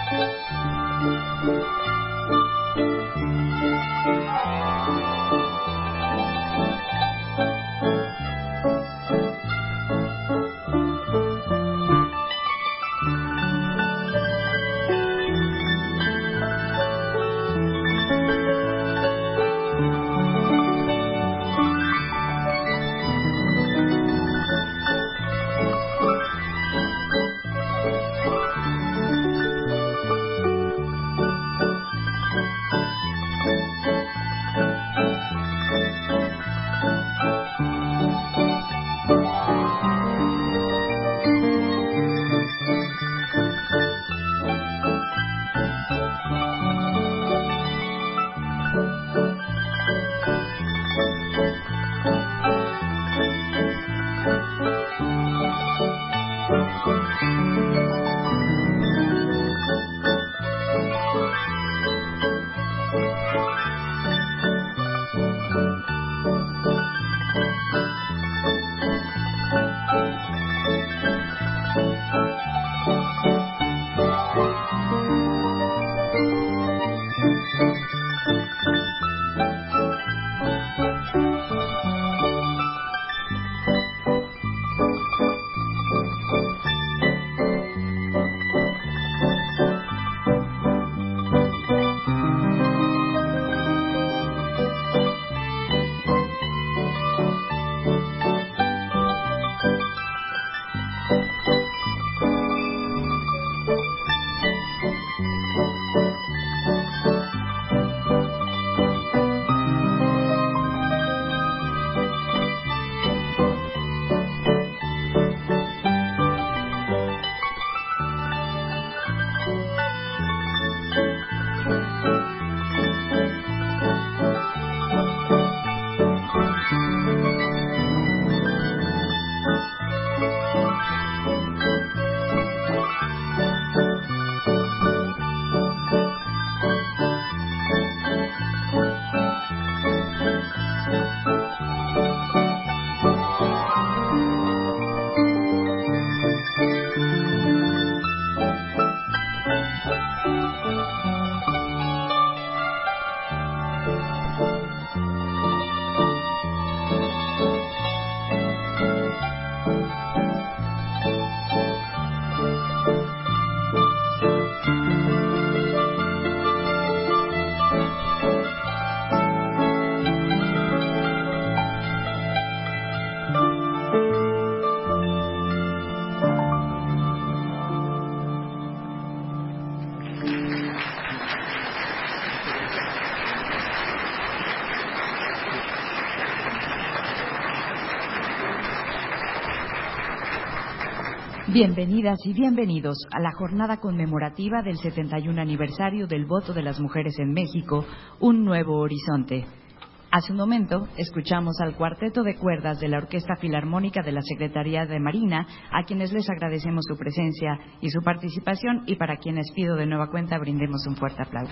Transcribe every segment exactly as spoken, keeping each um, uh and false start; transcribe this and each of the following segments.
Bienvenidas y bienvenidos a la jornada conmemorativa del setenta y un aniversario del voto de las mujeres en México, Un Nuevo Horizonte. Hace un momento escuchamos al cuarteto de cuerdas de la Orquesta Filarmónica de la Secretaría de Marina, a quienes les agradecemos su presencia y su participación, y para quienes pido de nueva cuenta brindemos un fuerte aplauso.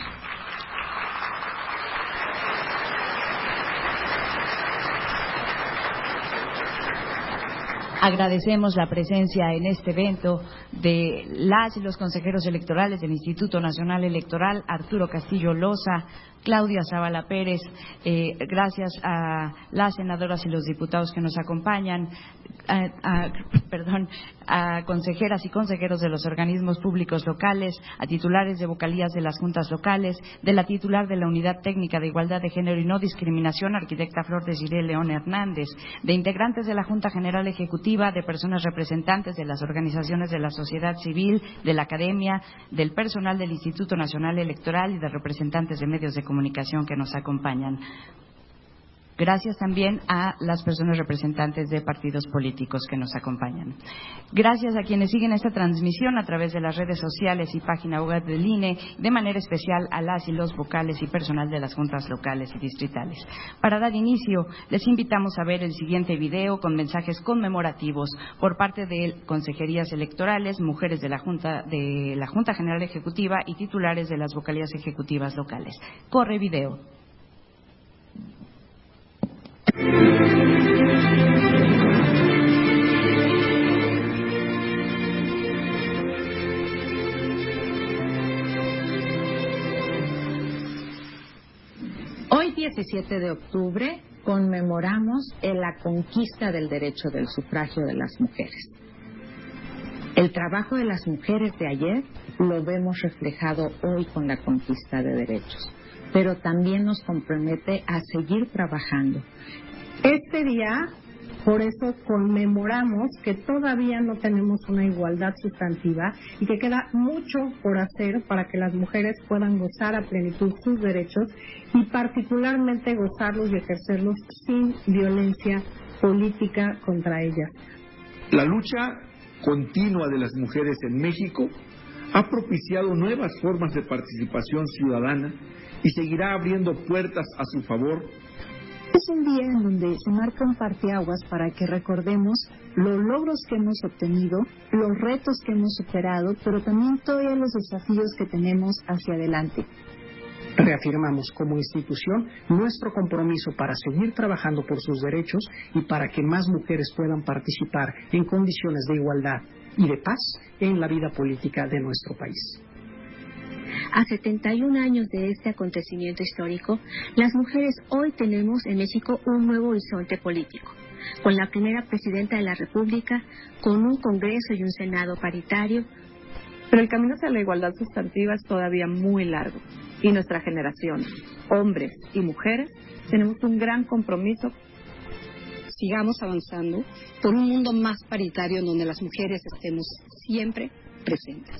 Agradecemos la presencia en este evento de las y los consejeros electorales del Instituto Nacional Electoral, Arturo Castillo Loza, Claudia Zavala Pérez, eh, gracias a las senadoras y los diputados que nos acompañan, a, a, perdón, a consejeras y consejeros de los organismos públicos locales, a titulares de vocalías de las juntas locales, de la titular de la Unidad Técnica de Igualdad de Género y No Discriminación, arquitecta Flor Desiree León Hernández, de integrantes de la Junta General Ejecutiva, de personas representantes de las organizaciones de la sociedad civil, de la academia, del personal del Instituto Nacional Electoral y de representantes de medios de comunicación que nos acompañan. Gracias también a las personas representantes de partidos políticos que nos acompañan. Gracias a quienes siguen esta transmisión a través de las redes sociales y página web del I N E, de manera especial a las y los vocales y personal de las juntas locales y distritales. Para dar inicio, les invitamos a ver el siguiente video con mensajes conmemorativos por parte de consejerías electorales, mujeres de la Junta, de la Junta General Ejecutiva y titulares de las vocalías ejecutivas locales. Corre video. diecisiete de octubre conmemoramos la conquista del derecho del sufragio de las mujeres. El trabajo de las mujeres de ayer lo vemos reflejado hoy con la conquista de derechos, pero también nos compromete a seguir trabajando. Este día, por eso conmemoramos que todavía no tenemos una igualdad sustantiva y que queda mucho por hacer para que las mujeres puedan gozar a plenitud sus derechos y particularmente gozarlos y ejercerlos sin violencia política contra ellas. La lucha continua de las mujeres en México ha propiciado nuevas formas de participación ciudadana y seguirá abriendo puertas a su favor. Es un día en donde se marca un parteaguas para que recordemos los logros que hemos obtenido, los retos que hemos superado, pero también todos los desafíos que tenemos hacia adelante. Reafirmamos como institución nuestro compromiso para seguir trabajando por sus derechos y para que más mujeres puedan participar en condiciones de igualdad y de paz en la vida política de nuestro país. A setenta y un años de este acontecimiento histórico, las mujeres hoy tenemos en México un nuevo horizonte político, con la primera presidenta de la República, con un Congreso y un Senado paritario. Pero el camino hacia la igualdad sustantiva es todavía muy largo, y nuestra generación, hombres y mujeres, tenemos un gran compromiso. Sigamos avanzando por un mundo más paritario en donde las mujeres estemos siempre presentes.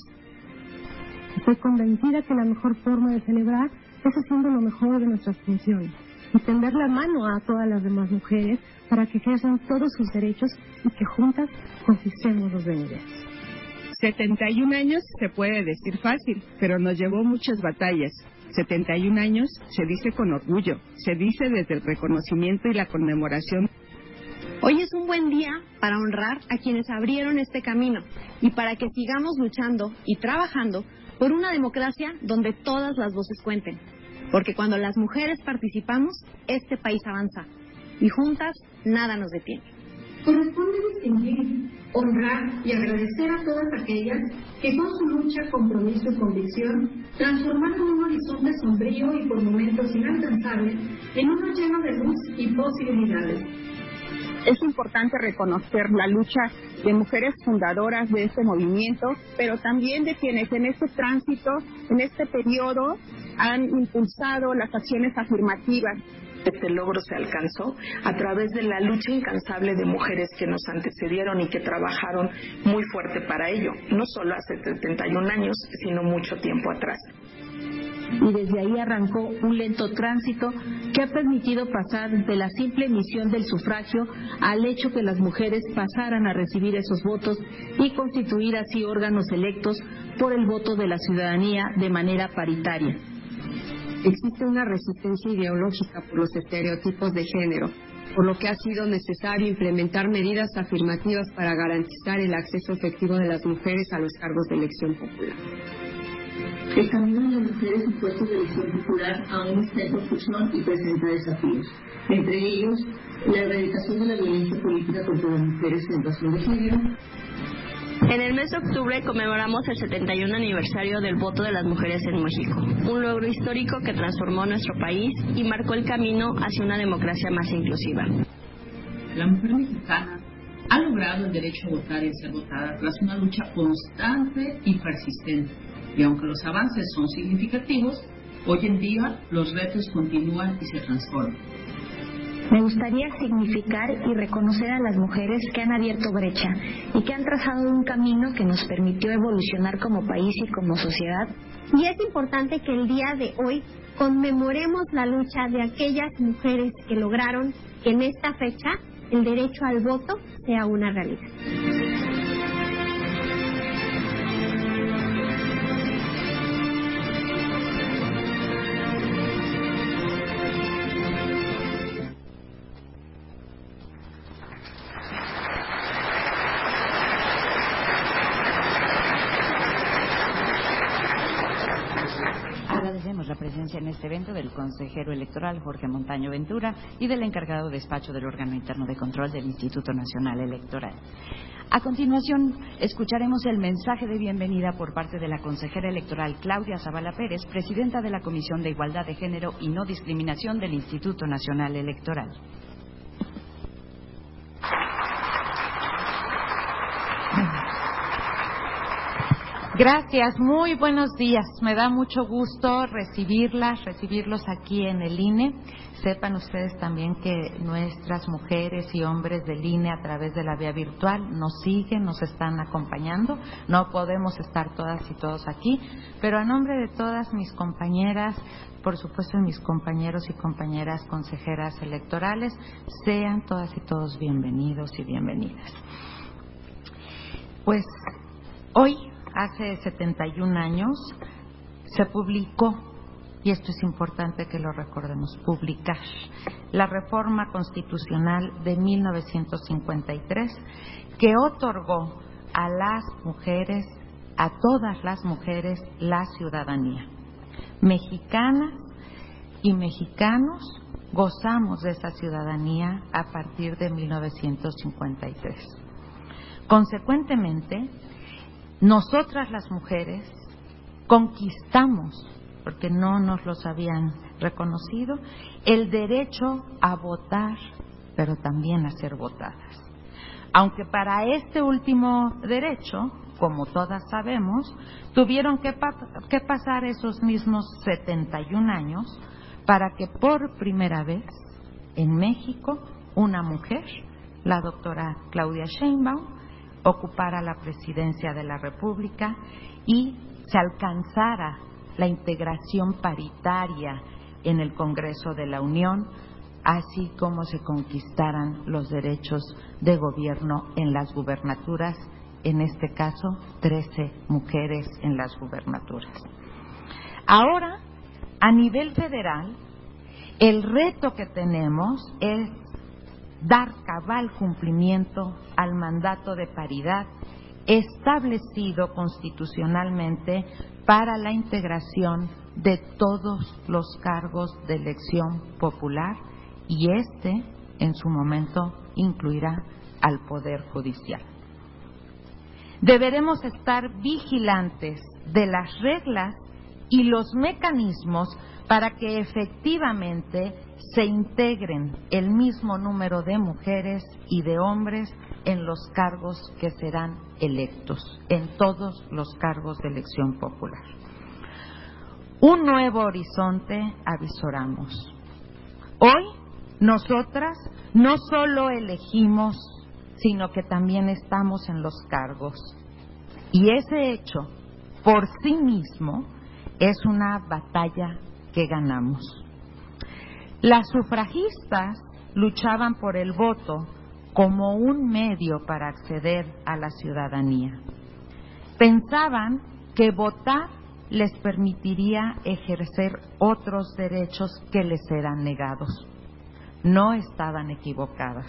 Estoy convencida que la mejor forma de celebrar es haciendo lo mejor de nuestras funciones y tender la mano a todas las demás mujeres para que ejerzan todos sus derechos y que juntas conquistemos los beneficios. setenta y un años se puede decir fácil, pero nos llevó muchas batallas. setenta y un años se dice con orgullo, se dice desde el reconocimiento y la conmemoración. Hoy es un buen día para honrar a quienes abrieron este camino y para que sigamos luchando y trabajando por una democracia donde todas las voces cuenten. Porque cuando las mujeres participamos, este país avanza y juntas nada nos detiene. Corresponde distinguir, honrar y agradecer a todas aquellas que con su lucha, compromiso y convicción transformaron un horizonte sombrío y por momentos inalcanzable en uno lleno de luz y posibilidades. Es importante reconocer la lucha de mujeres fundadoras de este movimiento, pero también de quienes en este tránsito, en este periodo, han impulsado las acciones afirmativas. Este logro se alcanzó a través de la lucha incansable de mujeres que nos antecedieron y que trabajaron muy fuerte para ello, no solo hace setenta y un años, sino mucho tiempo atrás. Y desde ahí arrancó un lento tránsito que ha permitido pasar de la simple emisión del sufragio al hecho que las mujeres pasaran a recibir esos votos y constituir así órganos electos por el voto de la ciudadanía de manera paritaria. Existe una resistencia ideológica por los estereotipos de género, por lo que ha sido necesario implementar medidas afirmativas para garantizar el acceso efectivo de las mujeres a los cargos de elección popular. El camino de las mujeres en puestos de elección popular aún está en construcción y presenta desafíos, entre ellos la erradicación de la violencia política contra las mujeres en razón de género. En el mes de octubre conmemoramos el setenta y un aniversario del voto de las mujeres en México, un logro histórico que transformó nuestro país y marcó el camino hacia una democracia más inclusiva. La mujer mexicana ha logrado el derecho a votar y a ser votada tras una lucha constante y persistente. Y aunque los avances son significativos, hoy en día los retos continúan y se transforman. Me gustaría significar y reconocer a las mujeres que han abierto brecha y que han trazado un camino que nos permitió evolucionar como país y como sociedad. Y es importante que el día de hoy conmemoremos la lucha de aquellas mujeres que lograron que en esta fecha el derecho al voto sea una realidad. Agradecemos la presencia en este evento del consejero electoral Jorge Montaño Ventura y del encargado de despacho del órgano interno de control del Instituto Nacional Electoral. A continuación, escucharemos el mensaje de bienvenida por parte de la consejera electoral Claudia Zavala Pérez, presidenta de la Comisión de Igualdad de Género y No Discriminación del Instituto Nacional Electoral. Gracias, muy buenos días. Me da mucho gusto recibirlas, recibirlos aquí en el I N E. Sepan ustedes también que nuestras mujeres y hombres del I N E a través de la vía virtual nos siguen, nos están acompañando. No podemos estar todas y todos aquí, pero a nombre de todas mis compañeras, por supuesto mis compañeros y compañeras consejeras electorales, sean todas y todos bienvenidos y bienvenidas. Pues hoy, hace setenta y un años, se publicó, y esto es importante que lo recordemos, publicar la Reforma Constitucional de mil novecientos cincuenta y tres, que otorgó a las mujeres, a todas las mujeres, la ciudadanía. Mexicanas y mexicanos gozamos de esa ciudadanía a partir de mil novecientos cincuenta y tres. Consecuentemente, nosotras las mujeres conquistamos, porque no nos los habían reconocido, el derecho a votar, pero también a ser votadas. Aunque para este último derecho, como todas sabemos, tuvieron que, pa que pasar esos mismos setenta y un años para que por primera vez en México una mujer, la doctora Claudia Sheinbaum, ocupara la presidencia de la República y se alcanzara la integración paritaria en el Congreso de la Unión, así como se conquistaran los derechos de gobierno en las gubernaturas, en este caso, trece mujeres en las gubernaturas. Ahora, a nivel federal, el reto que tenemos es dar cabal cumplimiento al mandato de paridad establecido constitucionalmente para la integración de todos los cargos de elección popular, y este, en su momento, incluirá al Poder Judicial. Deberemos estar vigilantes de las reglas y los mecanismos para que efectivamente se integren el mismo número de mujeres y de hombres en los cargos que serán electos, en todos los cargos de elección popular. Un nuevo horizonte avisoramos. Hoy, nosotras no solo elegimos, sino que también estamos en los cargos. Y ese hecho, por sí mismo, es una batalla que ganamos. Las sufragistas luchaban por el voto como un medio para acceder a la ciudadanía. Pensaban que votar les permitiría ejercer otros derechos que les eran negados. No estaban equivocadas.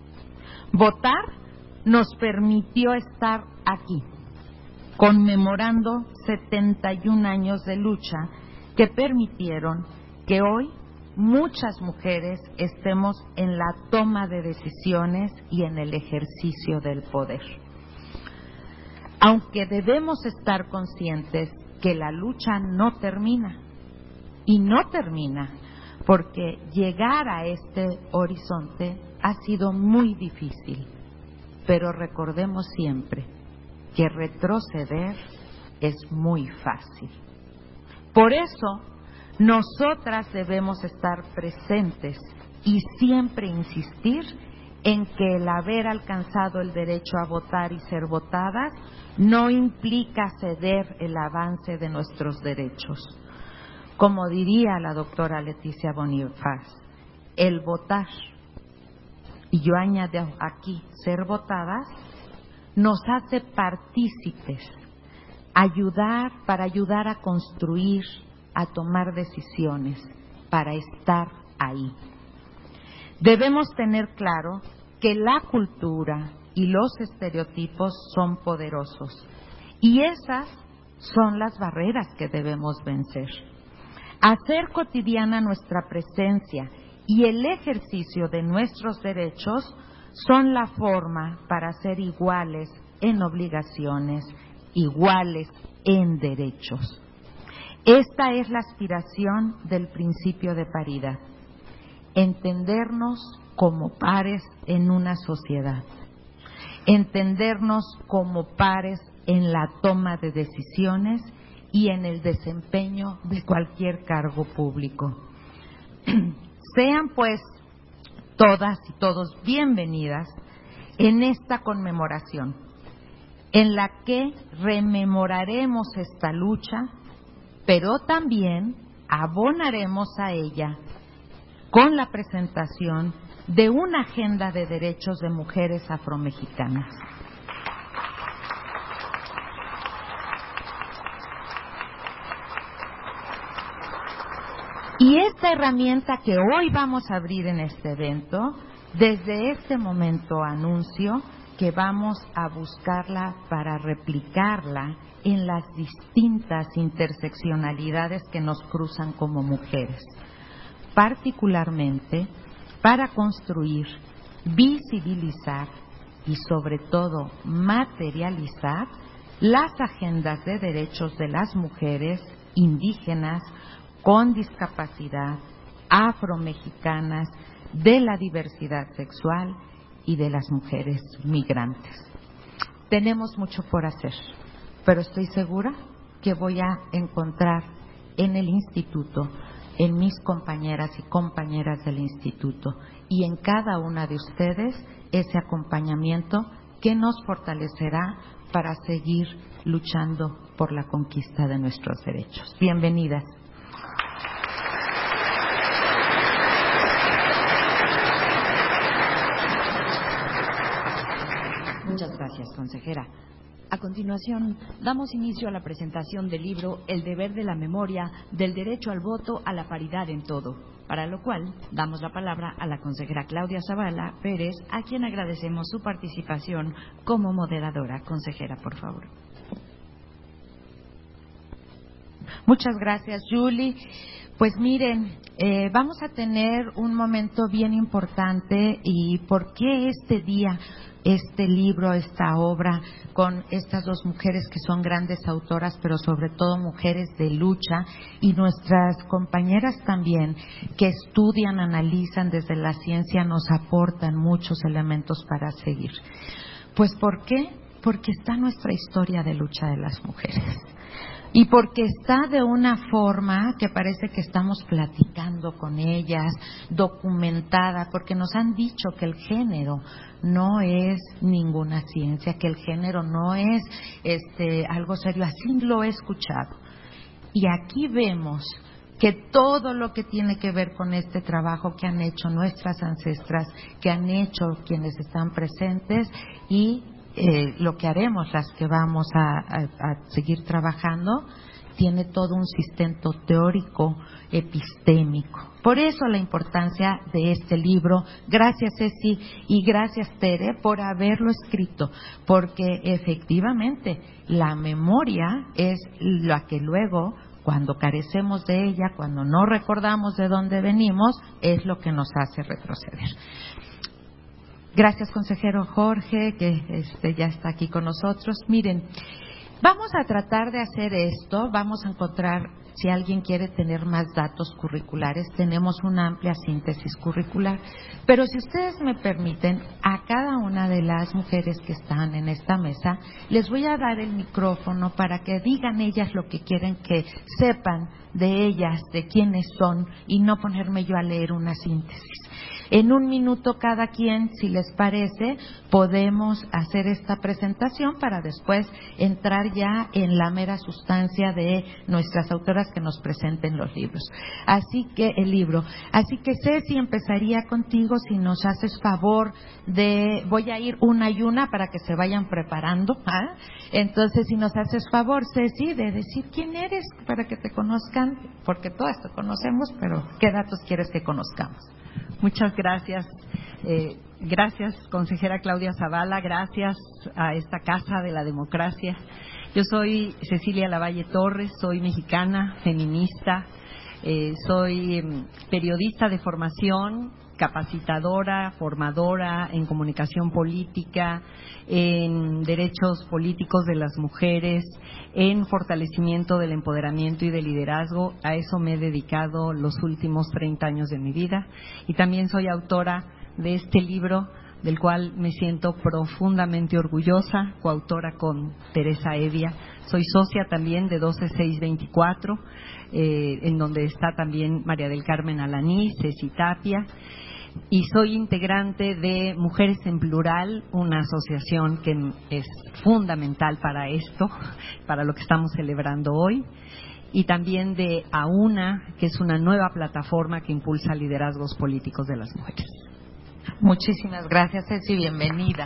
Votar nos permitió estar aquí, conmemorando setenta y un años de lucha que permitieron que hoy muchas mujeres estemos en la toma de decisiones y en el ejercicio del poder. Aunque debemos estar conscientes que la lucha no termina, y no termina porque llegar a este horizonte ha sido muy difícil, pero recordemos siempre que retroceder es muy fácil. Por eso, nosotras debemos estar presentes y siempre insistir en que el haber alcanzado el derecho a votar y ser votadas no implica ceder el avance de nuestros derechos. Como diría la doctora Leticia Bonifaz, el votar, y yo añado aquí ser votadas, nos hace partícipes, ayudar para ayudar a construir, a tomar decisiones, para estar ahí. Debemos tener claro que la cultura y los estereotipos son poderosos y esas son las barreras que debemos vencer. Hacer cotidiana nuestra presencia y el ejercicio de nuestros derechos son la forma para ser iguales en obligaciones, iguales en derechos. Esta es la aspiración del principio de paridad, entendernos como pares en una sociedad, entendernos como pares en la toma de decisiones y en el desempeño de cualquier cargo público. Sean pues todas y todos bienvenidas en esta conmemoración, en la que rememoraremos esta lucha, pero también abonaremos a ella con la presentación de una agenda de derechos de mujeres afromexicanas. Y esta herramienta que hoy vamos a abrir en este evento, desde este momento anuncio que vamos a buscarla para replicarla en las distintas interseccionalidades que nos cruzan como mujeres, particularmente para construir, visibilizar y sobre todo materializar las agendas de derechos de las mujeres indígenas, con discapacidad, afromexicanas, de la diversidad sexual y de las mujeres migrantes. Tenemos mucho por hacer, pero estoy segura que voy a encontrar en el instituto, en mis compañeras y compañeras del instituto y en cada una de ustedes ese acompañamiento que nos fortalecerá para seguir luchando por la conquista de nuestros derechos. Bienvenidas. Muchas gracias, consejera. A continuación, damos inicio a la presentación del libro El deber de la memoria, del derecho al voto a la paridad en todo, para lo cual damos la palabra a la consejera Claudia Zavala Pérez, a quien agradecemos su participación como moderadora. Consejera, por favor. Muchas gracias, Julie. Pues miren, eh, vamos a tener un momento bien importante. ¿Y por qué este día, este libro, esta obra, con estas dos mujeres que son grandes autoras, pero sobre todo mujeres de lucha, y nuestras compañeras también, que estudian, analizan desde la ciencia, nos aportan muchos elementos para seguir? Pues ¿por qué? Porque está nuestra historia de lucha de las mujeres. Y porque está de una forma que parece que estamos platicando con ellas, documentada, porque nos han dicho que el género no es ninguna ciencia, que el género no es este algo serio. Así lo he escuchado. Y aquí vemos que todo lo que tiene que ver con este trabajo que han hecho nuestras ancestras, que han hecho quienes están presentes y Eh, lo que haremos las que vamos a, a, a seguir trabajando, tiene todo un sustento teórico, epistémico. Por eso la importancia de este libro. Gracias, Ceci, y gracias, Tere, por haberlo escrito, porque efectivamente la memoria es la que luego, cuando carecemos de ella, cuando no recordamos de dónde venimos, es lo que nos hace retroceder. Gracias, consejero Jorge, que este, ya está aquí con nosotros. Miren, vamos a tratar de hacer esto, vamos a encontrar, si alguien quiere tener más datos curriculares, tenemos una amplia síntesis curricular, pero si ustedes me permiten, a cada una de las mujeres que están en esta mesa, les voy a dar el micrófono para que digan ellas lo que quieren que sepan de ellas, de quiénes son, y no ponerme yo a leer una síntesis. En un minuto cada quien, si les parece, podemos hacer esta presentación para después entrar ya en la mera sustancia de nuestras autoras que nos presenten los libros. Así que, el libro. Así que, Ceci, empezaría contigo si nos haces favor de, voy a ir una y una para que se vayan preparando, ¿ah? Entonces, si nos haces favor, Ceci, de decir quién eres para que te conozcan, porque todas te conocemos, pero ¿qué datos quieres que conozcamos? Muchas gracias. Eh, gracias, consejera Claudia Zavala. Gracias a esta Casa de la Democracia. Yo soy Cecilia Lavalle Torres, soy mexicana, feminista, Eh, soy eh, periodista de formación, capacitadora, formadora en comunicación política, en derechos políticos de las mujeres, en fortalecimiento del empoderamiento y del liderazgo. A eso me he dedicado los últimos treinta años de mi vida. Y también soy autora de este libro, del cual me siento profundamente orgullosa, coautora con Teresa Evia. Soy socia también de doce seis veinticuatro, eh, en donde está también María del Carmen Alaní, Ceci Tapia, y soy integrante de Mujeres en Plural, una asociación que es fundamental para esto, para lo que estamos celebrando hoy, y también de AUNA, que es una nueva plataforma que impulsa liderazgos políticos de las mujeres. Muchísimas gracias, Ceci, bienvenida.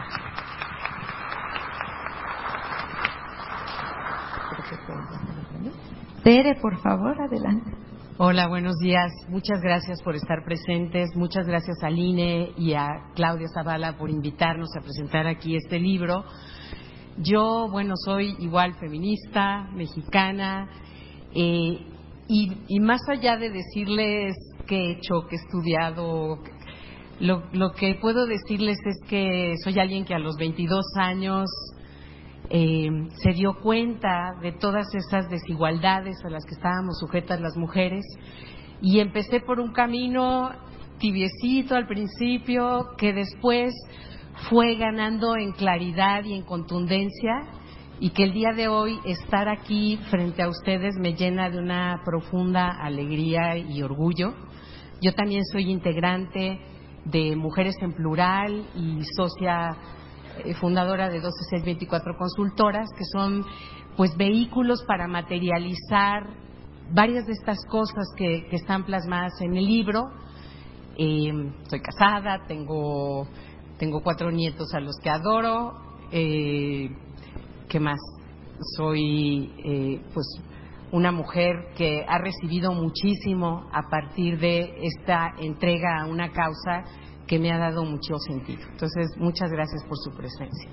Tere, por favor, adelante. Hola, buenos días. Muchas gracias por estar presentes. Muchas gracias a Line y a Claudia Zavala por invitarnos a presentar aquí este libro. Yo, bueno, soy igual feminista, mexicana, eh, y, y más allá de decirles qué he hecho, qué he estudiado, lo, lo que puedo decirles es que soy alguien que a los veintidós años eh, se dio cuenta de todas esas desigualdades a las que estábamos sujetas las mujeres, y empecé por un camino tibiecito al principio, que después fue ganando en claridad y en contundencia, y que el día de hoy estar aquí frente a ustedes me llena de una profunda alegría y orgullo. Yo también soy integrante de Mujeres en Plural y socia eh, fundadora de doce seis veinticuatro Consultoras, que son pues vehículos para materializar varias de estas cosas que, que están plasmadas en el libro. Eh, soy casada, tengo tengo cuatro nietos a los que adoro. Eh, ¿Qué más? Soy eh, pues una mujer que ha recibido muchísimo a partir de esta entrega a una causa que me ha dado mucho sentido. Entonces, muchas gracias por su presencia.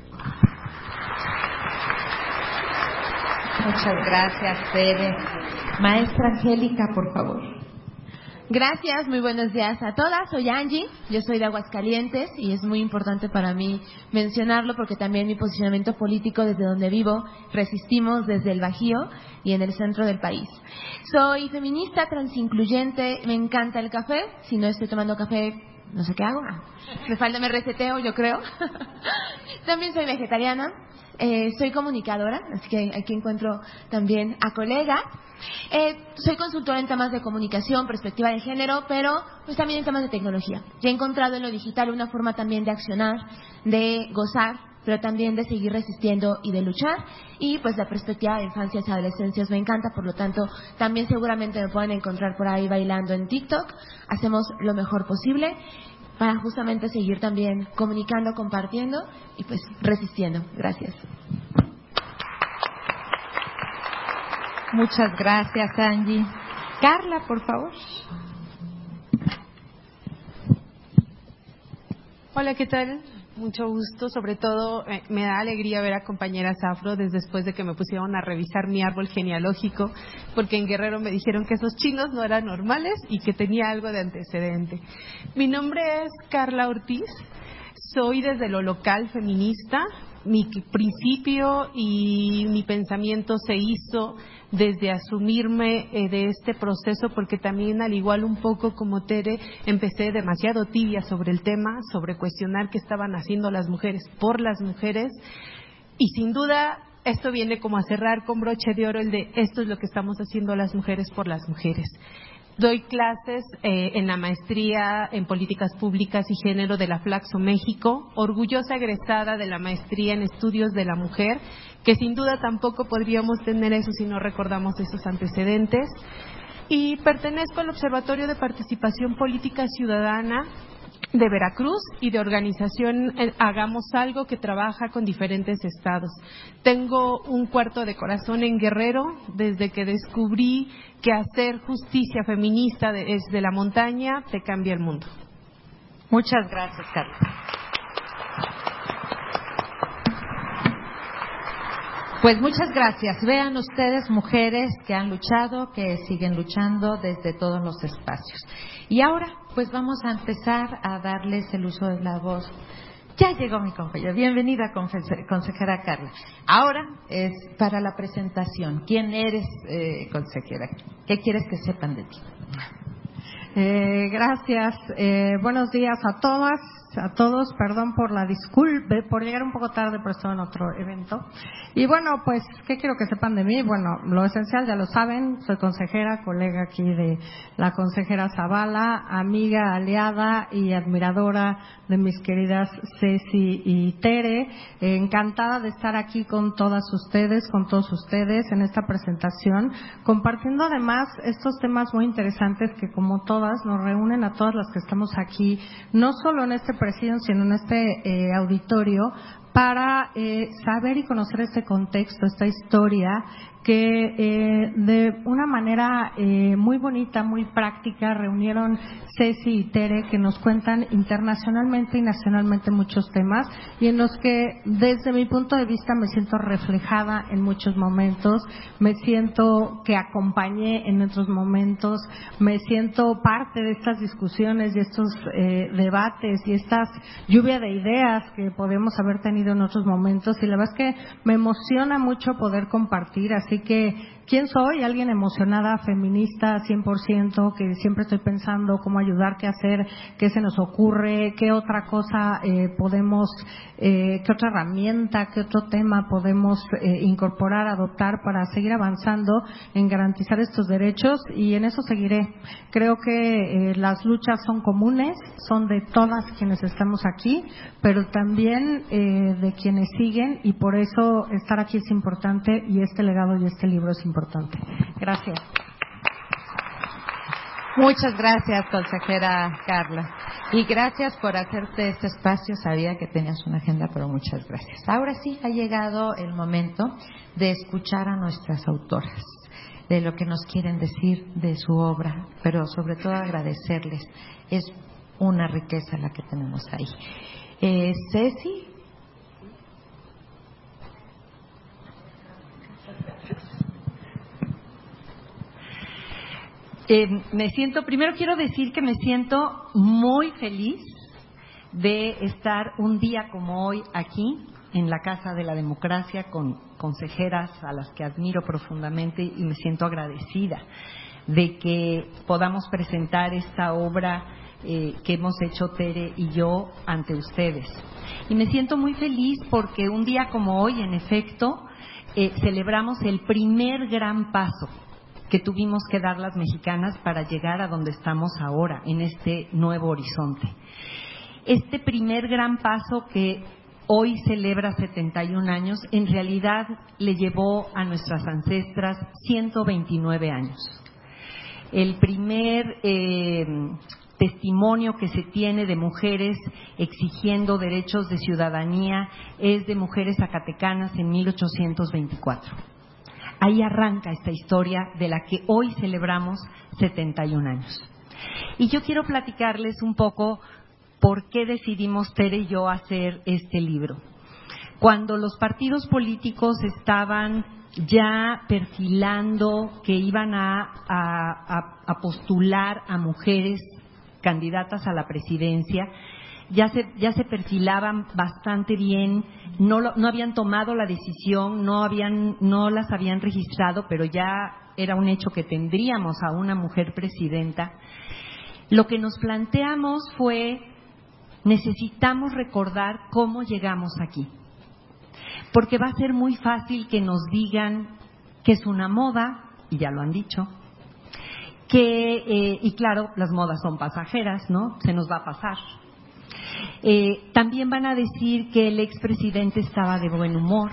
Muchas gracias, Tere. Maestra Angélica, por favor. Gracias, muy buenos días a todas. Soy Angie, yo soy de Aguascalientes y es muy importante para mí mencionarlo porque también mi posicionamiento político desde donde vivo, resistimos desde el Bajío y en el centro del país. Soy feminista, transincluyente, me encanta el café. Si no estoy tomando café, no sé qué hago. Me falta, me reseteo, yo creo. También soy vegetariana, eh, soy comunicadora, así que aquí encuentro también a colegas. Eh, soy consultora en temas de comunicación, perspectiva de género, pero pues también en temas de tecnología. Ya he encontrado en lo digital una forma también de accionar, de gozar, pero también de seguir resistiendo y de luchar. Y pues la perspectiva de infancias y adolescencias me encanta, por lo tanto también seguramente me pueden encontrar por ahí bailando en TikTok. Hacemos lo mejor posible para justamente seguir también comunicando, compartiendo y pues resistiendo. Gracias. Muchas gracias, Angie. Carla, por favor. Hola, ¿qué tal? Mucho gusto. Sobre todo, eh, me da alegría ver a compañeras afro desde después de que me pusieron a revisar mi árbol genealógico, porque en Guerrero me dijeron que esos chinos no eran normales y que tenía algo de antecedente. Mi nombre es Carla Ortiz. Soy desde lo local feminista. Mi principio y mi pensamiento se hizo desde asumirme eh, de este proceso, porque también, al igual un poco como Tere, empecé demasiado tibia sobre el tema, sobre cuestionar qué estaban haciendo las mujeres por las mujeres, y sin duda esto viene como a cerrar con broche de oro el de esto es lo que estamos haciendo las mujeres por las mujeres. Doy clases eh, en la maestría en políticas públicas y género de la Flaxo México, orgullosa egresada de la maestría en estudios de la mujer, que sin duda tampoco podríamos tener eso si no recordamos esos antecedentes. Y pertenezco al Observatorio de Participación Política Ciudadana de Veracruz y de organización eh, Hagamos Algo, que trabaja con diferentes estados. Tengo un cuarto de corazón en Guerrero desde que descubrí que hacer justicia feminista desde la montaña te cambia el mundo. Muchas gracias, Carla. Pues muchas gracias. Vean ustedes, mujeres que han luchado, que siguen luchando desde todos los espacios. Y ahora, pues vamos a empezar a darles el uso de la voz. Ya llegó mi compañera. Bienvenida, consejera Carla. Ahora es para la presentación. ¿Quién eres, eh, consejera? ¿Qué quieres que sepan de ti? Eh, gracias. Eh, buenos días a todas, a todos. Perdón por la disculpa, por llegar un poco tarde, pero estaba en otro evento. Y bueno, pues, ¿qué quiero que sepan de mí? Bueno, lo esencial ya lo saben. Soy consejera, colega aquí de la consejera Zavala, amiga, aliada y admiradora de mis queridas Ceci y Tere. Eh, encantada de estar aquí con todas ustedes, con todos ustedes en esta presentación, compartiendo además estos temas muy interesantes que, como todas, nos reúnen a todas las que estamos aquí, no solo en este presidio, sino en este eh, auditorio, para eh, saber y conocer este contexto, esta historia que eh, de una manera eh, muy bonita, muy práctica, reunieron Ceci y Tere, que nos cuentan internacionalmente y nacionalmente muchos temas, y en los que desde mi punto de vista me siento reflejada en muchos momentos, me siento que acompañé en otros momentos, me siento parte de estas discusiones y estos eh, debates y estas lluvia de ideas que podemos haber tenido en otros momentos, y la verdad es que me emociona mucho poder compartir. Así que, ¿quién soy? Alguien emocionada, feminista, cien por ciento, que siempre estoy pensando cómo ayudar, qué hacer, qué se nos ocurre, qué otra cosa eh, podemos, eh, qué otra herramienta, qué otro tema podemos eh, incorporar, adoptar para seguir avanzando en garantizar estos derechos, y en eso seguiré. Creo que eh, las luchas son comunes, son de todas quienes estamos aquí, pero también eh, de quienes siguen, y por eso estar aquí es importante, y este legado y este libro es importante. Gracias. Muchas gracias, consejera Carla. Y gracias por hacerte este espacio. Sabía que tenías una agenda, pero muchas gracias. Ahora sí, ha llegado el momento de escuchar a nuestras autoras, de lo que nos quieren decir de su obra, pero sobre todo agradecerles. Es una riqueza la que tenemos ahí. Eh, Ceci. Eh, me siento, primero quiero decir que me siento muy feliz de estar un día como hoy aquí en la Casa de la Democracia con consejeras a las que admiro profundamente, y me siento agradecida de que podamos presentar esta obra eh, que hemos hecho Tere y yo ante ustedes. Y me siento muy feliz porque un día como hoy, en efecto, eh, celebramos el primer gran paso que tuvimos que dar las mexicanas para llegar a donde estamos ahora, en este nuevo horizonte. Este primer gran paso que hoy celebra setenta y un años, en realidad le llevó a nuestras ancestras ciento veintinueve años. El primer eh, testimonio que se tiene de mujeres exigiendo derechos de ciudadanía es de mujeres zacatecanas en mil ochocientos veinticuatro. Ahí arranca esta historia de la que hoy celebramos setenta y un años. Y yo quiero platicarles un poco por qué decidimos Tere y yo hacer este libro. Cuando los partidos políticos estaban ya perfilando que iban a, a, a postular a mujeres candidatas a la presidencia, ya se, ya se perfilaban bastante bien, no, lo, no habían tomado la decisión, no, habían, no las habían registrado, pero ya era un hecho que tendríamos a una mujer presidenta. Lo que nos planteamos fue, necesitamos recordar cómo llegamos aquí, porque va a ser muy fácil que nos digan que es una moda, y ya lo han dicho, que, eh, y claro, las modas son pasajeras, ¿no? Se nos va a pasar. Eh, también van a decir que el expresidente estaba de buen humor,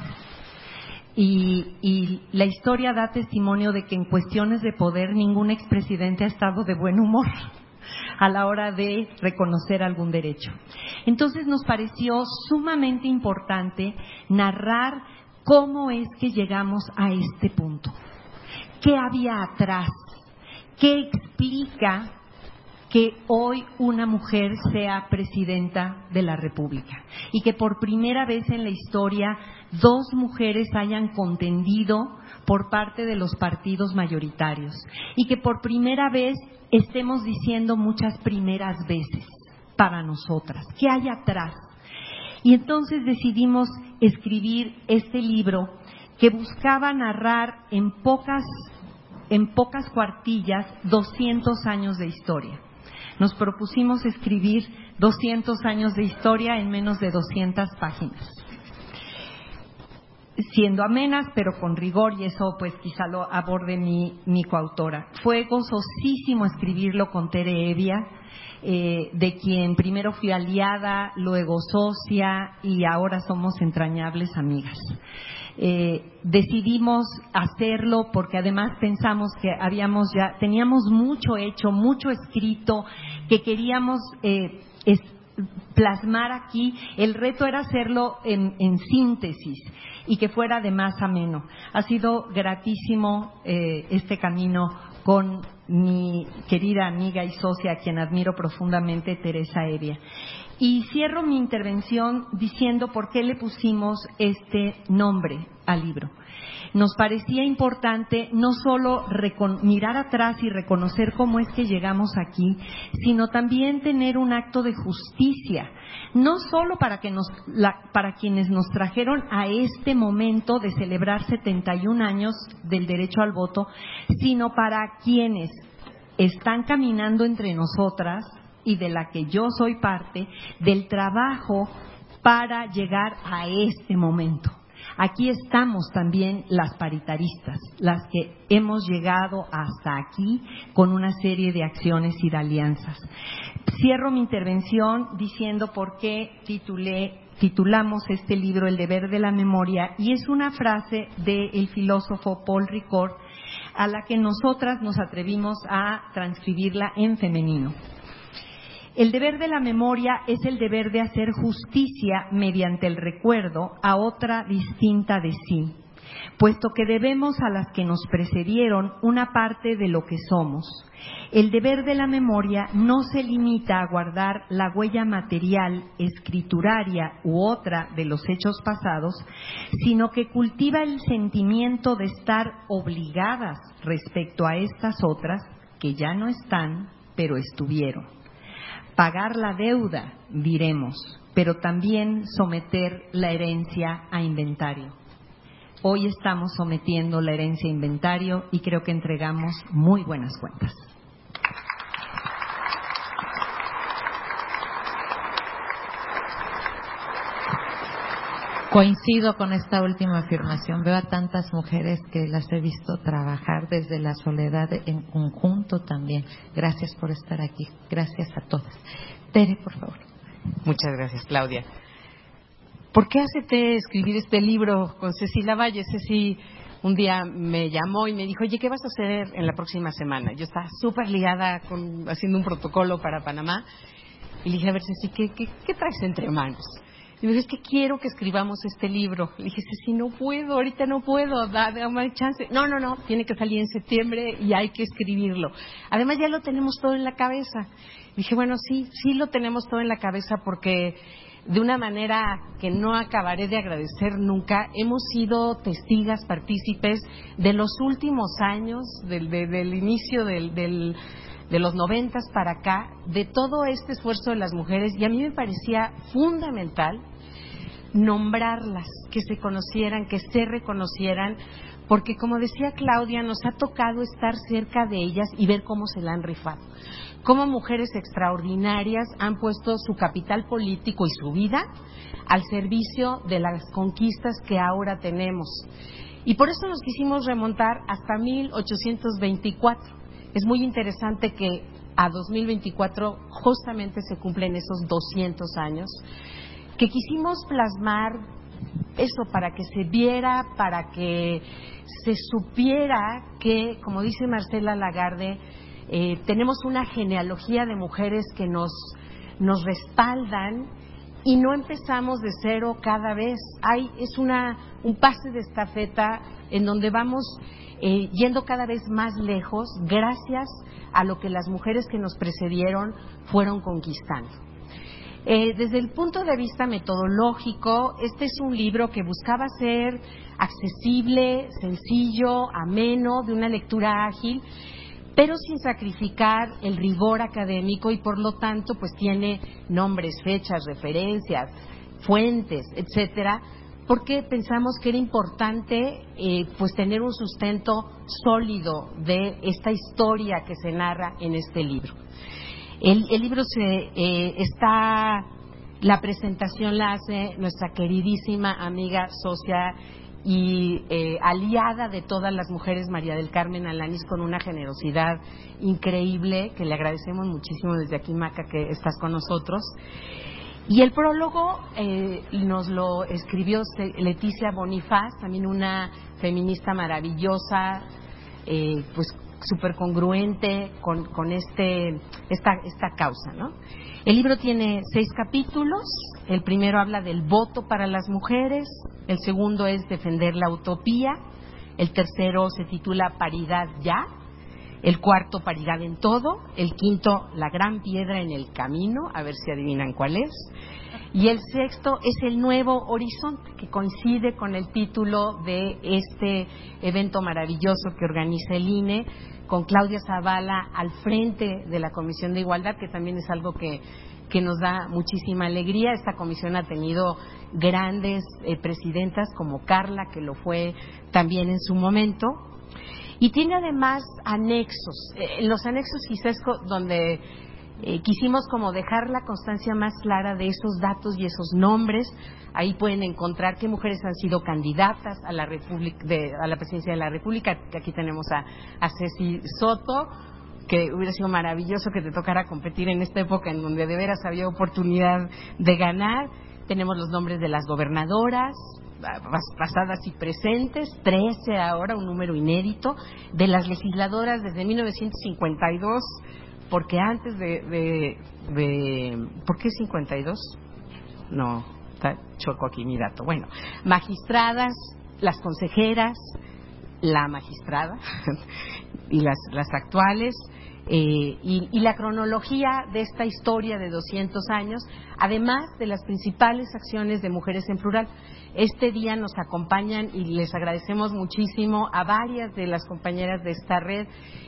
y, y la historia da testimonio de que en cuestiones de poder ningún expresidente ha estado de buen humor a la hora de reconocer algún derecho. Entonces nos pareció sumamente importante narrar cómo es que llegamos a este punto, qué había atrás, qué explica que hoy una mujer sea presidenta de la República, y que por primera vez en la historia dos mujeres hayan contendido por parte de los partidos mayoritarios y que por primera vez estemos diciendo muchas primeras veces para nosotras. ¿Qué hay atrás? Y entonces decidimos escribir este libro que buscaba narrar en pocas, en pocas cuartillas doscientos años de historia. Nos propusimos escribir doscientos años de historia en menos de doscientas páginas, siendo amenas, pero con rigor, y eso pues quizá lo aborde mi, mi coautora. Fue gozosísimo escribirlo con Tere Evia, eh, de quien primero fui aliada, luego socia y ahora somos entrañables amigas. Eh, decidimos hacerlo porque además pensamos que habíamos ya, teníamos mucho hecho, mucho escrito, que queríamos eh, es, plasmar aquí. El reto era hacerlo en, en síntesis y que fuera de más ameno. Ha sido gratísimo eh, este camino con mi querida amiga y socia, a quien admiro profundamente, Teresa Evia. Y cierro mi intervención diciendo por qué le pusimos este nombre al libro. Nos parecía importante no solo mirar atrás y reconocer cómo es que llegamos aquí, sino también tener un acto de justicia, no solo para, que nos, la, para quienes nos trajeron a este momento de celebrar setenta y un años del derecho al voto, sino para quienes están caminando entre nosotras y de la que yo soy parte, del trabajo para llegar a este momento. Aquí estamos también las paritaristas, las que hemos llegado hasta aquí con una serie de acciones y de alianzas. Cierro mi intervención diciendo por qué titulé, titulamos este libro El deber de la memoria, y es una frase del filósofo Paul Ricoeur, a la que nosotras nos atrevimos a transcribirla en femenino. El deber de la memoria es el deber de hacer justicia mediante el recuerdo a otra distinta de sí, puesto que debemos a las que nos precedieron una parte de lo que somos. El deber de la memoria no se limita a guardar la huella material, escrituraria u otra de los hechos pasados, sino que cultiva el sentimiento de estar obligadas respecto a estas otras que ya no están, pero estuvieron. Pagar la deuda, diremos, pero también someter la herencia a inventario. Hoy estamos sometiendo la herencia a inventario y creo que entregamos muy buenas cuentas. Coincido con esta última afirmación. Veo a tantas mujeres que las he visto trabajar desde la soledad en conjunto también. Gracias por estar aquí. Gracias a todas. Tere, por favor. Muchas gracias, Claudia. ¿Por qué acepté escribir este libro con Cecilia Valle? Ceci un día me llamó y me dijo, oye, ¿qué vas a hacer en la próxima semana? Yo estaba súper ligada con, haciendo un protocolo para Panamá. Y le dije, a ver, Ceci, ¿qué, qué, qué traes entre manos? Y me dijo, es que quiero que escribamos este libro. Le dije, sí, no puedo, ahorita no puedo, dame chance. No, no, no, tiene que salir en septiembre y hay que escribirlo. Además ya lo tenemos todo en la cabeza. Le dije, bueno, sí, sí lo tenemos todo en la cabeza porque de una manera que no acabaré de agradecer nunca, hemos sido testigas, partícipes de los últimos años, del, de, del inicio del... del de los noventas para acá, de todo este esfuerzo de las mujeres, y a mí me parecía fundamental nombrarlas, que se conocieran, que se reconocieran, porque como decía Claudia, nos ha tocado estar cerca de ellas y ver cómo se la han rifado, cómo mujeres extraordinarias han puesto su capital político y su vida al servicio de las conquistas que ahora tenemos. Y por eso nos quisimos remontar hasta mil ochocientos veinticuatro. Es muy interesante que a dos mil veinticuatro justamente se cumplen esos doscientos años, que quisimos plasmar eso para que se viera, para que se supiera que, como dice Marcela Lagarde, eh, tenemos una genealogía de mujeres que nos, nos respaldan y no empezamos de cero cada vez. Hay, es una, un pase de estafeta en donde vamos Eh, yendo cada vez más lejos gracias a lo que las mujeres que nos precedieron fueron conquistando. Eh, desde el punto de vista metodológico, este es un libro que buscaba ser accesible, sencillo, ameno, de una lectura ágil, pero sin sacrificar el rigor académico y por lo tanto pues tiene nombres, fechas, referencias, fuentes, etcétera, porque pensamos que era importante eh, pues tener un sustento sólido de esta historia que se narra en este libro. El, el libro se eh, está, la presentación la hace nuestra queridísima amiga, socia y eh, aliada de todas las mujeres, María del Carmen Alanis, con una generosidad increíble, que le agradecemos muchísimo desde aquí, Maca, que estás con nosotros. Y el prólogo eh, nos lo escribió Leticia Bonifaz, también una feminista maravillosa, eh, pues súper congruente con, con este, esta, esta causa, ¿no? El libro tiene seis capítulos. El primero habla del voto para las mujeres, el segundo es defender la utopía, el tercero se titula Paridad ya, el cuarto Paridad en todo, el quinto La gran piedra en el camino, a ver si adivinan cuál es, y el sexto es El nuevo horizonte, que coincide con el título de este evento maravilloso que organiza el I N E, con Claudia Zavala al frente de la Comisión de Igualdad, que también es algo que, que nos da muchísima alegría. Esta comisión ha tenido grandes eh, presidentas como Carla, que lo fue también en su momento, y tiene además anexos. Eh, los anexos quizás donde eh, quisimos como dejar la constancia más clara de esos datos y esos nombres. Ahí pueden encontrar qué mujeres han sido candidatas a la República, de, a la presidencia de la República. Aquí tenemos a, a Ceci Soto, que hubiera sido maravilloso que te tocara competir en esta época en donde de veras había oportunidad de ganar. Tenemos los nombres de las gobernadoras pasadas y presentes, trece ahora, un número inédito, de las legisladoras desde mil novecientos cincuenta y dos, porque antes de, de, de ¿por qué cincuenta y dos? No, está choco aquí mi dato. Bueno, magistradas, las consejeras, la magistrada y las, las actuales, eh, y, y la cronología de esta historia de doscientos años, además de las principales acciones de Mujeres en Plural. Este día nos acompañan y les agradecemos muchísimo a varias de las compañeras de esta red.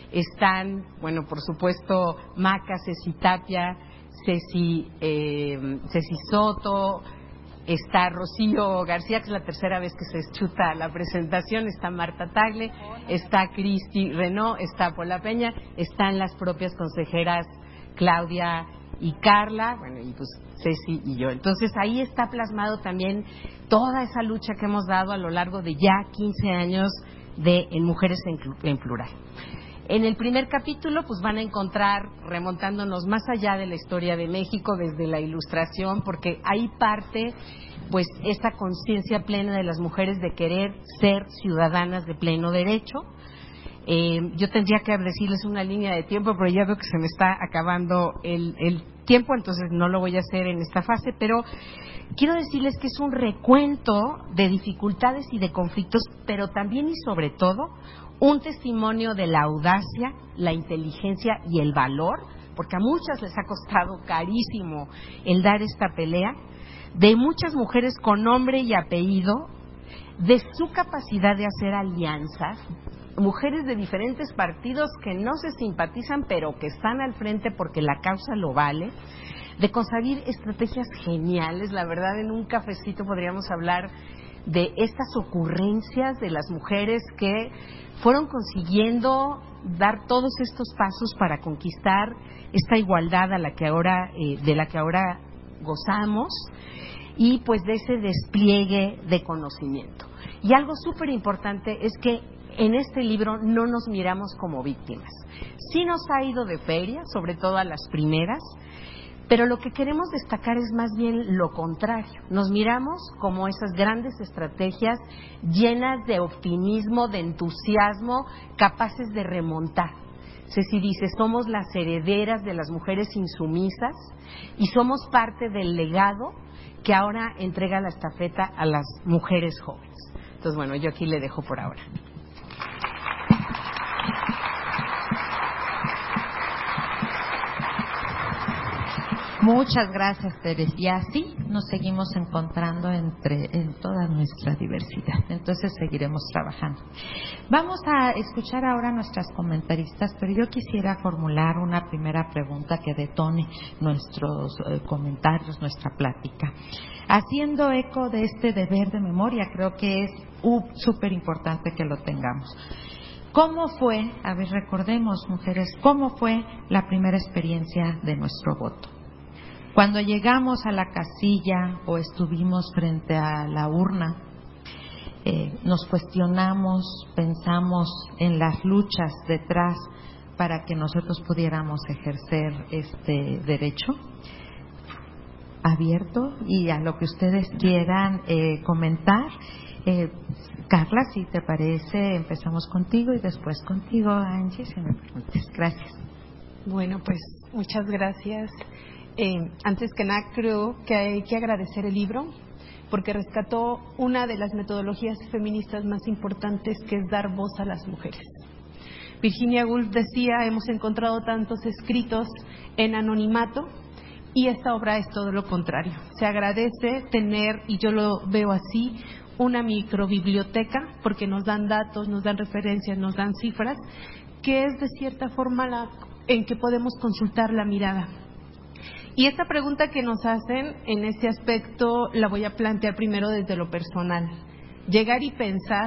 Están, bueno, por supuesto, Maca, Ceci Tapia, Ceci, eh, Ceci Soto, está Rocío García, que es la tercera vez que se chuta la presentación, está Marta Tagle, está Cristi Renaud, está Paula Peña, están las propias consejeras Claudia y Carla, bueno, y pues Ceci y yo. Entonces ahí está plasmado también toda esa lucha que hemos dado a lo largo de ya quince años de en Mujeres en, en Plural. En el primer capítulo pues van a encontrar, remontándonos más allá de la historia de México, desde la Ilustración, porque ahí parte pues esta conciencia plena de las mujeres de querer ser ciudadanas de pleno derecho. Eh, yo tendría que decirles una línea de tiempo, pero ya veo que se me está acabando el, el tiempo, entonces no lo voy a hacer en esta fase, pero quiero decirles que es un recuento de dificultades y de conflictos, pero también y sobre todo un testimonio de la audacia, la inteligencia y el valor, porque a muchas les ha costado carísimo el dar esta pelea, de muchas mujeres con nombre y apellido, de su capacidad de hacer alianzas, mujeres de diferentes partidos que no se simpatizan pero que están al frente porque la causa lo vale, de concebir estrategias geniales. La verdad, en un cafecito podríamos hablar de estas ocurrencias de las mujeres que fueron consiguiendo dar todos estos pasos para conquistar esta igualdad a la que ahora, eh, de la que ahora gozamos, y pues de ese despliegue de conocimiento. Y algo súper importante es que en este libro no nos miramos como víctimas. Sí nos ha ido de feria, sobre todo a las primeras, pero lo que queremos destacar es más bien lo contrario. Nos miramos como esas grandes estrategias llenas de optimismo, de entusiasmo, capaces de remontar. Ceci dice, somos las herederas de las mujeres insumisas y somos parte del legado que ahora entrega la estafeta a las mujeres jóvenes. Entonces, bueno, yo aquí le dejo por ahora. Muchas gracias, Teres. Y así nos seguimos encontrando entre en toda nuestra diversidad. Entonces seguiremos trabajando. Vamos a escuchar ahora a nuestras comentaristas, pero yo quisiera formular una primera pregunta que detone nuestros eh, comentarios, nuestra plática. Haciendo eco de este deber de memoria, creo que es uh, súper importante que lo tengamos. ¿Cómo fue, a ver, recordemos, mujeres, cómo fue la primera experiencia de nuestro voto? Cuando llegamos a la casilla o estuvimos frente a la urna, eh, nos cuestionamos, pensamos en las luchas detrás para que nosotros pudiéramos ejercer este derecho abierto y a lo que ustedes quieran eh, comentar. Eh, Carla, si te parece, empezamos contigo y después contigo, Angie, si me permites. Gracias. Bueno, pues muchas gracias. Eh, antes que nada, creo que hay que agradecer el libro porque rescató una de las metodologías feministas más importantes, que es dar voz a las mujeres. Virginia Woolf decía, hemos encontrado tantos escritos en anonimato y esta obra es todo lo contrario. Se agradece tener, y yo lo veo así, una microbiblioteca porque nos dan datos, nos dan referencias, nos dan cifras, que es de cierta forma la en que podemos consultar la mirada. Y esta pregunta que nos hacen en ese aspecto la voy a plantear primero desde lo personal. Llegar y pensar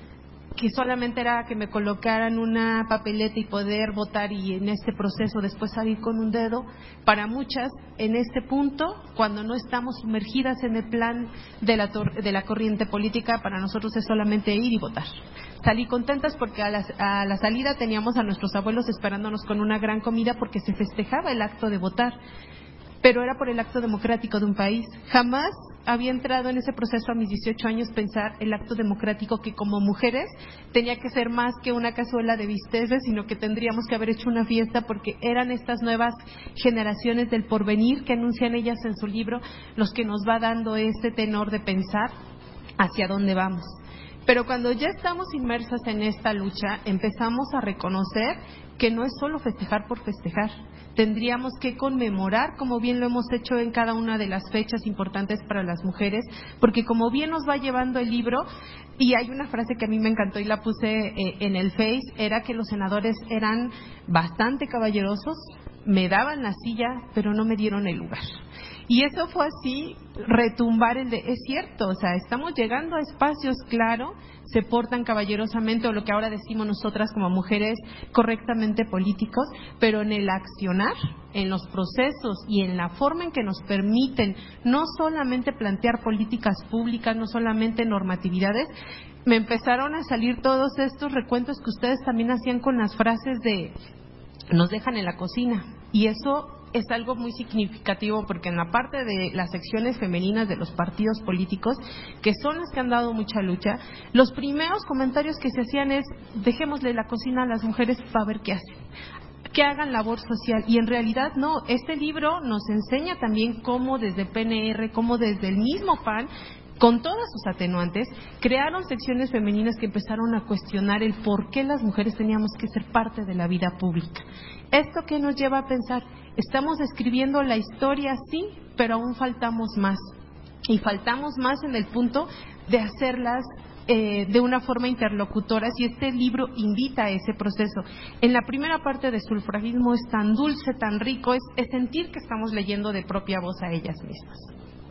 que solamente era que me colocaran una papeleta y poder votar y en este proceso después salir con un dedo, para muchas en este punto, cuando no estamos sumergidas en el plan de la, de la corriente política, para nosotros es solamente ir y votar. Salí contentas porque a la, a la salida teníamos a nuestros abuelos esperándonos con una gran comida porque se festejaba el acto de votar, pero era por el acto democrático de un país. Jamás había entrado en ese proceso a mis dieciocho años pensar el acto democrático que como mujeres tenía que ser más que una cazuela de bisteces, sino que tendríamos que haber hecho una fiesta porque eran estas nuevas generaciones del porvenir que anuncian ellas en su libro los que nos va dando ese tenor de pensar hacia dónde vamos. Pero cuando ya estamos inmersas en esta lucha, empezamos a reconocer que no es solo festejar por festejar. Tendríamos que conmemorar, como bien lo hemos hecho en cada una de las fechas importantes para las mujeres, porque como bien nos va llevando el libro, y hay una frase que a mí me encantó y la puse eh, en el Face, era que los senadores eran bastante caballerosos, me daban la silla, pero no me dieron el lugar. Y eso fue así, retumbar el de, es cierto, o sea, estamos llegando a espacios, claro, se portan caballerosamente, o lo que ahora decimos nosotras como mujeres, correctamente políticos, pero en el accionar, en los procesos y en la forma en que nos permiten no solamente plantear políticas públicas, no solamente normatividades, me empezaron a salir todos estos recuentos que ustedes también hacían con las frases de nos dejan en la cocina, y eso es algo muy significativo porque en la parte de las secciones femeninas de los partidos políticos, que son las que han dado mucha lucha, los primeros comentarios que se hacían es dejémosle la cocina a las mujeres para ver qué hacen, que hagan labor social, y en realidad no. Este libro nos enseña también cómo desde P N R, cómo desde el mismo P A N, con todas sus atenuantes, crearon secciones femeninas que empezaron a cuestionar el por qué las mujeres teníamos que ser parte de la vida pública. ¿Esto qué nos lleva a pensar? Estamos escribiendo la historia, sí, pero aún faltamos más. Y faltamos más en el punto de hacerlas eh, de una forma interlocutoras, y este libro invita a ese proceso. En la primera parte de sufragismo es tan dulce, tan rico, es, es sentir que estamos leyendo de propia voz a ellas mismas.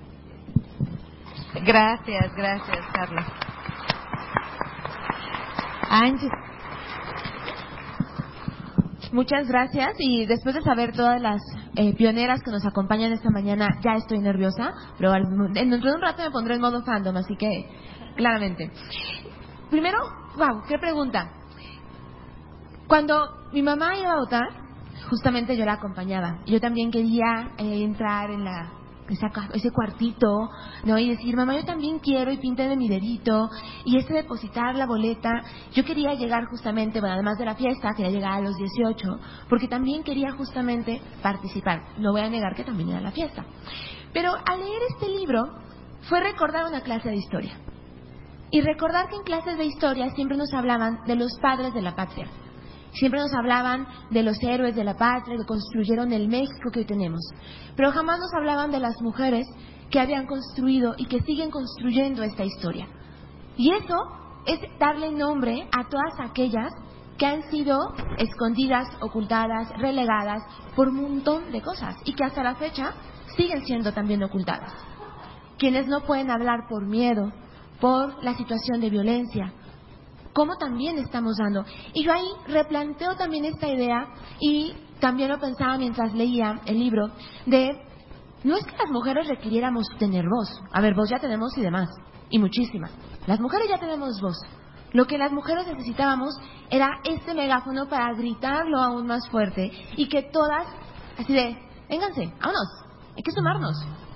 Gracias, gracias, Carla. Angie. Muchas gracias, y después de saber todas las eh, pioneras que nos acompañan esta mañana, ya estoy nerviosa, pero al, dentro de un rato me pondré en modo fandom, así que claramente. Primero, wow, qué pregunta. Cuando mi mamá iba a votar, justamente yo la acompañaba. Yo también quería eh, entrar en la Esa, ese cuartito, ¿no? Y decir, mamá, yo también quiero, y pinté de mi dedito, y este depositar la boleta. Yo quería llegar justamente, bueno, además de la fiesta, quería llegar a los dieciocho, porque también quería justamente participar. No voy a negar que también era la fiesta. Pero al leer este libro, fue recordar una clase de historia. Y recordar que en clases de historia siempre nos hablaban de los padres de la patria. Siempre nos hablaban de los héroes de la patria que construyeron el México que hoy tenemos. Pero jamás nos hablaban de las mujeres que habían construido y que siguen construyendo esta historia. Y eso es darle nombre a todas aquellas que han sido escondidas, ocultadas, relegadas por un montón de cosas y que hasta la fecha siguen siendo también ocultadas. Quienes no pueden hablar por miedo, por la situación de violencia, como también estamos dando. Y yo ahí replanteo también esta idea y también lo pensaba mientras leía el libro de, no es que las mujeres requiriéramos tener voz, a ver, voz ya tenemos y demás, y muchísima. Las mujeres ya tenemos voz. Lo que las mujeres necesitábamos era este megáfono para gritarlo aún más fuerte y que todas, así de, vénganse, vámonos, hay que sumarnos.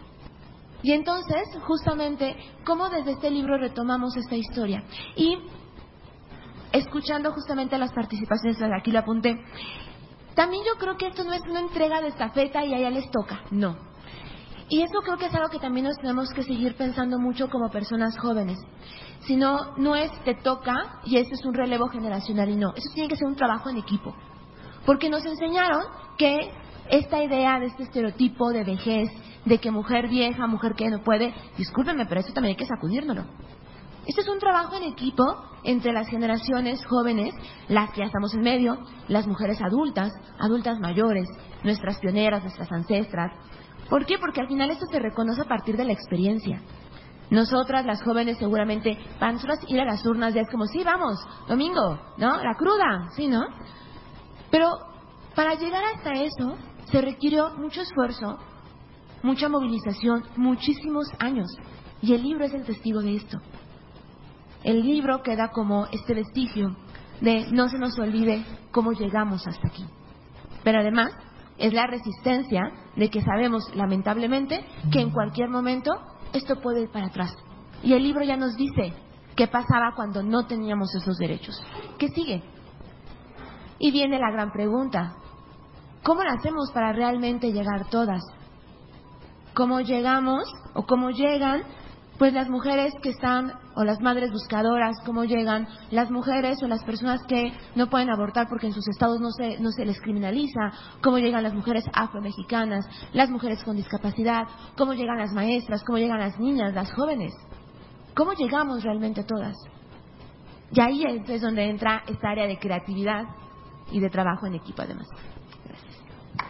Y entonces, justamente, cómo desde este libro retomamos esta historia. Y escuchando justamente las participaciones, aquí lo apunté, también yo creo que esto no es una entrega de estafeta y a ella les toca, no. Y eso creo que es algo que también nos tenemos que seguir pensando mucho como personas jóvenes. Si no, no es te toca y eso es un relevo generacional y no. Eso tiene que ser un trabajo en equipo. Porque nos enseñaron que esta idea de este estereotipo de vejez, de que mujer vieja, mujer que no puede, discúlpenme, pero eso también hay que sacudírnoslo. Este es un trabajo en equipo entre las generaciones jóvenes, las que ya estamos en medio, las mujeres adultas, adultas mayores, nuestras pioneras, nuestras ancestras. ¿Por qué? Porque al final esto se reconoce a partir de la experiencia. Nosotras, las jóvenes, seguramente, para nosotras ir a las urnas ya es como, sí, vamos, domingo, ¿no? La cruda, ¿sí, no? Pero para llegar hasta eso se requirió mucho esfuerzo, mucha movilización, muchísimos años. Y el libro es el testigo de esto. El libro queda como este vestigio de no se nos olvide cómo llegamos hasta aquí. Pero además es la resistencia de que sabemos, lamentablemente, que en cualquier momento esto puede ir para atrás. Y el libro ya nos dice qué pasaba cuando no teníamos esos derechos. ¿Qué sigue? Y viene la gran pregunta. ¿Cómo lo hacemos para realmente llegar todas? ¿Cómo llegamos o cómo llegan pues las mujeres que están, o las madres buscadoras, cómo llegan las mujeres o las personas que no pueden abortar porque en sus estados no se, no se les criminaliza, cómo llegan las mujeres afromexicanas, las mujeres con discapacidad, cómo llegan las maestras, cómo llegan las niñas, las jóvenes? ¿Cómo llegamos realmente todas? Y ahí es donde entra esta área de creatividad y de trabajo en equipo además. Gracias.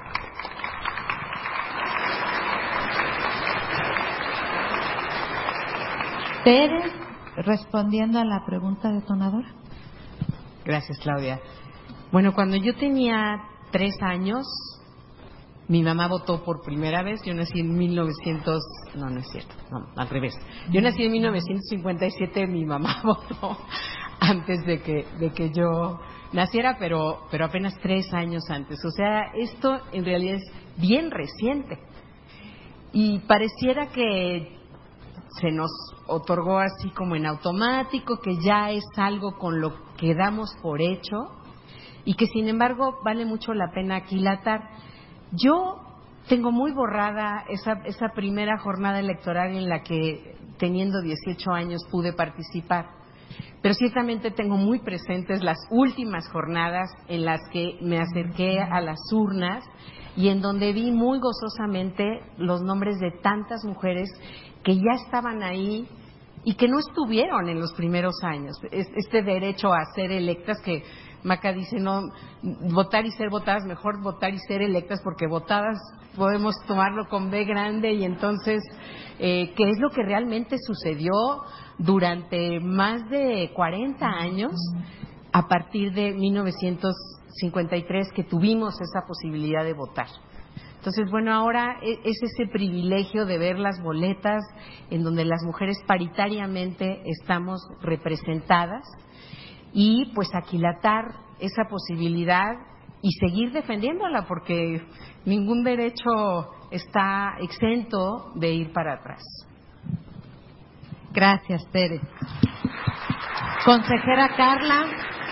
Tere, respondiendo a la pregunta detonadora. Gracias, Claudia. Bueno, cuando yo tenía tres años, mi mamá votó por primera vez. Yo nací en mil novecientos... No, no es cierto. No, al revés. Yo nací en mil novecientos cincuenta y siete. Mi mamá votó antes de que, de que yo naciera, pero, pero apenas tres años antes. O sea, esto en realidad es bien reciente. Y pareciera que se nos otorgó así como en automático, que ya es algo con lo que damos por hecho y que sin embargo vale mucho la pena aquilatar. Yo tengo muy borrada esa, esa primera jornada electoral en la que teniendo dieciocho años pude participar, pero ciertamente tengo muy presentes las últimas jornadas en las que me acerqué a las urnas y en donde vi muy gozosamente los nombres de tantas mujeres que ya estaban ahí y que no estuvieron en los primeros años. Este derecho a ser electas, que Maca dice, no, votar y ser votadas, mejor votar y ser electas, porque votadas podemos tomarlo con B grande, y entonces, eh, ¿qué es lo que realmente sucedió durante más de cuarenta años a partir de mil novecientos cincuenta y tres que tuvimos esa posibilidad de votar? Entonces, bueno, ahora es ese privilegio de ver las boletas en donde las mujeres paritariamente estamos representadas y pues aquilatar esa posibilidad y seguir defendiéndola, porque ningún derecho está exento de ir para atrás. Gracias, Tere. Consejera Carla.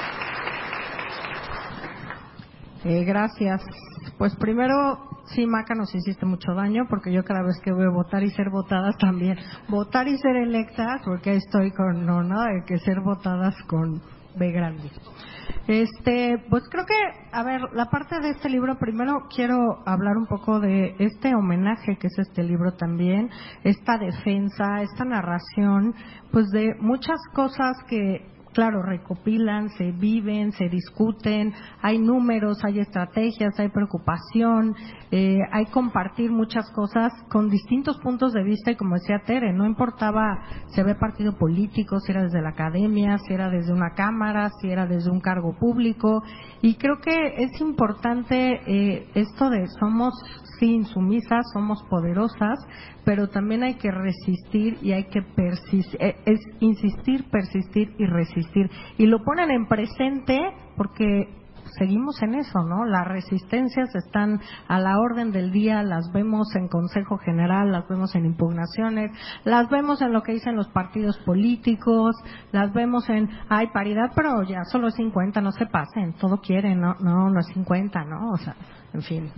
Eh, gracias. Pues primero, sí, Maca nos hiciste mucho daño, porque yo cada vez que voy a votar y ser votadas también, votar y ser electas, porque estoy con, no, nada de que ser votadas con B grande. Este, pues creo que, a ver, la parte de este libro, primero quiero hablar un poco de este homenaje que es este libro también, esta defensa, esta narración, pues de muchas cosas que, claro, recopilan, se viven, se discuten, hay números, hay estrategias, hay preocupación, eh, hay compartir muchas cosas con distintos puntos de vista y como decía Tere, no importaba si había partido político, si era desde la academia, si era desde una cámara, si era desde un cargo público y creo que es importante eh, esto de somos sí insumisas, somos poderosas, pero también hay que resistir y hay que persistir, es insistir, persistir y resistir. Y lo ponen en presente porque seguimos en eso, ¿no? Las resistencias están a la orden del día, las vemos en Consejo General, las vemos en impugnaciones, las vemos en lo que dicen los partidos políticos, las vemos en, hay paridad, pero ya solo es cincuenta, no se pasen, todo quieren, no, no, no es cincuenta, ¿no? O sea, en fin.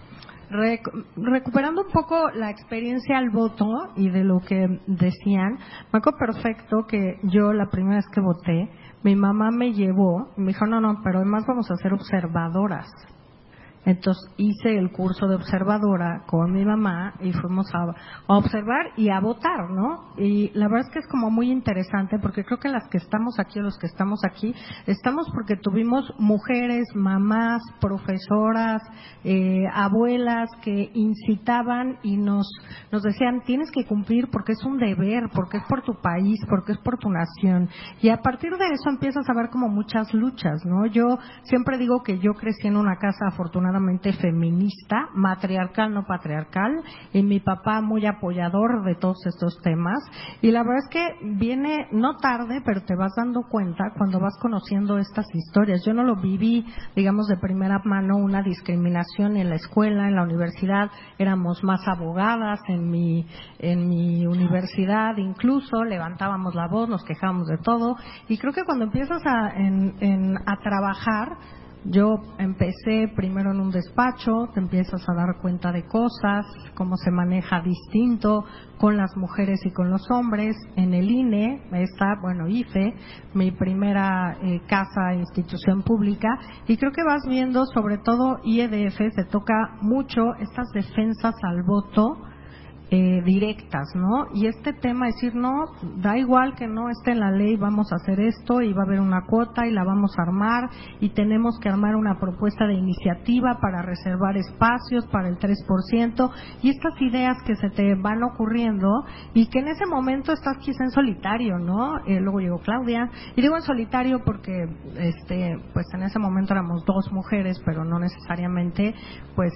Recuperando un poco la experiencia al voto y de lo que decían, me acuerdo perfecto que yo la primera vez que voté, mi mamá me llevó y me dijo, no, no, pero además vamos a ser observadoras. Entonces hice el curso de observadora con mi mamá y fuimos a, a observar y a votar, ¿no? Y la verdad es que es como muy interesante porque creo que las que estamos aquí o los que estamos aquí, estamos porque tuvimos mujeres, mamás, profesoras, eh, abuelas que incitaban y nos, nos decían, tienes que cumplir porque es un deber, porque es por tu país, porque es por tu nación. Y a partir de eso empiezas a ver como muchas luchas, ¿no? Yo siempre digo que yo crecí en una casa afortunada feminista, matriarcal, no patriarcal, y mi papá muy apoyador de todos estos temas. Y la verdad es que viene no tarde, pero te vas dando cuenta cuando vas conociendo estas historias. Yo no lo viví, digamos, de primera mano, una discriminación en la escuela, en la universidad. Éramos más abogadas en mi, en mi universidad, incluso levantábamos la voz, nos quejábamos de todo. Y creo que cuando empiezas a, en, en, a trabajar, yo empecé primero en un despacho, te empiezas a dar cuenta de cosas, cómo se maneja distinto con las mujeres y con los hombres. En el I N E, está, bueno, I F E, mi primera eh, casa, institución pública, y creo que vas viendo, sobre todo I E D F, se toca mucho estas defensas al voto, Eh, directas, ¿no? Y este tema, decir, no, da igual que no esté en la ley, vamos a hacer esto y va a haber una cuota y la vamos a armar y tenemos que armar una propuesta de iniciativa para reservar espacios para el tres por ciento y estas ideas que se te van ocurriendo y que en ese momento estás quizá en solitario, ¿no? Eh, luego llegó Claudia, y digo en solitario porque este, pues en ese momento éramos dos mujeres, pero no necesariamente, pues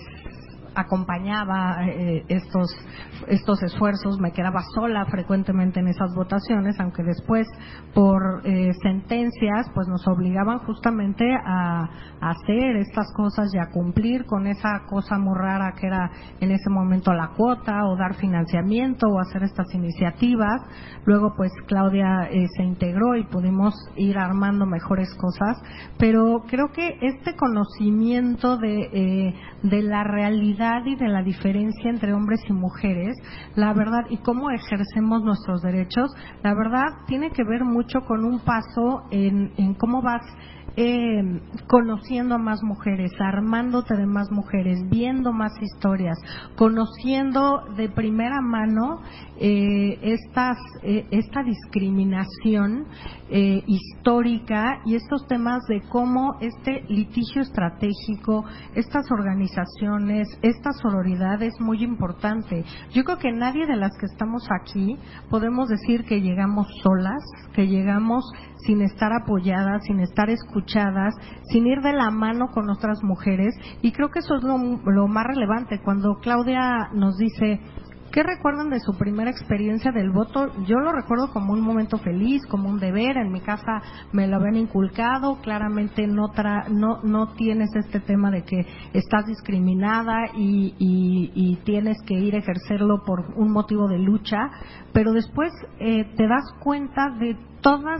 acompañaba eh, estos estos esfuerzos, me quedaba sola frecuentemente en esas votaciones, aunque después por eh, sentencias pues nos obligaban justamente a, a hacer estas cosas y a cumplir con esa cosa muy rara que era en ese momento la cuota o dar financiamiento o hacer estas iniciativas. Luego pues Claudia eh, se integró y pudimos ir armando mejores cosas, pero creo que este conocimiento de, eh, de la realidad y de la diferencia entre hombres y mujeres, la verdad, y cómo ejercemos nuestros derechos, la verdad tiene que ver mucho con un paso en, en cómo vas eh, conociendo a más mujeres, armándote de más mujeres, viendo más historias, conociendo de primera mano eh, estas, eh, esta discriminación eh, histórica y estos temas de cómo este litigio estratégico, estas organizaciones, esta sororidad es muy importante. Yo creo que nadie de las que estamos aquí podemos decir que llegamos solas, que llegamos sin estar apoyadas, sin estar escuchadas, sin ir de la mano con otras mujeres, y creo que eso es lo, lo más relevante. Cuando Claudia nos dice, ¿qué recuerdan de su primera experiencia del voto? Yo lo recuerdo como un momento feliz, como un deber. En mi casa me lo habían inculcado. Claramente no tra no no tienes este tema de que estás discriminada y, y, y tienes que ir a ejercerlo por un motivo de lucha. Pero después eh, te das cuenta de todas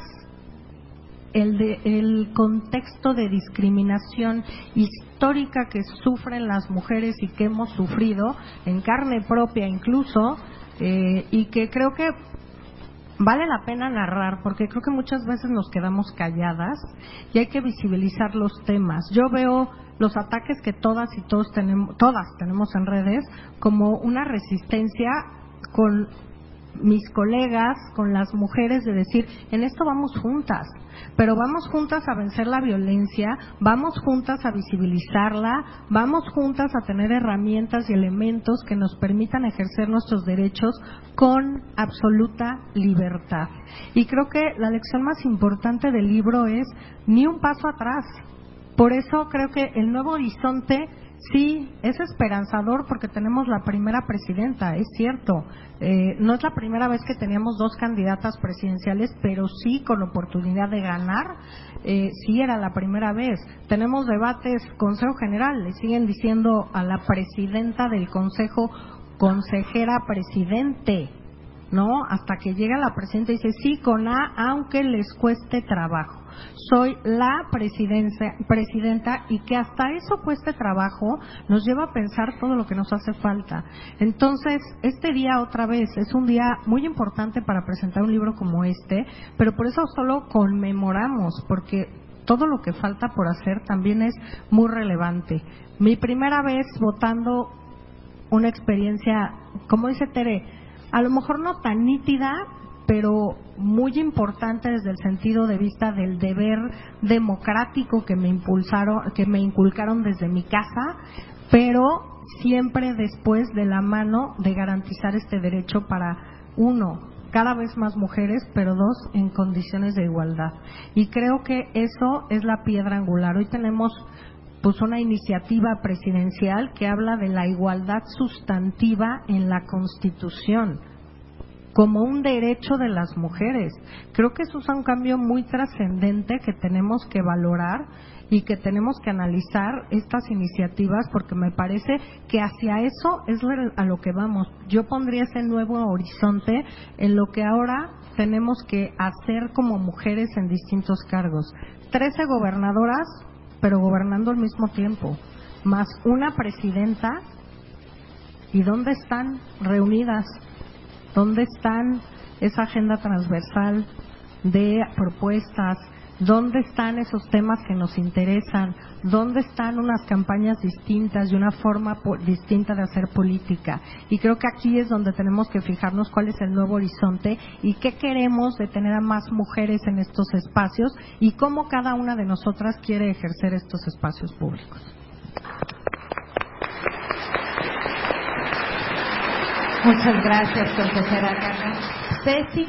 el, de, el contexto de discriminación histórica que sufren las mujeres y que hemos sufrido en carne propia incluso, eh, y que creo que vale la pena narrar, porque creo que muchas veces nos quedamos calladas y hay que visibilizar los temas. Yo veo los ataques que todas y todos tenemos, todas tenemos en redes, como una resistencia con mis colegas, con las mujeres, de decir, en esto vamos juntas, pero vamos juntas a vencer la violencia, vamos juntas a visibilizarla, vamos juntas a tener herramientas y elementos que nos permitan ejercer nuestros derechos con absoluta libertad. Y creo que la lección más importante del libro es ni un paso atrás. Por eso creo que el Nuevo Horizonte sí es esperanzador, porque tenemos la primera presidenta, es cierto. Eh, no es la primera vez que teníamos dos candidatas presidenciales, pero sí con oportunidad de ganar, eh, sí era la primera vez. Tenemos debates, Consejo General, le siguen diciendo a la presidenta del Consejo, consejera presidente, ¿no? Hasta que llega la presidenta y dice, sí, con A, aunque les cueste trabajo. Soy la presidenta, y que hasta eso cueste trabajo nos lleva a pensar todo lo que nos hace falta. Entonces, este día otra vez es un día muy importante para presentar un libro como este, pero por eso solo conmemoramos, porque todo lo que falta por hacer también es muy relevante. Mi primera vez votando, una experiencia, como dice Tere, a lo mejor no tan nítida, pero muy importante desde el sentido de vista del deber democrático que me impulsaron, que me inculcaron desde mi casa, pero siempre después de la mano de garantizar este derecho para, uno, cada vez más mujeres, pero dos, en condiciones de igualdad. Y creo que eso es la piedra angular. Hoy tenemos pues una iniciativa presidencial que habla de la igualdad sustantiva en la Constitución como un derecho de las mujeres. Creo que eso es un cambio muy trascendente que tenemos que valorar y que tenemos que analizar estas iniciativas, porque me parece que hacia eso es a lo que vamos. Yo pondría ese nuevo horizonte en lo que ahora tenemos que hacer como mujeres en distintos cargos. Trece gobernadoras, pero gobernando al mismo tiempo, más una presidenta. ¿Y dónde están reunidas? ¿Dónde están esa agenda transversal de propuestas? ¿Dónde están esos temas que nos interesan? ¿Dónde están unas campañas distintas y una forma distinta de hacer política? Y creo que aquí es donde tenemos que fijarnos cuál es el nuevo horizonte y qué queremos de tener a más mujeres en estos espacios y cómo cada una de nosotras quiere ejercer estos espacios públicos. Muchas gracias, consejera Carla. Ceci.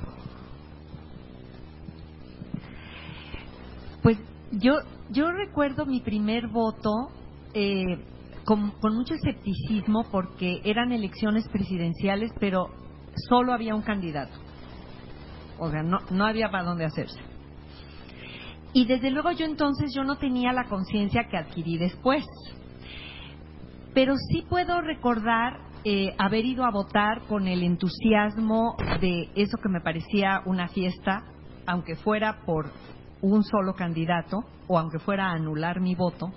Pues yo yo recuerdo mi primer voto eh, con, con mucho escepticismo, porque eran elecciones presidenciales, pero solo había un candidato. O sea, no, no había para dónde hacerse. Y desde luego yo entonces yo no tenía la conciencia que adquirí después. Pero sí puedo recordar Eh, haber ido a votar con el entusiasmo de eso que me parecía una fiesta, aunque fuera por un solo candidato o aunque fuera a anular mi voto.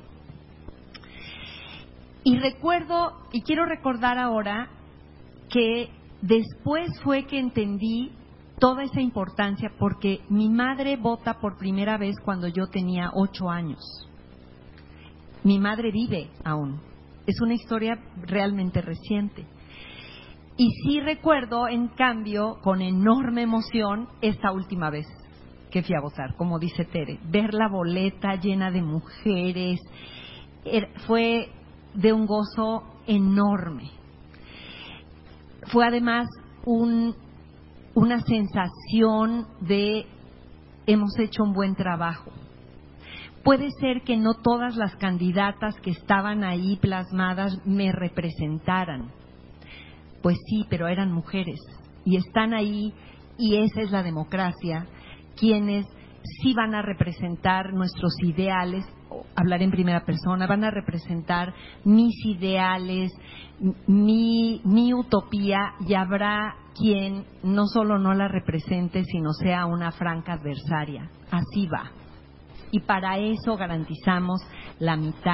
Y recuerdo, y quiero recordar ahora, que después fue que entendí toda esa importancia, porque mi madre vota por primera vez cuando yo tenía ocho años. Mi madre vive aún. Es una historia realmente reciente. Y sí recuerdo, en cambio, con enorme emoción, esta última vez que fui a votar, como dice Tere, ver la boleta llena de mujeres, fue de un gozo enorme. Fue además un, una sensación de hemos hecho un buen trabajo. Puede ser que no todas las candidatas que estaban ahí plasmadas me representaran. Pues sí, pero eran mujeres y están ahí, y esa es la democracia, quienes sí van a representar nuestros ideales, hablar en primera persona, van a representar mis ideales, mi, mi utopía, y habrá quien no solo no la represente, sino sea una franca adversaria. Así va. Y para eso garantizamos la mitad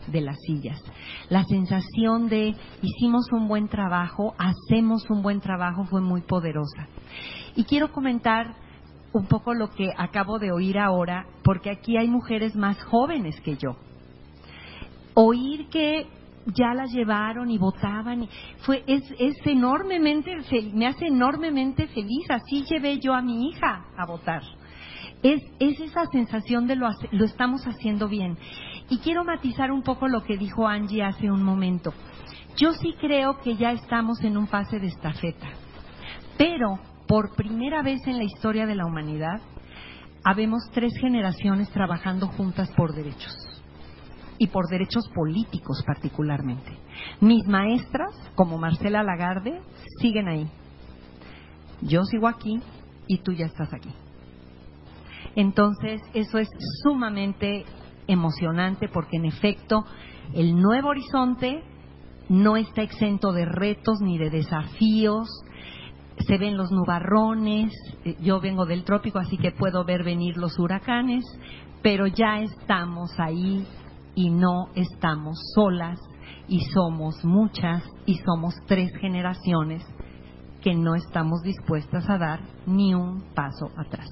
de las sillas. La sensación de hicimos un buen trabajo, hacemos un buen trabajo fue muy poderosa. Y quiero comentar un poco lo que acabo de oír ahora, porque aquí hay mujeres más jóvenes que yo. Oír que ya las llevaron y votaban, y fue es, es enormemente, me hace enormemente feliz. Así llevé yo a mi hija a votar. Es, es esa sensación de lo, lo estamos haciendo bien. Y quiero matizar un poco lo que dijo Angie hace un momento. Yo sí creo que ya estamos en un pase de estafeta, pero por primera vez en la historia de la humanidad habemos tres generaciones trabajando juntas por derechos. Y por derechos políticos particularmente. Mis maestras, como Marcela Lagarde, siguen ahí. Yo sigo aquí y tú ya estás aquí. Entonces, eso es sumamente emocionante porque, en efecto, el nuevo horizonte no está exento de retos ni de desafíos. Se ven los nubarrones. Yo vengo del trópico, así que puedo ver venir los huracanes, pero ya estamos ahí. Y no estamos solas, y somos muchas, y somos tres generaciones que no estamos dispuestas a dar ni un paso atrás.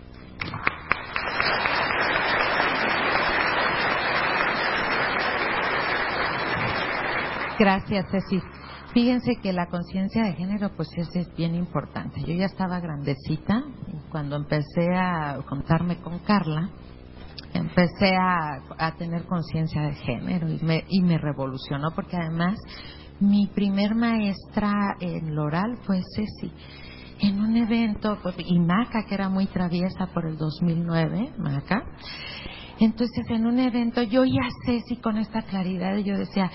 Gracias, Ceci. Fíjense que la conciencia de género pues es, es bien importante. Yo ya estaba grandecita cuando empecé a contarme con Carla. Empecé a, a tener conciencia de género y me, y me revolucionó porque además mi primer maestra en lo oral fue Ceci. En un evento, pues, y Maca, que era muy traviesa por el dos mil nueve, Maca. Entonces, en un evento, yo oía a Ceci con esta claridad y yo decía,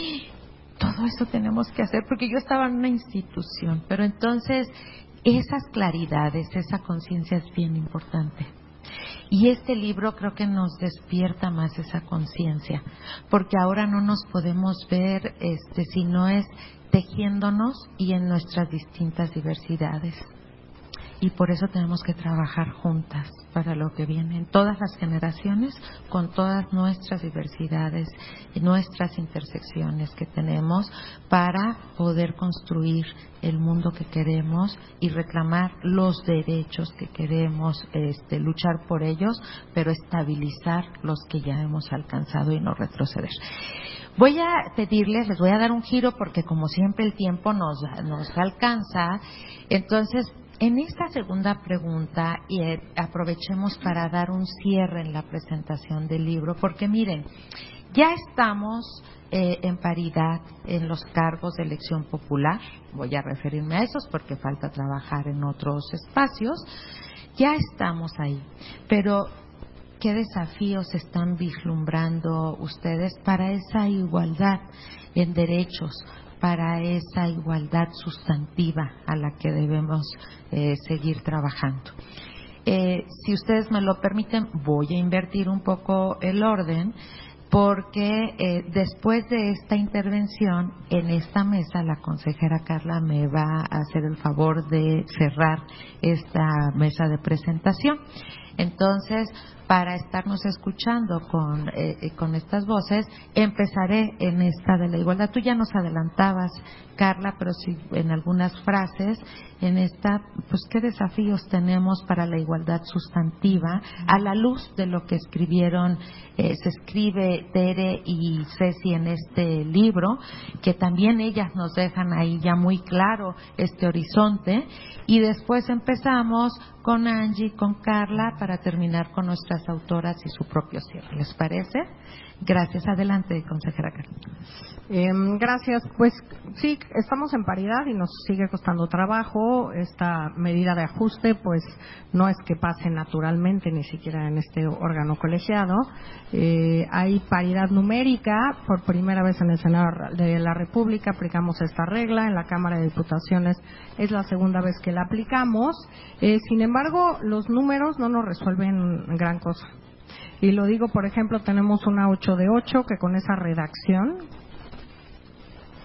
todo eso tenemos que hacer, porque yo estaba en una institución. Pero entonces, esas claridades, esa conciencia es bien importante. Y este libro creo que nos despierta más esa conciencia, porque ahora no nos podemos ver este, si no es tejiéndonos y en nuestras distintas diversidades. Y por eso tenemos que trabajar juntas para lo que viene en todas las generaciones, con todas nuestras diversidades, nuestras intersecciones que tenemos para poder construir el mundo que queremos y reclamar los derechos que queremos, este, luchar por ellos, pero estabilizar los que ya hemos alcanzado y no retroceder. Voy a pedirles, les voy a dar un giro porque como siempre el tiempo nos, nos alcanza, entonces en esta segunda pregunta eh, aprovechemos para dar un cierre en la presentación del libro, porque miren, ya estamos eh, en paridad en los cargos de elección popular, voy a referirme a esos porque falta trabajar en otros espacios, ya estamos ahí, pero ¿qué desafíos están vislumbrando ustedes para esa igualdad en derechos, para esa igualdad sustantiva a la que debemos eh, seguir trabajando? Eh, si ustedes me lo permiten, voy a invertir un poco el orden, porque eh, después de esta intervención, en esta mesa, la consejera Carla me va a hacer el favor de cerrar esta mesa de presentación. Entonces, para estarnos escuchando con, eh, con estas voces, empezaré en esta de la igualdad. Tú ya nos adelantabas, Carla, pero sí en algunas frases, en esta, pues, ¿qué desafíos tenemos para la igualdad sustantiva a la luz de lo que escribieron, eh, se escribe Tere y Ceci en este libro, que también ellas nos dejan ahí ya muy claro este horizonte, y después empezamos con Angie, con Carla, para terminar con nuestras autoras y su propio cierre. ¿Les parece? Gracias. Adelante, consejera Carla. Eh, gracias. Pues sí, estamos en paridad y nos sigue costando trabajo. Esta medida de ajuste, pues no es que pase naturalmente, ni siquiera en este órgano colegiado. Eh, hay paridad numérica. Por primera vez en el Senado de la República aplicamos esta regla. En la Cámara de Diputaciones es la segunda vez que la aplicamos. Eh, sin embargo, los números no nos resuelven gran cosa. Y lo digo, por ejemplo, tenemos una ocho de ocho que con esa redacción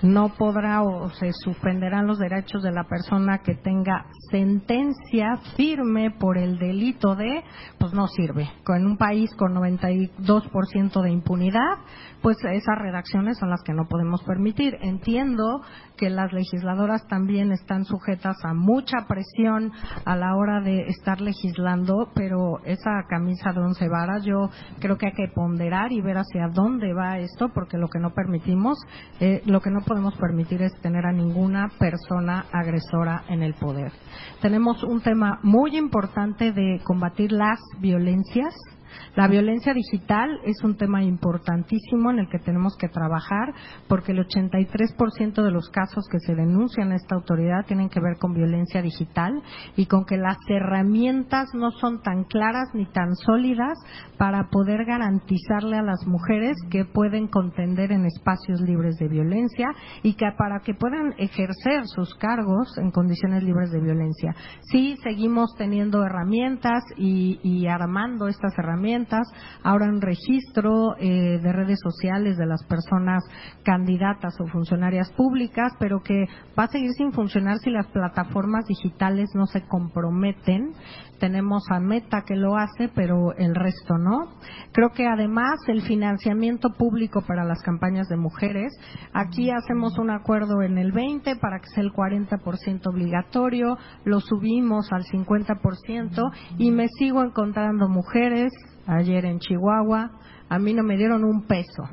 no podrá o se suspenderán los derechos de la persona que tenga sentencia firme por el delito de, pues no sirve. En un país con noventa y dos por ciento de impunidad, pues esas redacciones son las que no podemos permitir. Entiendo que las legisladoras también están sujetas a mucha presión a la hora de estar legislando, pero esa camisa de once varas yo creo que hay que ponderar y ver hacia dónde va esto, porque lo que no permitimos, eh, lo que no podemos permitir es tener a ninguna persona agresora en el poder. Tenemos un tema muy importante de combatir las violencias. La violencia digital es un tema importantísimo en el que tenemos que trabajar, porque el ochenta y tres por ciento de los casos que se denuncian a esta autoridad tienen que ver con violencia digital y con que las herramientas no son tan claras ni tan sólidas para poder garantizarle a las mujeres que pueden contender en espacios libres de violencia y que para que puedan ejercer sus cargos en condiciones libres de violencia. Sí, seguimos teniendo herramientas y, y armando estas herramientas. Ahora un registro eh, de redes sociales de las personas candidatas o funcionarias públicas, pero que va a seguir sin funcionar si las plataformas digitales no se comprometen. Tenemos a Meta que lo hace, pero el resto no. Creo que además el financiamiento público para las campañas de mujeres, aquí hacemos un acuerdo en el veinte para que sea el cuarenta por ciento obligatorio, lo subimos al cincuenta por ciento y me sigo encontrando mujeres. Ayer en Chihuahua, a mí no me dieron un peso.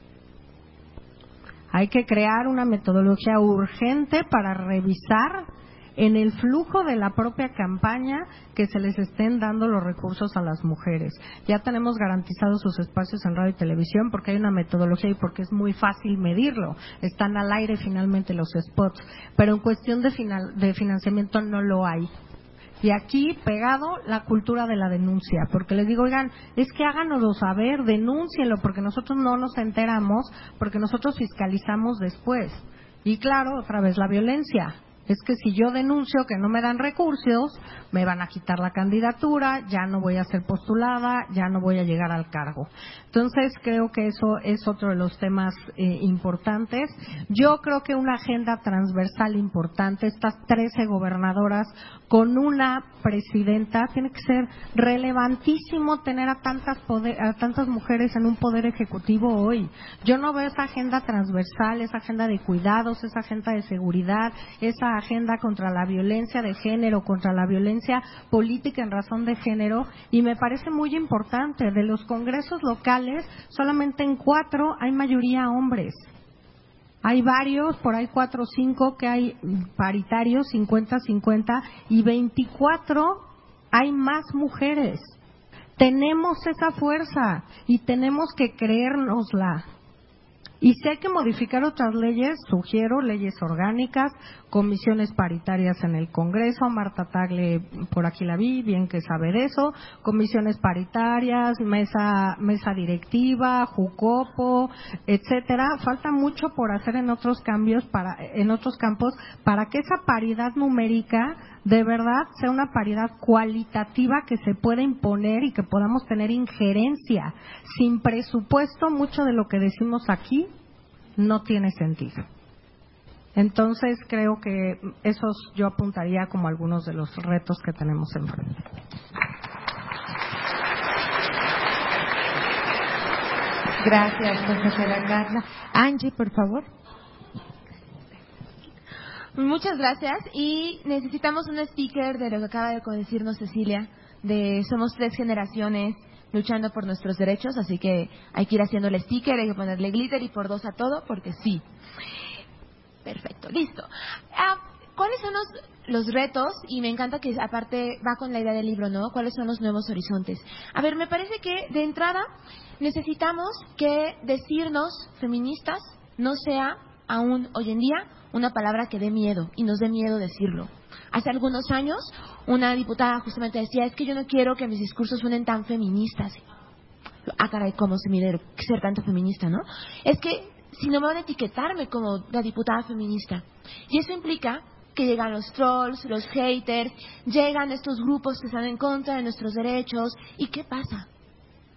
Hay que crear una metodología urgente para revisar en el flujo de la propia campaña que se les estén dando los recursos a las mujeres. Ya tenemos garantizados sus espacios en radio y televisión porque hay una metodología y porque es muy fácil medirlo. Están al aire finalmente los spots, pero en cuestión de, final, de financiamiento no lo hay. Y aquí pegado la cultura de la denuncia, porque les digo, oigan, es que háganoslo saber, denúncienlo, porque nosotros no nos enteramos, porque nosotros fiscalizamos después. Y claro, otra vez la violencia. Es que si yo denuncio que no me dan recursos, me van a quitar la candidatura, ya no voy a ser postulada, ya no voy a llegar al cargo. Entonces, creo que eso es otro de los temas eh, importantes. Yo creo que una agenda transversal importante, estas trece gobernadoras con una presidenta, tiene que ser relevantísimo tener a tantas, poder, a tantas mujeres en un poder ejecutivo hoy. Yo no veo esa agenda transversal, esa agenda de cuidados, esa agenda de seguridad, esa agenda contra la violencia de género, contra la violencia política en razón de género, y me parece muy importante. De los congresos locales, solamente en cuatro hay mayoría hombres. Hay varios, por ahí cuatro o cinco que hay paritarios, cincuenta cincuenta, y veinticuatro hay más mujeres. Tenemos esa fuerza y tenemos que creérnosla. Y si hay que modificar otras leyes, sugiero leyes orgánicas, comisiones paritarias en el Congreso. Marta Tagle, por aquí la vi, bien que sabe de eso. Comisiones paritarias, mesa mesa directiva, Jucopo, etcétera. Falta mucho por hacer en otros cambios, para en otros campos, para que esa paridad numérica de verdad sea una paridad cualitativa que se pueda imponer y que podamos tener injerencia. Sin presupuesto, mucho de lo que decimos aquí no tiene sentido. Entonces, creo que esos yo apuntaría como algunos de los retos que tenemos enfrente. Gracias, profesora Carla. Angie, por favor. Muchas gracias, y necesitamos un sticker de lo que acaba de decirnos Cecilia, de somos tres generaciones luchando por nuestros derechos, así que hay que ir haciendo el sticker, hay que ponerle glitter y por dos a todo, porque sí. Perfecto, listo. Ah, ¿cuáles son los, los retos? Y me encanta que aparte va con la idea del libro, ¿no? ¿Cuáles son los nuevos horizontes? A ver, me parece que de entrada necesitamos que decirnos feministas no sea aún hoy en día una palabra que dé miedo, y nos dé miedo decirlo. Hace algunos años una diputada justamente decía, es que yo no quiero que mis discursos suenen tan feministas. Ah, caray, ¿cómo se mide ser tanto feminista, no? Es que si no me van a etiquetarme como la diputada feminista. Y eso implica que llegan los trolls, los haters, llegan estos grupos que están en contra de nuestros derechos. ¿Y qué pasa?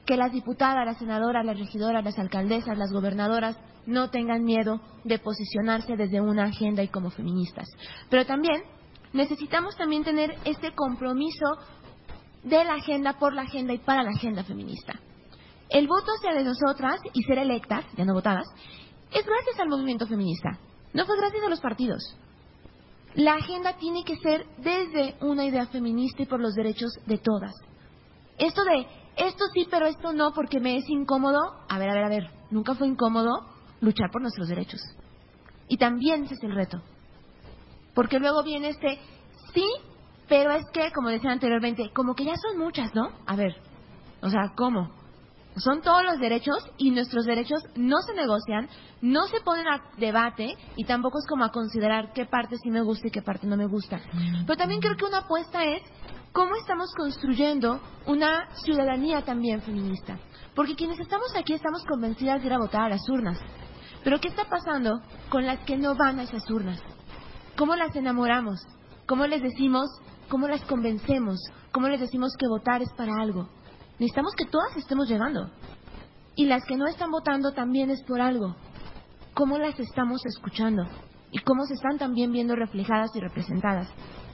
que las diputadas, las senadoras, las regidoras, las alcaldesas, las gobernadoras no tengan miedo de posicionarse desde una agenda y como feministas. Pero también necesitamos también tener este compromiso de la agenda, por la agenda y para la agenda feminista. El voto hacia de nosotras y ser electas, ya no votadas, es gracias al movimiento feminista, no fue gracias a los partidos. La agenda tiene que ser desde una idea feminista y por los derechos de todas. Esto de, esto sí, pero esto no, porque me es incómodo. A ver, a ver, a ver, nunca fue incómodo luchar por nuestros derechos. Y también ese es el reto. Porque luego viene este, sí, pero es que, como decía anteriormente, como que ya son muchas, ¿no? A ver, o sea, ¿cómo? Son todos los derechos y nuestros derechos no se negocian, no se ponen a debate y tampoco es como a considerar qué parte sí me gusta y qué parte no me gusta. Pero también creo que una apuesta es cómo estamos construyendo una ciudadanía también feminista. Porque quienes estamos aquí estamos convencidas de ir a votar a las urnas. Pero ¿qué está pasando con las que no van a esas urnas? ¿Cómo las enamoramos? ¿Cómo les decimos, cómo las convencemos? ¿Cómo les decimos que votar es para algo? Necesitamos que todas estemos llegando. Y las que no están votando también es por algo. ¿Cómo las estamos escuchando? Y cómo se están también viendo reflejadas y representadas.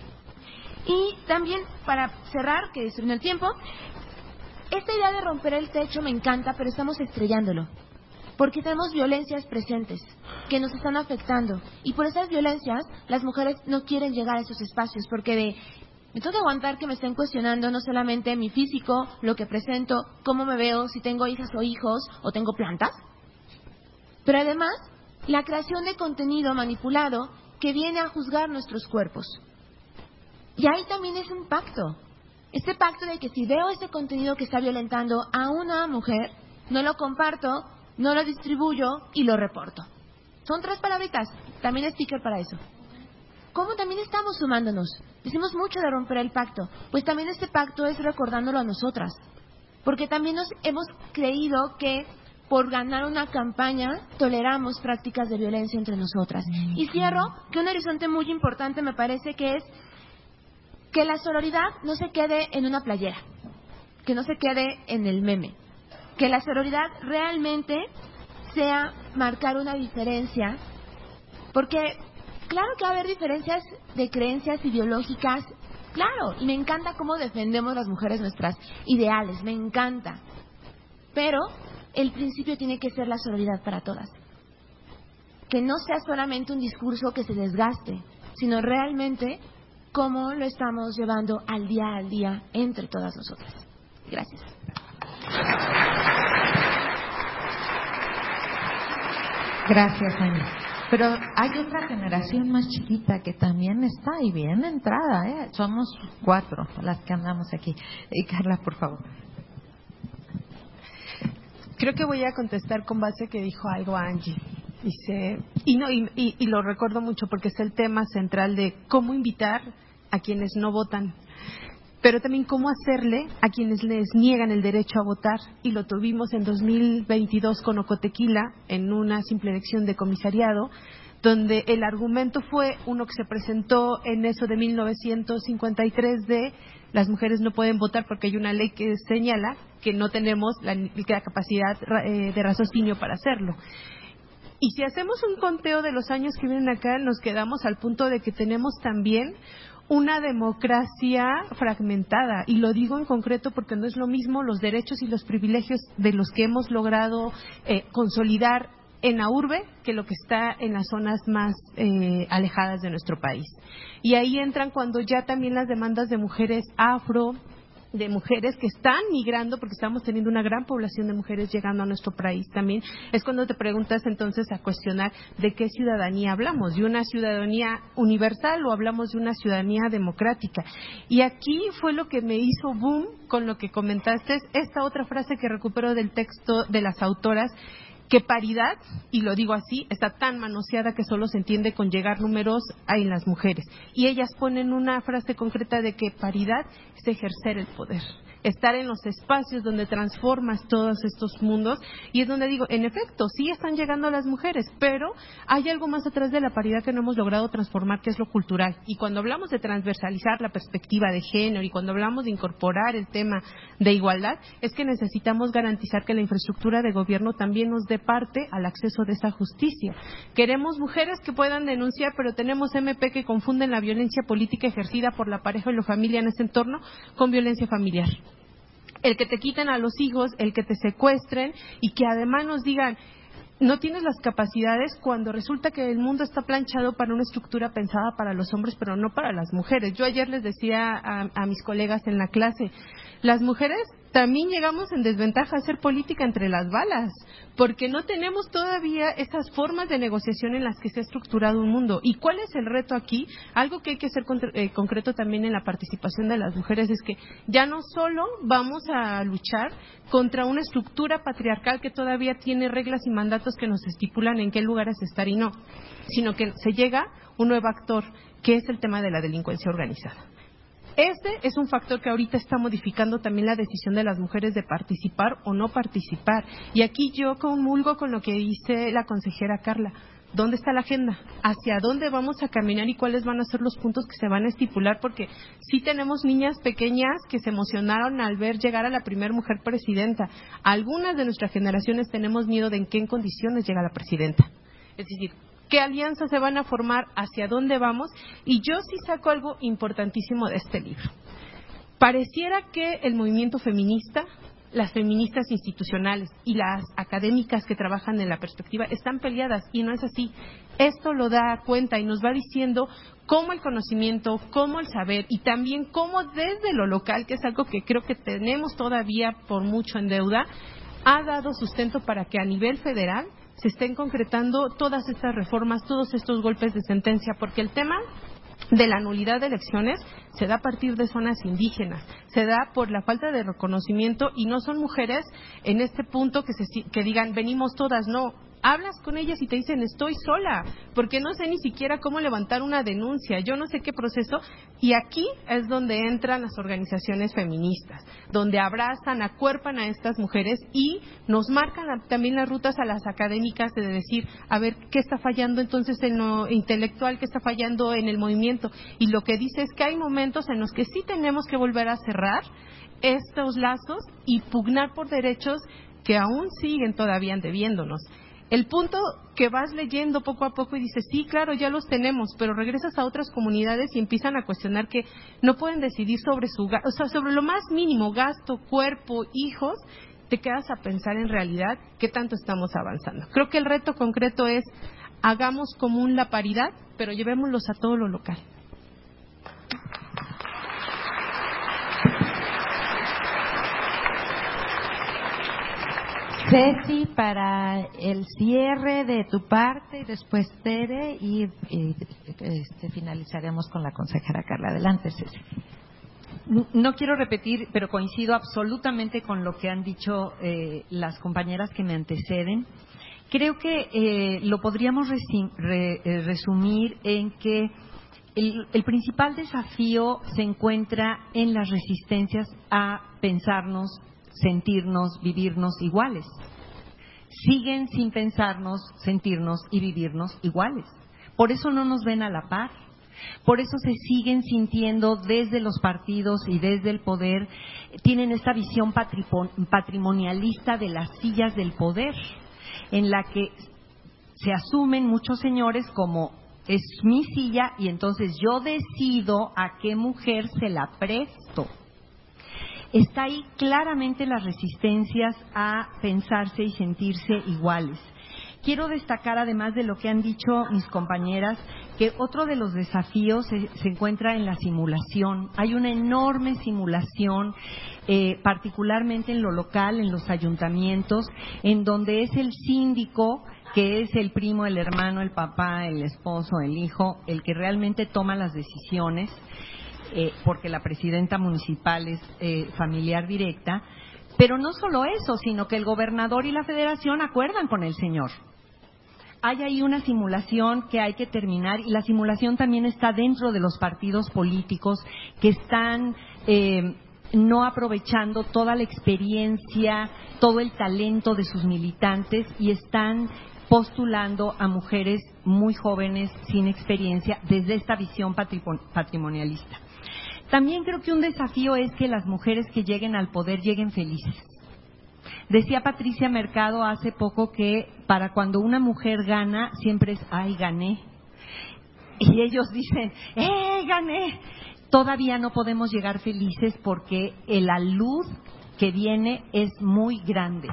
Y también, para cerrar, que estoy en el tiempo, esta idea de romper el techo me encanta, pero estamos estrellándolo. Porque tenemos violencias presentes que nos están afectando. Y por esas violencias, las mujeres no quieren llegar a esos espacios, porque de... me tengo que aguantar que me estén cuestionando no solamente mi físico, lo que presento, cómo me veo, si tengo hijas o hijos, o tengo plantas, pero además la creación de contenido manipulado que viene a juzgar nuestros cuerpos. Y ahí también es un pacto. Este pacto de que si veo ese contenido que está violentando a una mujer, no lo comparto, no lo distribuyo y lo reporto. Son tres palabritas, también sticker para eso. ¿Cómo también estamos sumándonos? Decimos mucho de romper el pacto. Pues también este pacto es recordándolo a nosotras. Porque también nos hemos creído que por ganar una campaña toleramos prácticas de violencia entre nosotras. Y cierro que un horizonte muy importante me parece que es que la sororidad no se quede en una playera, que no se quede en el meme. Que la sororidad realmente sea marcar una diferencia, porque... claro que va a haber diferencias de creencias ideológicas, claro, y me encanta cómo defendemos las mujeres nuestras ideales, me encanta. Pero el principio tiene que ser la sororidad para todas. Que no sea solamente un discurso que se desgaste, sino realmente cómo lo estamos llevando al día al día entre todas nosotras. Gracias. Gracias, Ana. Pero hay otra generación más chiquita que también está y bien entrada, ¿eh? Somos cuatro las que andamos aquí. Y Carla, por favor. Creo que voy a contestar con base que dijo algo Angie. Dice, y no y, y, y lo recuerdo mucho porque es el tema central de cómo invitar a quienes no votan, pero también cómo hacerle a quienes les niegan el derecho a votar. Y lo tuvimos en dos mil veintidós con Ocotequila, en una simple elección de comisariado, donde el argumento fue uno que se presentó en eso de mil novecientos cincuenta y tres de las mujeres no pueden votar porque hay una ley que señala que no tenemos la, la capacidad eh, de raciocinio para hacerlo. Y si hacemos un conteo de los años que vienen acá, nos quedamos al punto de que tenemos también una democracia fragmentada, y lo digo en concreto porque no es lo mismo los derechos y los privilegios de los que hemos logrado eh, consolidar en la urbe que lo que está en las zonas más eh, alejadas de nuestro país. Y ahí entran cuando ya también las demandas de mujeres afro, de mujeres que están migrando, porque estamos teniendo una gran población de mujeres llegando a nuestro país también, es cuando te preguntas entonces a cuestionar de qué ciudadanía hablamos, de una ciudadanía universal o hablamos de una ciudadanía democrática. Y aquí fue lo que me hizo boom con lo que comentaste, esta otra frase que recupero del texto de las autoras, que paridad, y lo digo así, está tan manoseada que solo se entiende con llegar números en las mujeres. Y ellas ponen una frase concreta de que paridad es ejercer el poder. estar en los espacios donde transformas todos estos mundos, y es donde digo, en efecto, sí están llegando las mujeres, pero hay algo más atrás de la paridad que no hemos logrado transformar, que es lo cultural. Y cuando hablamos de transversalizar la perspectiva de género y cuando hablamos de incorporar el tema de igualdad, es que necesitamos garantizar que la infraestructura de gobierno también nos dé parte al acceso de esa justicia. Queremos mujeres que puedan denunciar, pero tenemos M P que confunden la violencia política ejercida por la pareja y la familia en ese entorno con violencia familiar. El que te quiten a los hijos, el que te secuestren y que además nos digan no tienes las capacidades, cuando resulta que el mundo está planchado para una estructura pensada para los hombres, pero no para las mujeres. Yo ayer les decía a, a mis colegas en la clase, las mujeres también llegamos en desventaja a hacer política entre las balas, porque no tenemos todavía esas formas de negociación en las que se ha estructurado un mundo. ¿Y cuál es el reto aquí? Algo que hay que hacer eh, concreto también en la participación de las mujeres es que ya no solo vamos a luchar contra una estructura patriarcal que todavía tiene reglas y mandatos que nos estipulan en qué lugares estar y no, sino que se llega un nuevo actor, que es el tema de la delincuencia organizada. Este es un factor que ahorita está modificando también la decisión de las mujeres de participar o no participar. Y aquí yo comulgo con lo que dice la consejera Carla. ¿Dónde está la agenda? ¿Hacia dónde vamos a caminar y cuáles van a ser los puntos que se van a estipular? Porque sí tenemos niñas pequeñas que se emocionaron al ver llegar a la primera mujer presidenta. Algunas de nuestras generaciones tenemos miedo de en qué condiciones llega la presidenta. Es decir, ¿qué alianzas se van a formar? ¿Hacia dónde vamos? Y yo sí saco algo importantísimo de este libro. Pareciera que el movimiento feminista, las feministas institucionales y las académicas que trabajan en la perspectiva están peleadas, y no es así. Esto lo da cuenta y nos va diciendo cómo el conocimiento, cómo el saber y también cómo desde lo local, que es algo que creo que tenemos todavía por mucho en deuda, ha dado sustento para que a nivel federal se estén concretando todas estas reformas, todos estos golpes de sentencia, porque el tema de la nulidad de elecciones se da a partir de zonas indígenas, se da por la falta de reconocimiento, y no son mujeres en este punto que, se, que digan venimos todas, no. Hablas con ellas y te dicen estoy sola, porque no sé ni siquiera cómo levantar una denuncia, yo no sé qué proceso, y aquí es donde entran las organizaciones feministas, donde abrazan, acuerpan a estas mujeres y nos marcan la, también las rutas a las académicas de decir, a ver, ¿qué está fallando entonces en lo intelectual, qué está fallando en el movimiento? Y lo que dice es que hay momentos en los que sí tenemos que volver a cerrar estos lazos y pugnar por derechos que aún siguen todavía debiéndonos. El punto que vas leyendo poco a poco y dices, sí, claro, ya los tenemos, pero regresas a otras comunidades y empiezan a cuestionar que no pueden decidir sobre su, o sea, sobre lo más mínimo, gasto, cuerpo, hijos, te quedas a pensar en realidad qué tanto estamos avanzando. Creo que el reto concreto es, hagamos común la paridad, pero llevémoslos a todo lo local. Ceci, para el cierre de tu parte, y después Tere, y, y este, finalizaremos con la consejera Carla. Adelante, Ceci. No quiero repetir, pero coincido absolutamente con lo que han dicho eh, las compañeras que me anteceden. Creo que eh, lo podríamos resi- re- eh, resumir en que el, el principal desafío se encuentra en las resistencias a pensarnos, sentirnos, vivirnos iguales. Siguen sin pensarnos, sentirnos y vivirnos iguales. Por eso no nos ven a la par. Por eso se siguen sintiendo desde los partidos y desde el poder, tienen esta visión patrimonialista de las sillas del poder, en la que se asumen muchos señores como es mi silla y entonces yo decido a qué mujer se la presto. Está ahí claramente las resistencias a pensarse y sentirse iguales. Quiero destacar, además de lo que han dicho mis compañeras, que otro de los desafíos se, se encuentra en la simulación. Hay una enorme simulación, eh, particularmente en lo local, en los ayuntamientos, en donde es el síndico, que es el primo, el hermano, el papá, el esposo, el hijo, el que realmente toma las decisiones, eh, porque la presidenta municipal es eh, familiar directa. Pero no solo eso, sino que el gobernador y la federación acuerdan con el señor. Hay ahí una simulación que hay que terminar, y la simulación también está dentro de los partidos políticos que están eh, no aprovechando toda la experiencia, todo el talento de sus militantes y están postulando a mujeres muy jóvenes sin experiencia desde esta visión patrimonialista. También creo que un desafío es que las mujeres que lleguen al poder lleguen felices. Decía Patricia Mercado hace poco que para cuando una mujer gana siempre es ¡ay, gané! Y ellos dicen ¡eh, gané! Todavía no podemos llegar felices porque la luz que viene es muy grande.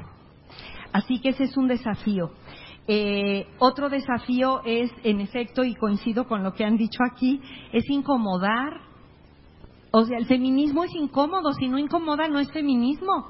Así que ese es un desafío. Eh, otro desafío es, en efecto, y coincido con lo que han dicho aquí, es incomodar. O sea, el feminismo es incómodo, si no incomoda no es feminismo,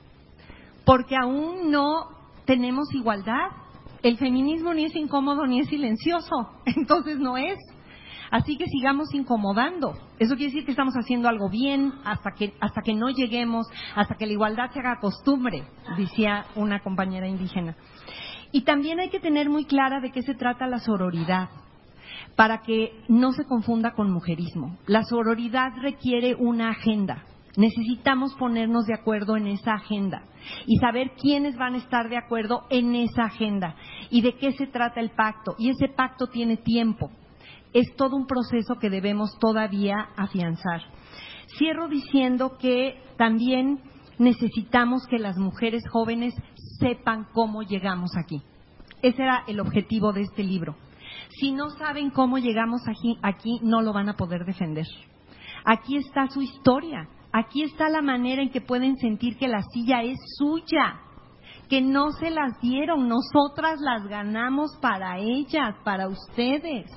porque aún no tenemos igualdad. El feminismo ni es incómodo ni es silencioso, entonces no es. Así que sigamos incomodando. Eso quiere decir que estamos haciendo algo bien hasta que hasta que no lleguemos, hasta que la igualdad se haga costumbre, decía una compañera indígena. Y también hay que tener muy clara de qué se trata la sororidad, para que no se confunda con mujerismo. La sororidad requiere una agenda. Necesitamos ponernos de acuerdo en esa agenda y saber quiénes van a estar de acuerdo en esa agenda y de qué se trata el pacto. Y ese pacto tiene tiempo. Es todo un proceso que debemos todavía afianzar. Cierro diciendo que también necesitamos que las mujeres jóvenes sepan cómo llegamos aquí. Ese era el objetivo de este libro. Si no saben cómo llegamos aquí, aquí no lo van a poder defender. Aquí está su historia, aquí está la manera en que pueden sentir que la silla es suya, que no se las dieron, nosotras las ganamos para ellas, para ustedes.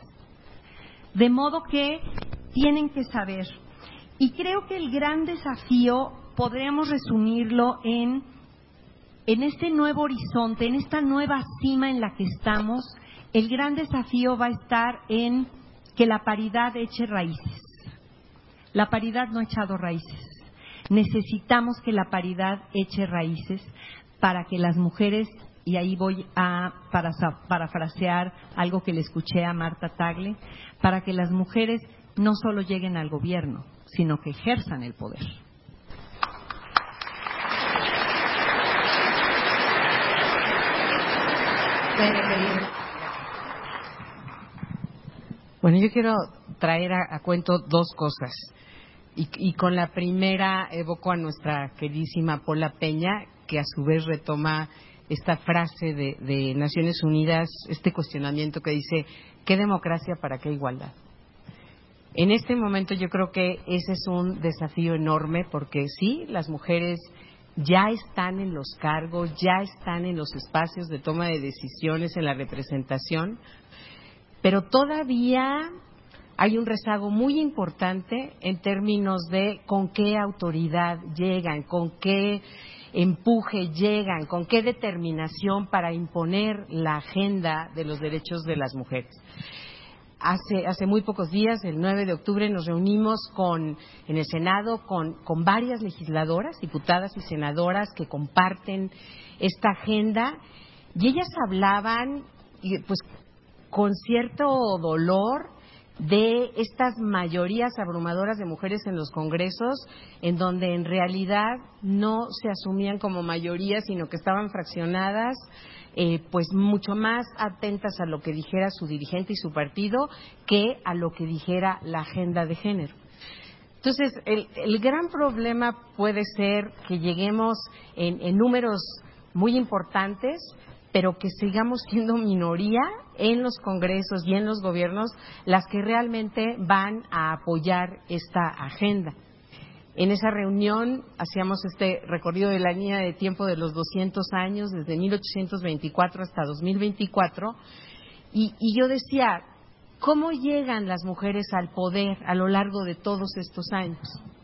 De modo que tienen que saber. Y creo que el gran desafío podríamos resumirlo en, en este nuevo horizonte, en esta nueva cima en la que estamos. El gran desafío va a estar en que la paridad eche raíces. La paridad no ha echado raíces. Necesitamos que la paridad eche raíces para que las mujeres, y ahí voy a parafrasear algo que le escuché a Marta Tagle, para que las mujeres no solo lleguen al gobierno, sino que ejerzan el poder. Bueno, yo quiero traer a, a cuento dos cosas. Y, y con la primera evoco a nuestra queridísima Paula Peña, que a su vez retoma esta frase de, de Naciones Unidas, este cuestionamiento que dice, ¿qué democracia para qué igualdad? En este momento yo creo que ese es un desafío enorme porque sí, las mujeres ya están en los cargos, ya están en los espacios de toma de decisiones, en la representación, pero todavía hay un rezago muy importante en términos de con qué autoridad llegan, con qué empuje llegan, con qué determinación para imponer la agenda de los derechos de las mujeres. Hace, hace muy pocos días, el nueve de octubre, nos reunimos con, en el Senado con, con varias legisladoras, diputadas y senadoras que comparten esta agenda y ellas hablaban pues con cierto dolor de estas mayorías abrumadoras de mujeres en los congresos, en donde en realidad no se asumían como mayoría, sino que estaban fraccionadas, eh, pues mucho más atentas a lo que dijera su dirigente y su partido que a lo que dijera la agenda de género. Entonces, el, el gran problema puede ser que lleguemos en, en números muy importantes, pero que sigamos siendo minoría en los congresos y en los gobiernos las que realmente van a apoyar esta agenda. En esa reunión hacíamos este recorrido de la línea de tiempo de los doscientos años, desde mil ochocientos veinticuatro hasta dos mil veinticuatro, y, y yo decía, ¿cómo llegan las mujeres al poder a lo largo de todos estos años?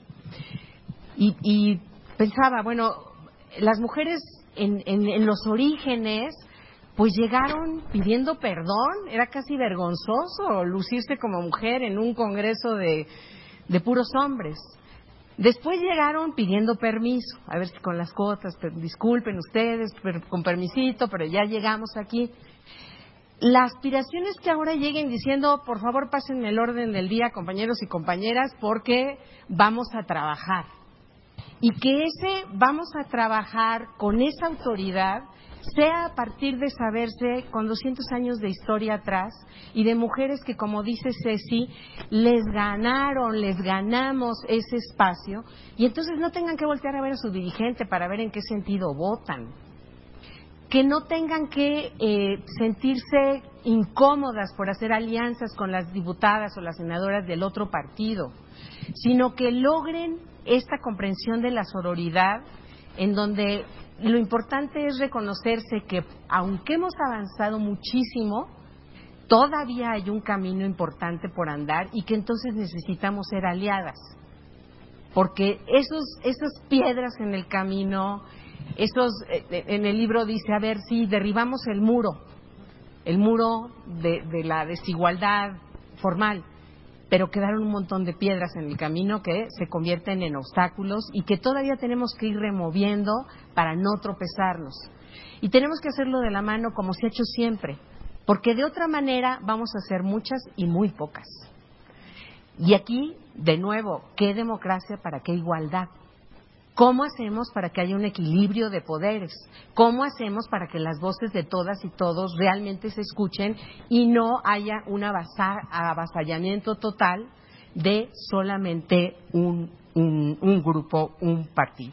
Y, y pensaba, bueno, las mujeres en, en, en los orígenes pues llegaron pidiendo perdón, era casi vergonzoso lucirse como mujer en un congreso de, de puros hombres. Después llegaron pidiendo permiso, a ver si con las cuotas, disculpen ustedes, pero con permisito, pero ya llegamos aquí. La aspiración es que ahora lleguen diciendo, por favor pásenme el orden del día, compañeros y compañeras, porque vamos a trabajar. y que ese vamos a trabajar con esa autoridad sea a partir de saberse con doscientos años de historia atrás y de mujeres que, como dice Ceci, les ganaron, les ganamos ese espacio y entonces no tengan que voltear a ver a su dirigente para ver en qué sentido votan, que no tengan que eh, sentirse incómodas por hacer alianzas con las diputadas o las senadoras del otro partido, sino que logren esta comprensión de la sororidad en donde lo importante es reconocerse que aunque hemos avanzado muchísimo, todavía hay un camino importante por andar y que entonces necesitamos ser aliadas, porque esos, esas piedras en el camino, esos, en el libro dice, a ver, sí, derribamos el muro, el muro de, de la desigualdad formal, pero quedaron un montón de piedras en el camino que se convierten en obstáculos y que todavía tenemos que ir removiendo para no tropezarnos. Y tenemos que hacerlo de la mano como se ha hecho siempre, porque de otra manera vamos a hacer muchas y muy pocas. Y aquí, de nuevo, ¿qué democracia para qué igualdad? ¿Cómo hacemos para que haya un equilibrio de poderes? ¿Cómo hacemos para que las voces de todas y todos realmente se escuchen y no haya un avasallamiento total de solamente un, un, un grupo, un partido?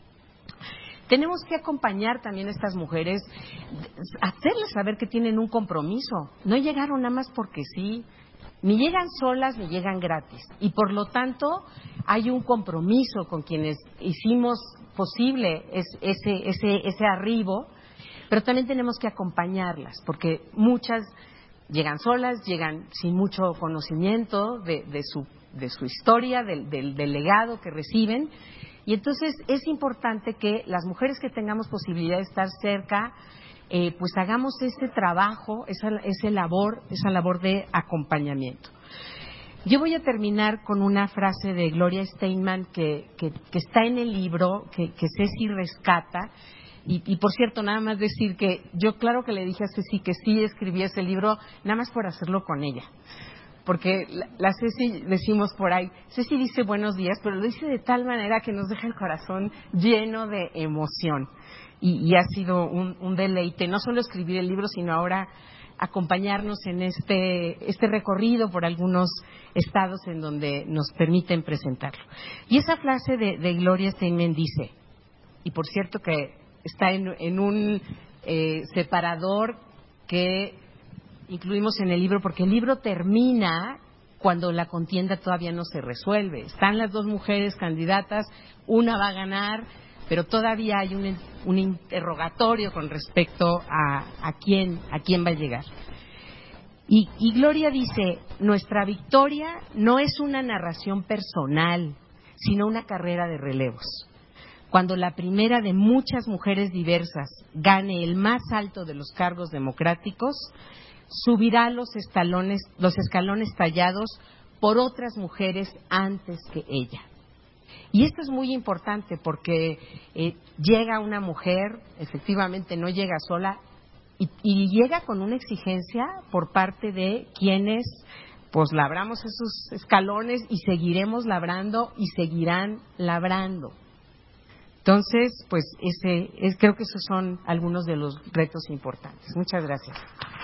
Tenemos que acompañar también a estas mujeres, hacerles saber que tienen un compromiso. No llegaron nada más porque sí. Ni llegan solas ni llegan gratis y por lo tanto hay un compromiso con quienes hicimos posible ese, ese, ese arribo, pero también tenemos que acompañarlas porque muchas llegan solas, llegan sin mucho conocimiento de, de, su, de su historia, del, del, del legado que reciben y entonces es importante que las mujeres que tengamos posibilidad de estar cerca Eh, pues hagamos ese trabajo, esa, esa labor, esa labor de acompañamiento. Yo voy a terminar con una frase de Gloria Steinman que, que, que está en el libro, que, que Ceci rescata, y, y por cierto, nada más decir que yo claro que le dije a Ceci que sí escribí ese libro, nada más por hacerlo con ella. Porque la, la Ceci, decimos por ahí, Ceci dice buenos días, pero lo dice de tal manera que nos deja el corazón lleno de emoción. Y, y ha sido un, un deleite, no solo escribir el libro, sino ahora acompañarnos en este, este recorrido por algunos estados en donde nos permiten presentarlo. Y esa frase de, de Gloria Steinman dice, y por cierto que está en, en un eh, separador que incluimos en el libro, porque el libro termina cuando la contienda todavía no se resuelve. Están las dos mujeres candidatas, una va a ganar, pero todavía hay un, un interrogatorio con respecto a, a quién a quién va a llegar. Y, y Gloria dice, nuestra victoria no es una narración personal, sino una carrera de relevos. Cuando la primera de muchas mujeres diversas gane el más alto de los cargos democráticos, subirá los escalones, los escalones tallados por otras mujeres antes que ella. Y esto es muy importante porque eh, llega una mujer, efectivamente no llega sola, y, y llega con una exigencia por parte de quienes pues labramos esos escalones y seguiremos labrando y seguirán labrando. Entonces, pues ese es, creo que esos son algunos de los retos importantes. Muchas gracias.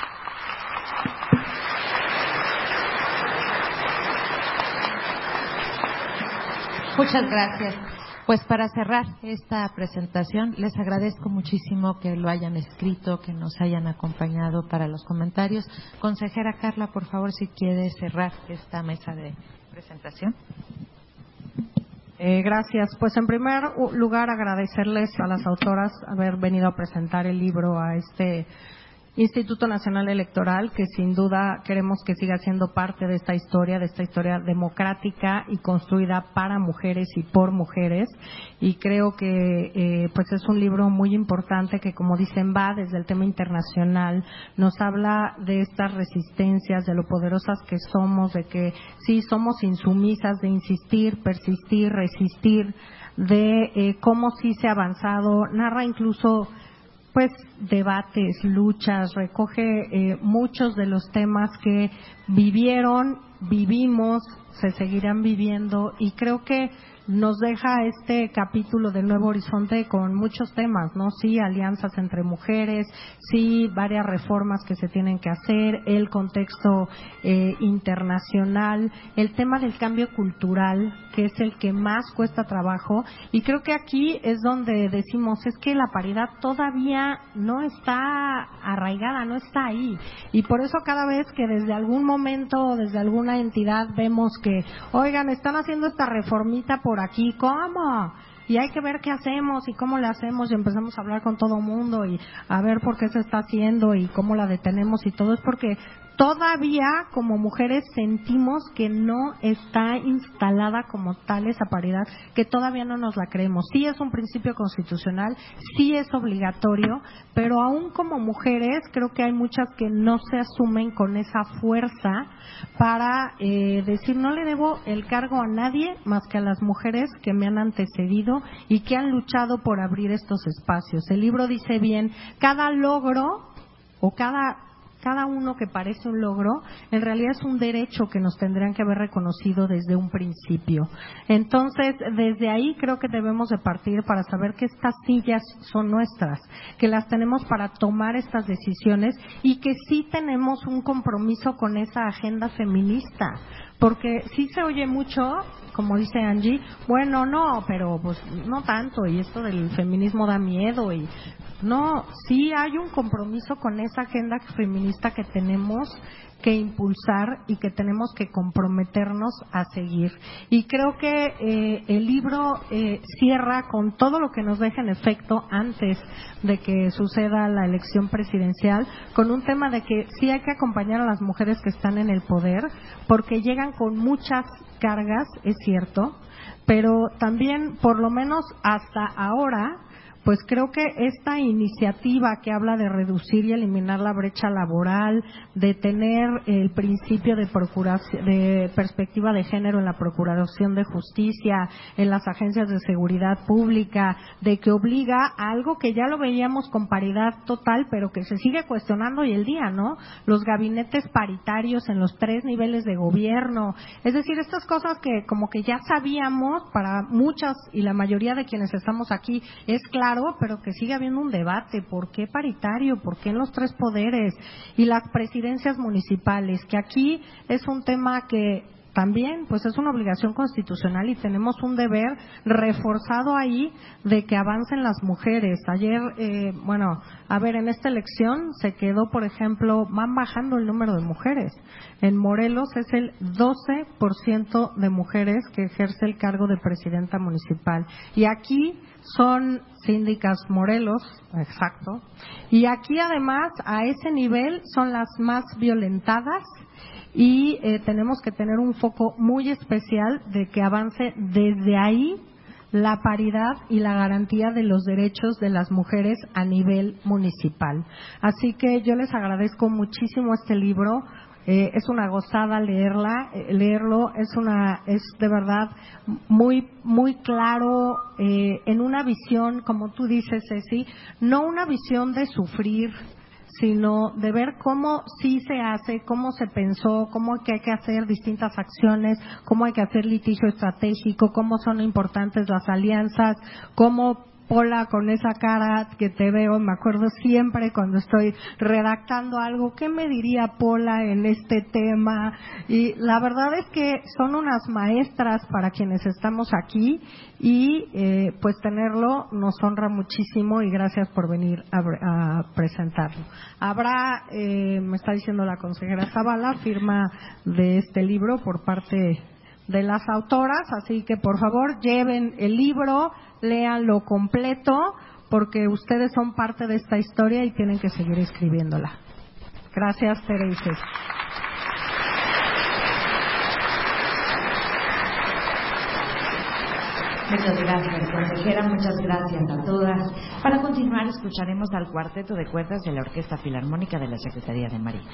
Muchas gracias. Pues para cerrar esta presentación, les agradezco muchísimo que lo hayan escrito, que nos hayan acompañado para los comentarios. Consejera Carla, por favor, si quiere cerrar esta mesa de presentación. Eh, gracias. Pues en primer lugar agradecerles a las autoras haber venido a presentar el libro a este Instituto Nacional Electoral, que sin duda queremos que siga siendo parte de esta historia, de esta historia democrática y construida para mujeres y por mujeres. Y creo que eh, pues es un libro muy importante que, como dicen, va desde el tema internacional, nos habla de estas resistencias, de lo poderosas que somos, de que sí somos insumisas, de insistir, persistir, resistir, de eh, cómo sí se ha avanzado. Narra incluso pues debates, luchas, recoge eh, muchos de los temas que vivieron, vivimos, se seguirán viviendo, y creo que nos deja este capítulo del Nuevo Horizonte con muchos temas, ¿no? Sí, alianzas entre mujeres, sí, varias reformas que se tienen que hacer, el contexto eh, internacional, el tema del cambio cultural, que es el que más cuesta trabajo, y creo que aquí es donde decimos, es que la paridad todavía no está arraigada, no está ahí, y por eso cada vez que desde algún momento, desde alguna entidad vemos que, oigan, están haciendo esta reformita por aquí, ¿cómo? Y hay que ver qué hacemos y cómo le hacemos, y empezamos a hablar con todo mundo y a ver por qué se está haciendo y cómo la detenemos y todo, es porque todavía como mujeres sentimos que no está instalada como tal esa paridad, que todavía no nos la creemos. Sí es un principio constitucional, sí es obligatorio, pero aún como mujeres creo que hay muchas que no se asumen con esa fuerza para eh, decir, no le debo el cargo a nadie más que a las mujeres que me han antecedido y que han luchado por abrir estos espacios. El libro dice bien, cada logro o cada cada uno que parece un logro, en realidad es un derecho que nos tendrían que haber reconocido desde un principio. Entonces, desde ahí creo que debemos de partir para saber que estas sillas son nuestras, que las tenemos para tomar estas decisiones y que sí tenemos un compromiso con esa agenda feminista. Porque sí se oye mucho, como dice Angie, bueno, no, pero pues no tanto, y esto del feminismo da miedo, y no, sí hay un compromiso con esa agenda feminista que tenemos que impulsar y que tenemos que comprometernos a seguir. Y creo que eh, el libro eh, cierra con todo lo que nos deja en efecto antes de que suceda la elección presidencial, con un tema de que sí hay que acompañar a las mujeres que están en el poder, porque llegan con muchas cargas, es cierto, pero también, por lo menos hasta ahora, pues creo que esta iniciativa que habla de reducir y eliminar la brecha laboral, de tener el principio de procuración, de perspectiva de género en la Procuración de Justicia, en las agencias de seguridad pública, de que obliga a algo que ya lo veíamos con paridad total, pero que se sigue cuestionando hoy el día, ¿no? Los gabinetes paritarios en los tres niveles de gobierno, es decir, estas cosas que como que ya sabíamos para muchas y la mayoría de quienes estamos aquí, es claro, pero que sigue habiendo un debate. ¿Por qué paritario? ¿Por qué en los tres poderes? Y las presidencias municipales, que aquí es un tema que también pues es una obligación constitucional y tenemos un deber reforzado ahí de que avancen las mujeres. Ayer, eh, bueno, a ver, en esta elección se quedó, por ejemplo, van bajando el número de mujeres. En Morelos es el doce por ciento de mujeres que ejerce el cargo de presidenta municipal. Y aquí son síndicas Morelos, exacto. Y aquí además a ese nivel son las más violentadas. Y eh, tenemos que tener un foco muy especial de que avance desde ahí la paridad y la garantía de los derechos de las mujeres a nivel municipal. Así que yo les agradezco muchísimo este libro. Eh, es una gozada leerla, eh, leerlo, es una, es de verdad muy, muy claro, eh, en una visión, como tú dices, Ceci, no una visión de sufrir, sino de ver cómo sí se hace, cómo se pensó, cómo hay que, hay que hacer distintas acciones, cómo hay que hacer litigio estratégico, cómo son importantes las alianzas, cómo Pola, con esa cara que te veo, me acuerdo siempre cuando estoy redactando algo, ¿qué me diría Pola en este tema? Y la verdad es que son unas maestras para quienes estamos aquí y eh, pues tenerlo nos honra muchísimo y gracias por venir a, a presentarlo. Habrá, eh, me está diciendo la consejera Zavala, firma de este libro por parte de las autoras, así que por favor lleven el libro, léanlo completo, porque ustedes son parte de esta historia y tienen que seguir escribiéndola. Gracias, Tere y Ceci. Muchas gracias, consejera, muchas gracias a todas. Para continuar, escucharemos al cuarteto de cuerdas de la Orquesta Filarmónica de la Secretaría de Marina.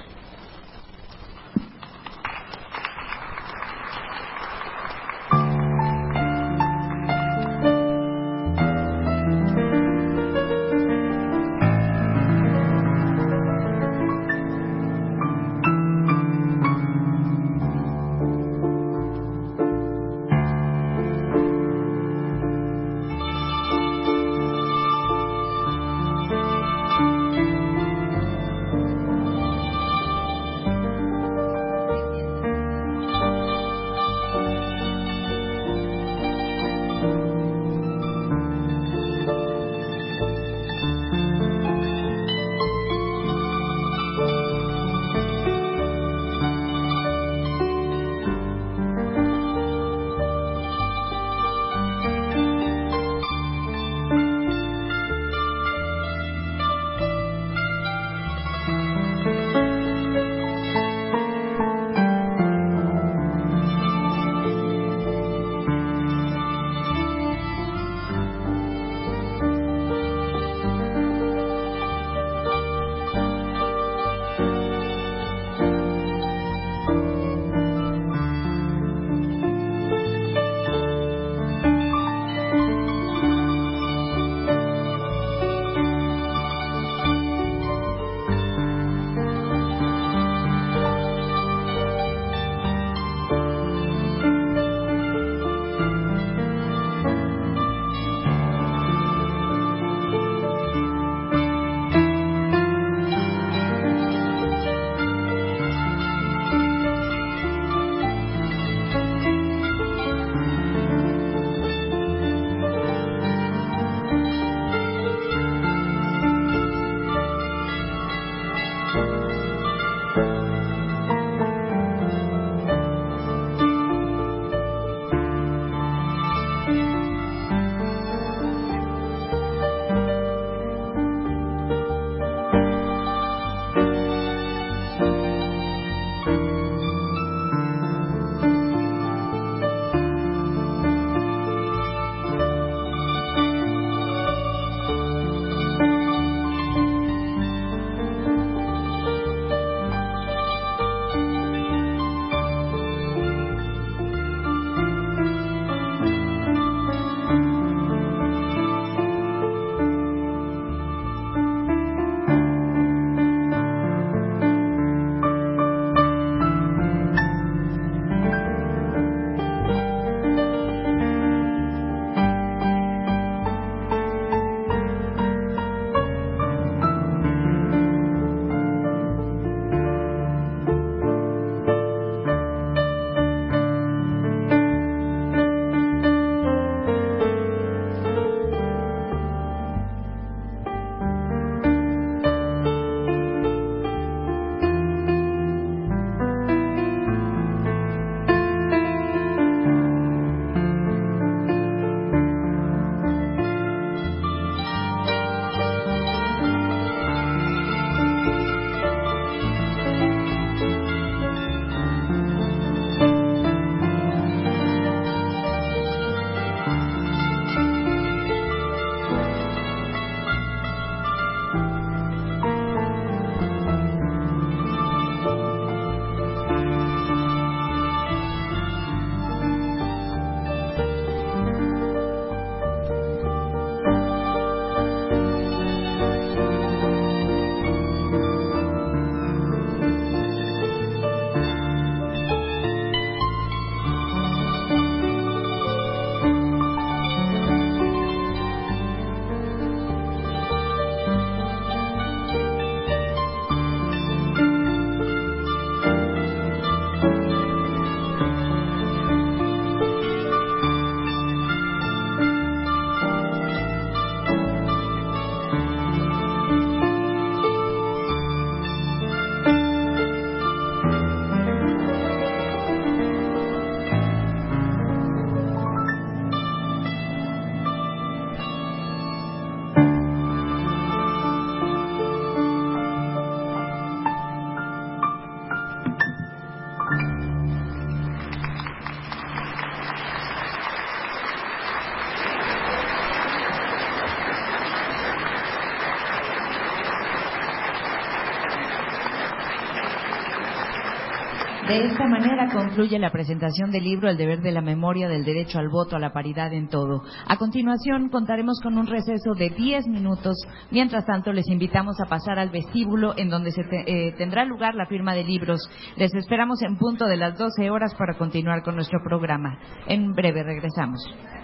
De esta manera concluye la presentación del libro El deber de la memoria del derecho al voto, a la paridad en todo. A continuación contaremos con un receso de diez minutos. Mientras tanto, les invitamos a pasar al vestíbulo en donde se te, eh, tendrá lugar la firma de libros. Les esperamos en punto de las doce horas para continuar con nuestro programa. En breve regresamos.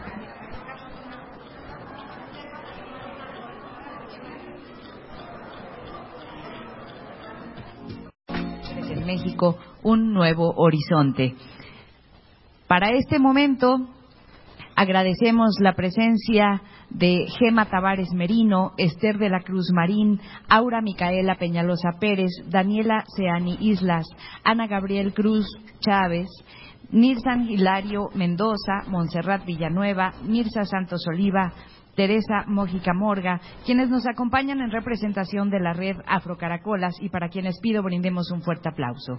En México, un nuevo horizonte. Para este momento agradecemos la presencia de Gema Tavares Merino, Esther de la Cruz Marín, Aura Micaela Peñalosa Pérez, Daniela Seani Islas, Ana Gabriel Cruz Chávez, Nilsan Hilario Mendoza, Montserrat Villanueva, Mirza Santos Oliva, Teresa Mójica Morga, quienes nos acompañan en representación de la red Afrocaracolas y para quienes pido brindemos un fuerte aplauso.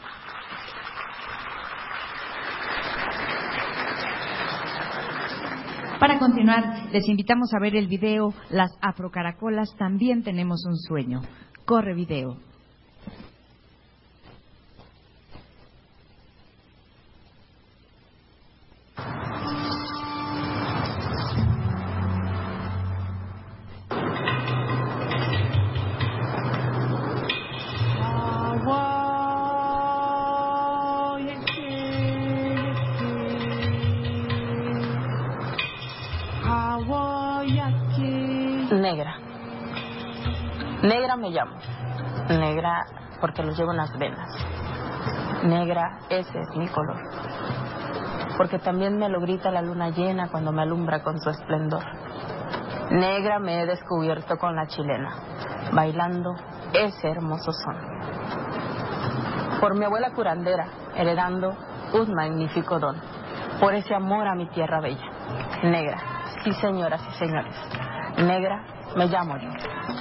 Para continuar, les invitamos a ver el video Las Afrocaracolas también tenemos un sueño. Corre video. Negra. Negra me llamo. Negra porque lo llevo en las venas. Negra, ese es mi color. Porque también me lo grita la luna llena cuando me alumbra con su esplendor. Negra me he descubierto con la chilena, bailando ese hermoso son. Por mi abuela curandera, heredando un magnífico don. Por ese amor a mi tierra bella. Negra, sí señoras y señores. Negra, me llamo yo.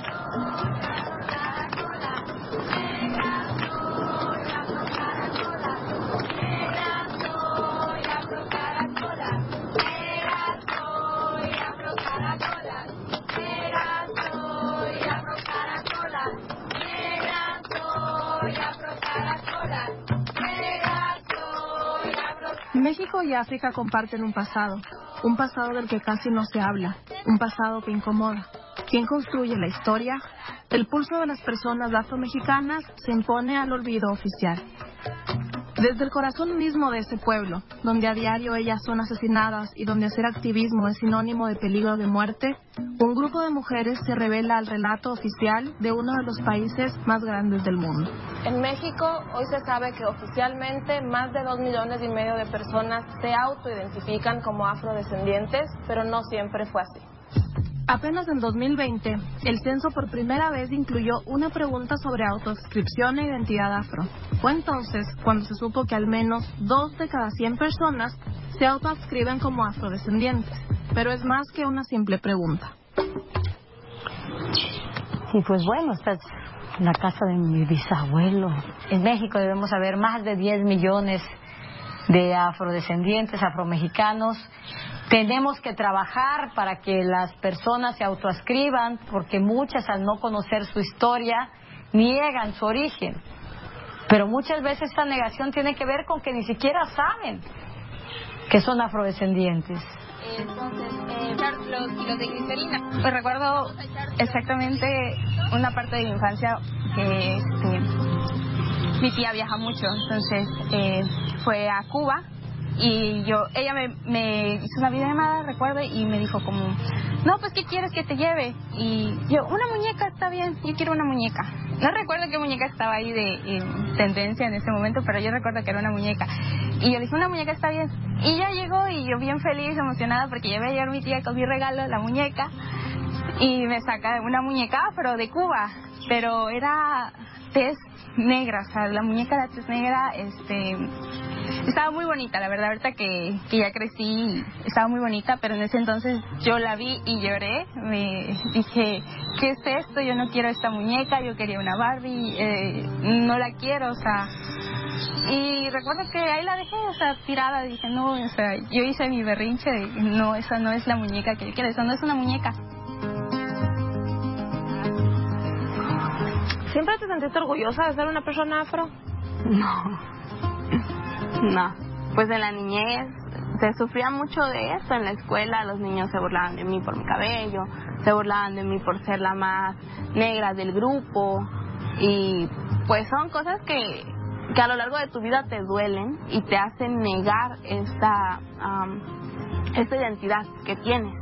México y África comparten un pasado, un pasado del que casi no se habla, un pasado que incomoda. ¿Quién construye la historia? El pulso de las personas afromexicanas se impone al olvido oficial. Desde el corazón mismo de ese pueblo, donde a diario ellas son asesinadas y donde hacer activismo es sinónimo de peligro de muerte, un grupo de mujeres se revela al relato oficial de uno de los países más grandes del mundo. En México hoy se sabe que oficialmente más de dos millones y medio de personas se autoidentifican como afrodescendientes, pero no siempre fue así. Apenas en dos mil veinte, el censo por primera vez incluyó una pregunta sobre autoadscripción e identidad afro. Fue entonces cuando se supo que al menos dos de cada cien personas se autoadscriben como afrodescendientes. Pero es más que una simple pregunta. Y pues bueno, esta es la casa de mi bisabuelo. En México debemos haber más de diez millones de afrodescendientes, afromexicanos. Tenemos que trabajar para que las personas se autoadscriban, porque muchas, al no conocer su historia, niegan su origen. Pero muchas veces esta negación tiene que ver con que ni siquiera saben que son afrodescendientes. Entonces, eh, los kilos de glicerina. Pues recuerdo exactamente una parte de mi infancia que este, mi tía viaja mucho, entonces eh, fue a Cuba. Y yo, ella me, me hizo una videollamada, recuerdo, y me dijo como, no, pues, ¿qué quieres que te lleve? Y yo, una muñeca está bien, yo quiero una muñeca. No recuerdo qué muñeca estaba ahí de eh, tendencia en ese momento, pero yo recuerdo que era una muñeca. Y yo dije, una muñeca está bien. Y ya llegó y yo bien feliz, emocionada, porque ya iba a llegar mi tía con mi regalo, la muñeca. Y me saca una muñeca afro de Cuba, pero era tez negra, o sea, la muñeca era tez negra, este... estaba muy bonita, la verdad, ahorita que, que ya crecí, estaba muy bonita, pero en ese entonces yo la vi y lloré, me dije, ¿qué es esto? Yo no quiero esta muñeca, yo quería una Barbie, eh, no la quiero, o sea, y recuerdo que ahí la dejé, o sea, tirada, dije, no, o sea, yo hice mi berrinche, de, no, esa no es la muñeca que yo quiero, esa no es una muñeca. ¿Siempre te sentiste orgullosa de ser una persona afro? No. No, pues en la niñez se sufría mucho de esto. En la escuela los niños se burlaban de mí por mi cabello, se burlaban de mí por ser la más negra del grupo, y pues son cosas que, que a lo largo de tu vida te duelen y te hacen negar esta, um, esta identidad que tienes.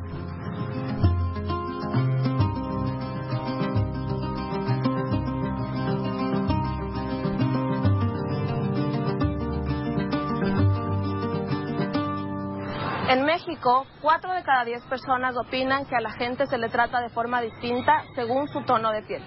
En México, cuatro de cada diez personas opinan que a la gente se le trata de forma distinta según su tono de piel.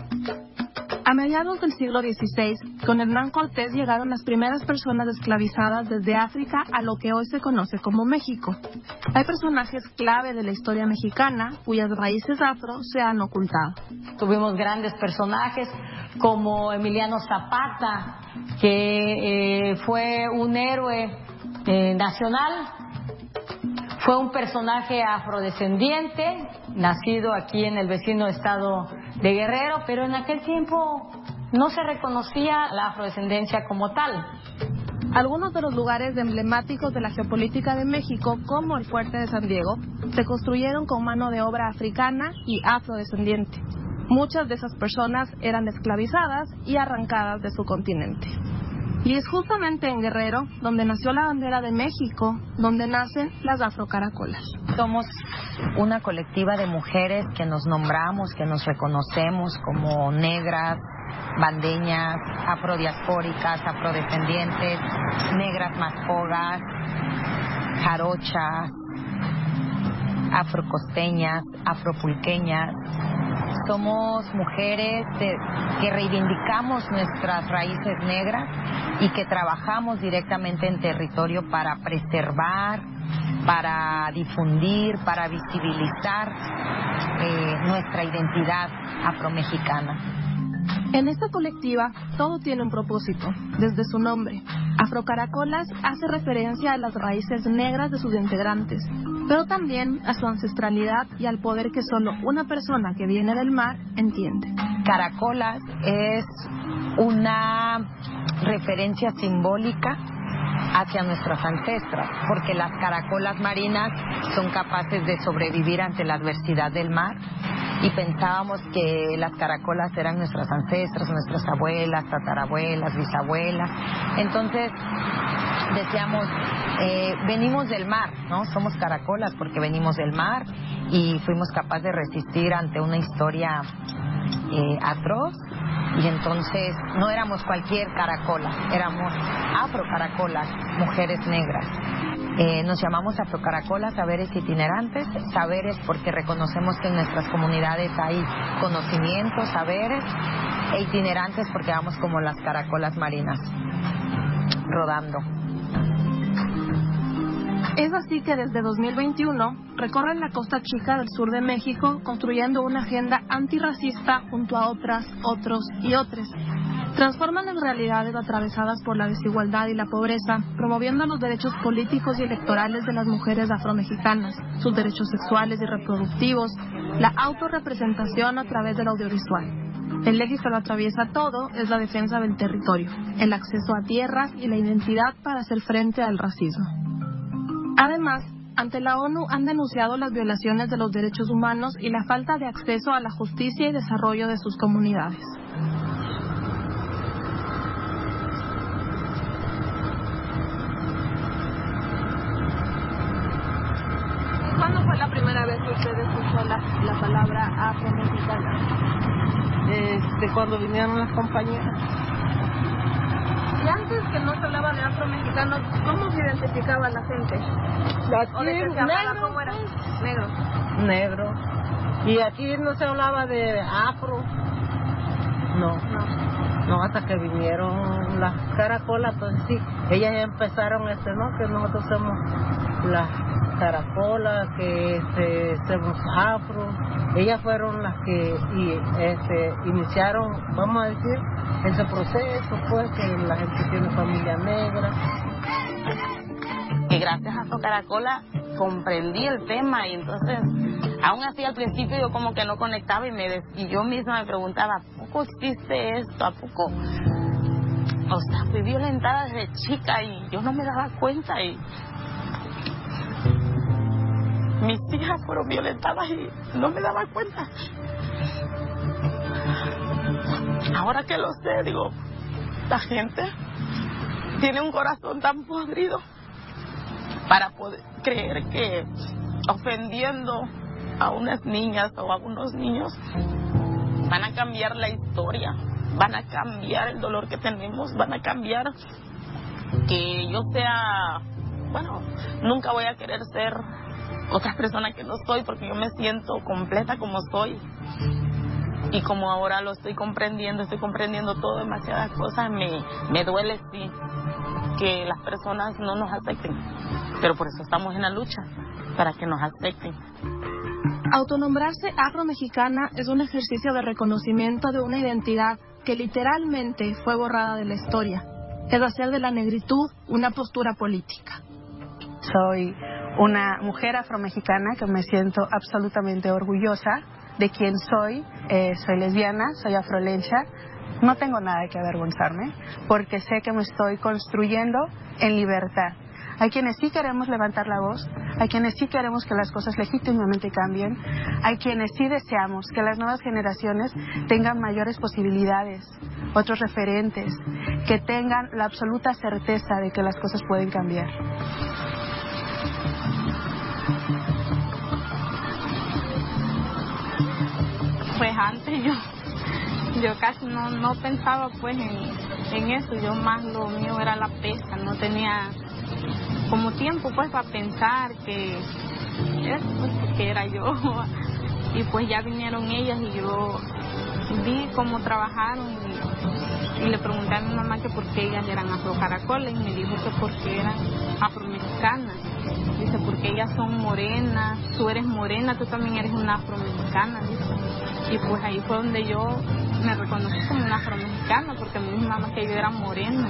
A mediados del siglo dieciséis, con Hernán Cortés llegaron las primeras personas esclavizadas desde África a lo que hoy se conoce como México. Hay personajes clave de la historia mexicana cuyas raíces afro se han ocultado. Tuvimos grandes personajes como Emiliano Zapata, que eh, fue un héroe eh, nacional. Fue un personaje afrodescendiente, nacido aquí en el vecino estado de Guerrero, pero en aquel tiempo no se reconocía la afrodescendencia como tal. Algunos de los lugares emblemáticos de la geopolítica de México, como el Fuerte de San Diego, se construyeron con mano de obra africana y afrodescendiente. Muchas de esas personas eran esclavizadas y arrancadas de su continente. Y es justamente en Guerrero donde nació la bandera de México, donde nacen las afrocaracolas. Somos una colectiva de mujeres que nos nombramos, que nos reconocemos como negras, bandeñas, afrodiaspóricas, afrodescendientes, negras mascogas, jarochas, afrocosteñas, afropulqueñas. Somos mujeres de, que reivindicamos nuestras raíces negras y que trabajamos directamente en territorio para preservar, para difundir, para visibilizar eh, nuestra identidad afromexicana. En esta colectiva todo tiene un propósito, desde su nombre. Afrocaracolas hace referencia a las raíces negras de sus integrantes, pero también a su ancestralidad y al poder que solo una persona que viene del mar entiende. Caracolas es una referencia simbólica hacia nuestras ancestras, porque las caracolas marinas son capaces de sobrevivir ante la adversidad del mar, y pensábamos que las caracolas eran nuestras ancestras, nuestras abuelas, tatarabuelas, bisabuelas. Entonces decíamos, eh, venimos del mar, ¿no? Somos caracolas porque venimos del mar y fuimos capaces de resistir ante una historia eh, atroz. Y entonces no éramos cualquier caracola, éramos afrocaracolas, mujeres negras. Eh, nos llamamos afrocaracolas, saberes itinerantes, saberes porque reconocemos que en nuestras comunidades hay conocimientos, saberes, e itinerantes porque vamos como las caracolas marinas, rodando. Es así que desde dos mil veintiuno recorren la costa chica del sur de México construyendo una agenda antirracista junto a otras, otros y otras. Transforman las realidades atravesadas por la desigualdad y la pobreza, promoviendo los derechos políticos y electorales de las mujeres afromexicanas, sus derechos sexuales y reproductivos, la autorrepresentación a través del audiovisual. El eje que lo atraviesa todo es la defensa del territorio, el acceso a tierras y la identidad para hacer frente al racismo. Además, ante la ONU han denunciado las violaciones de los derechos humanos y la falta de acceso a la justicia y desarrollo de sus comunidades. ¿Cuándo fue la primera vez que usted escuchó la, la palabra afromexicana? Este, cuando vinieron las compañeras. Y antes que no se hablaba de afromexicanos, ¿cómo se identificaba la gente? Aquí, ¿O de qué se hablaba? negro, ¿Cómo era? Negro. Negro. Y aquí no se hablaba de afro. No. No. No, hasta que vinieron las caracolas, pues sí, ellas ya empezaron este, ¿no? Que nosotros somos las caracolas, que este, somos afro. Ellas fueron las que y, este, iniciaron, vamos a decir, ese proceso, pues, que la gente tiene familia negra. Y gracias a Afrocaracola comprendí el tema, y entonces, aún así al principio yo como que no conectaba y, me, y yo misma me preguntaba, ¿a poco existe esto? ¿A poco o sea, fui violentada desde chica y yo no me daba cuenta y mis hijas fueron violentadas y no me daba cuenta. Ahora que lo sé, digo, la gente tiene un corazón tan podrido para poder creer que ofendiendo a unas niñas o a unos niños van a cambiar la historia, van a cambiar el dolor que tenemos, van a cambiar que yo sea, bueno, nunca voy a querer ser otra persona que no soy porque yo me siento completa como soy. Y como ahora lo estoy comprendiendo, estoy comprendiendo todo, demasiadas cosas, me, me duele, sí, que las personas no nos acepten. Pero por eso estamos en la lucha, para que nos acepten. Autonombrarse afromexicana es un ejercicio de reconocimiento de una identidad que literalmente fue borrada de la historia. Es hacer de la negritud una postura política. Soy una mujer afromexicana que me siento absolutamente orgullosa de quién soy. Eh, soy lesbiana, soy afrolencha. No tengo nada de que avergonzarme porque sé que me estoy construyendo en libertad. Hay quienes sí queremos levantar la voz, hay quienes sí queremos que las cosas legítimamente cambien, hay quienes sí deseamos que las nuevas generaciones tengan mayores posibilidades, otros referentes, que tengan la absoluta certeza de que las cosas pueden cambiar. Pues antes yo yo casi no, no pensaba pues en, en eso, yo más lo mío era la pesca, no tenía como tiempo pues para pensar que eso pues, que era yo. Y pues ya vinieron ellas y yo vi cómo trabajaron y, y le pregunté a mi mamá que por qué ellas eran afrocaracoles y me dijo que porque eran afromexicanas. Dice, porque ellas son morenas, tú eres morena, tú también eres una afromexicana, dice. Y pues ahí fue donde yo me reconocí como una afromexicana, porque mi mamá que yo era morena.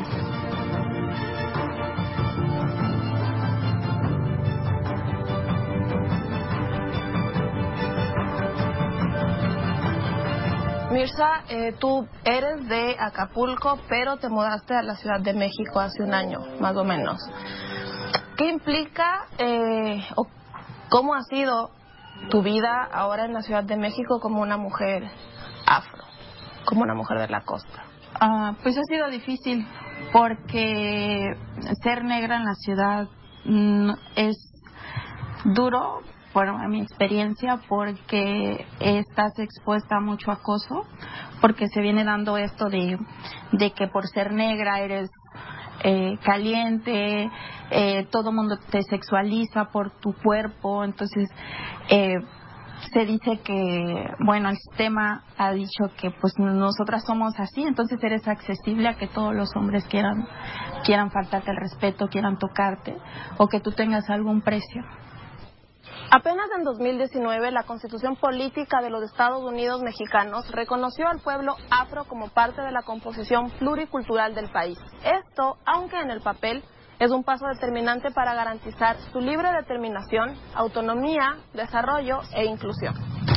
Mirza, eh, tú eres de Acapulco, pero te mudaste a la Ciudad de México hace un año, más o menos. ¿Qué implica eh, o cómo ha sido tu vida ahora en la Ciudad de México como una mujer afro, como una mujer de la costa? Uh, pues ha sido difícil porque ser negra en la ciudad mm, es duro, bueno, en mi experiencia, porque estás expuesta a mucho acoso, porque se viene dando esto de, de que por ser negra eres Eh, caliente, eh, todo mundo te sexualiza por tu cuerpo, entonces eh, se dice que, bueno, el sistema ha dicho que pues nosotras somos así, entonces eres accesible a que todos los hombres quieran, quieran faltarte el respeto, quieran tocarte, o que tú tengas algún precio. Apenas en dos mil diecinueve, la Constitución Política de los Estados Unidos Mexicanos reconoció al pueblo afro como parte de la composición pluricultural del país. Esto, aunque en el papel, es un paso determinante para garantizar su libre determinación, autonomía, desarrollo e inclusión.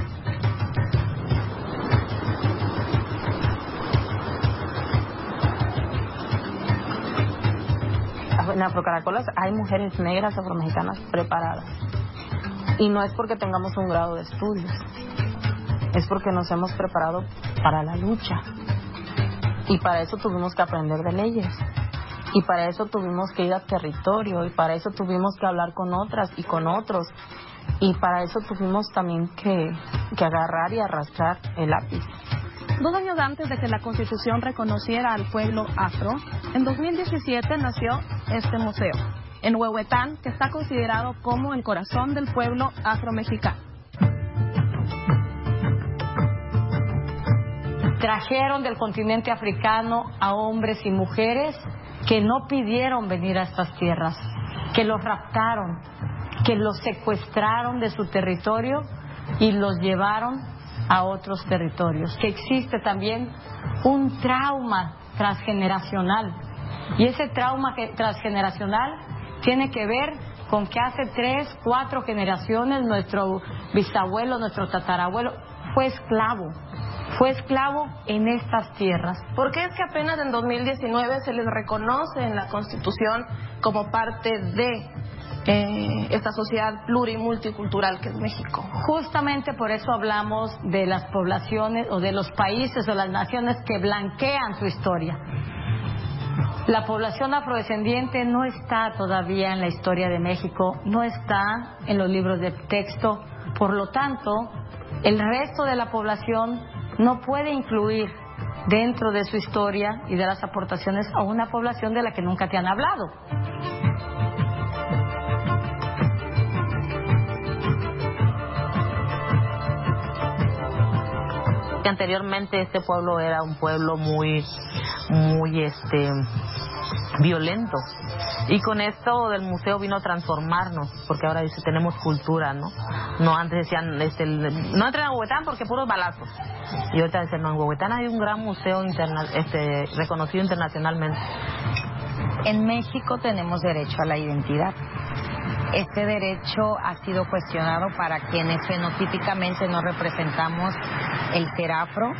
En Afrocaracolas hay mujeres negras afromexicanas preparadas. Y no es porque tengamos un grado de estudios, es porque nos hemos preparado para la lucha. Y para eso tuvimos que aprender de leyes. Y para eso tuvimos que ir a territorio. Y para eso tuvimos que hablar con otras y con otros. Y para eso tuvimos también que, que agarrar y arrastrar el lápiz. Dos años antes de que la Constitución reconociera al pueblo afro, en dos mil diecisiete nació este museo, en Huehuetán, que está considerado como el corazón del pueblo afromexicano. Trajeron del continente africano a hombres y mujeres que no pidieron venir a estas tierras, que los raptaron, que los secuestraron de su territorio y los llevaron a otros territorios. Que existe también un trauma transgeneracional, y ese trauma que, transgeneracional tiene que ver con que hace tres, cuatro generaciones nuestro bisabuelo, nuestro tatarabuelo fue esclavo, fue esclavo en estas tierras. ¿Por qué es que apenas en dos mil diecinueve se les reconoce en la Constitución como parte de eh, esta sociedad plurimulticultural que es México? Justamente por eso hablamos de las poblaciones o de los países o las naciones que blanquean su historia. La población afrodescendiente no está todavía en la historia de México, no está en los libros de texto, por lo tanto, el resto de la población no puede incluir dentro de su historia y de las aportaciones a una población de la que nunca te han hablado. Anteriormente este pueblo era un pueblo muy, muy este violento, y con esto del museo vino a transformarnos, porque ahora dice tenemos cultura, ¿no? No antes decían este, no entren a Huehuetán porque puros balazos, y ahorita dicen no, en Huehuetán hay un gran museo interna, este, reconocido internacionalmente. En México tenemos derecho a la identidad. Este derecho ha sido cuestionado para quienes fenotípicamente no representamos el ser afro,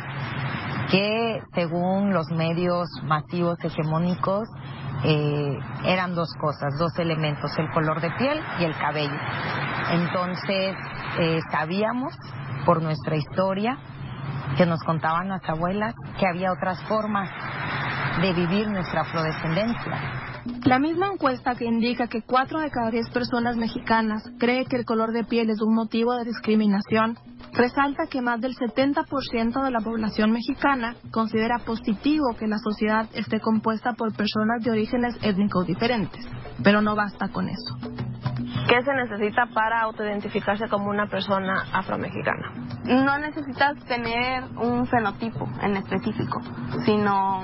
que según los medios masivos hegemónicos eh, eran dos cosas, dos elementos, el color de piel y el cabello. Entonces eh, sabíamos por nuestra historia que nos contaban las abuelas que había otras formas de vivir nuestra afrodescendencia. La misma encuesta que indica que cuatro de cada diez personas mexicanas cree que el color de piel es un motivo de discriminación, resalta que más del setenta por ciento de la población mexicana considera positivo que la sociedad esté compuesta por personas de orígenes étnicos diferentes. Pero no basta con eso. ¿Qué se necesita para autoidentificarse como una persona afromexicana? No necesitas tener un fenotipo en específico, sino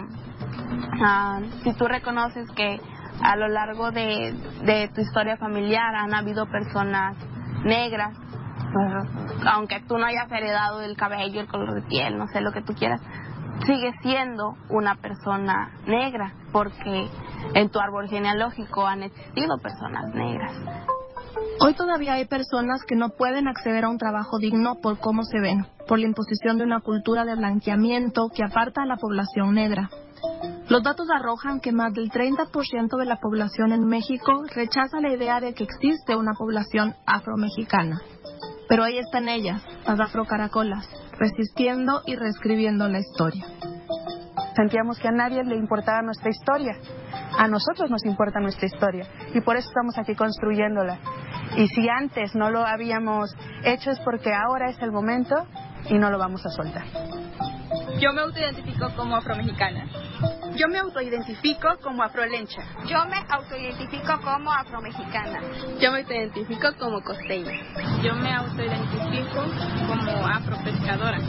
uh, si tú reconoces que a lo largo de, de tu historia familiar han habido personas negras, pues, aunque tú no hayas heredado el cabello, el color de piel, no sé, lo que tú quieras, sigues siendo una persona negra, porque en tu árbol genealógico han existido personas negras. Hoy todavía hay personas que no pueden acceder a un trabajo digno por cómo se ven, por la imposición de una cultura de blanqueamiento que aparta a la población negra. Los datos arrojan que más del treinta por ciento de la población en México rechaza la idea de que existe una población afromexicana. Pero ahí están ellas, las afrocaracolas, resistiendo y reescribiendo la historia. Sentíamos que a nadie le importaba nuestra historia. A nosotros nos importa nuestra historia y por eso estamos aquí construyéndola. Y si antes no lo habíamos hecho es porque ahora es el momento y no lo vamos a soltar. Yo me autoidentifico como afromexicana. Yo me autoidentifico como afrolencha. Yo me autoidentifico como afromexicana. Yo me autoidentifico como costeña. Yo me autoidentifico como afropescadora.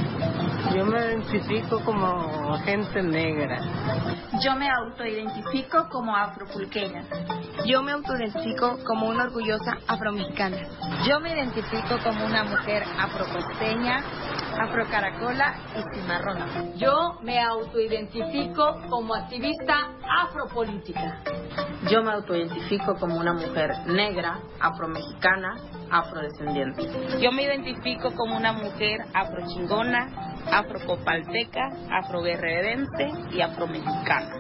Yo me identifico como gente negra. Yo me autoidentifico como afropulqueña. Yo me autoidentifico como una orgullosa afromexicana. Yo me identifico como una mujer afrocosteña, afrocaracola y cimarrona. Yo me autoidentifico como activista afropolítica. Yo me autoidentifico como una mujer negra, afromexicana, afrodescendiente. Yo me identifico como una mujer afrochingona, afrocopalteca, afroguerrerense y afromexicana.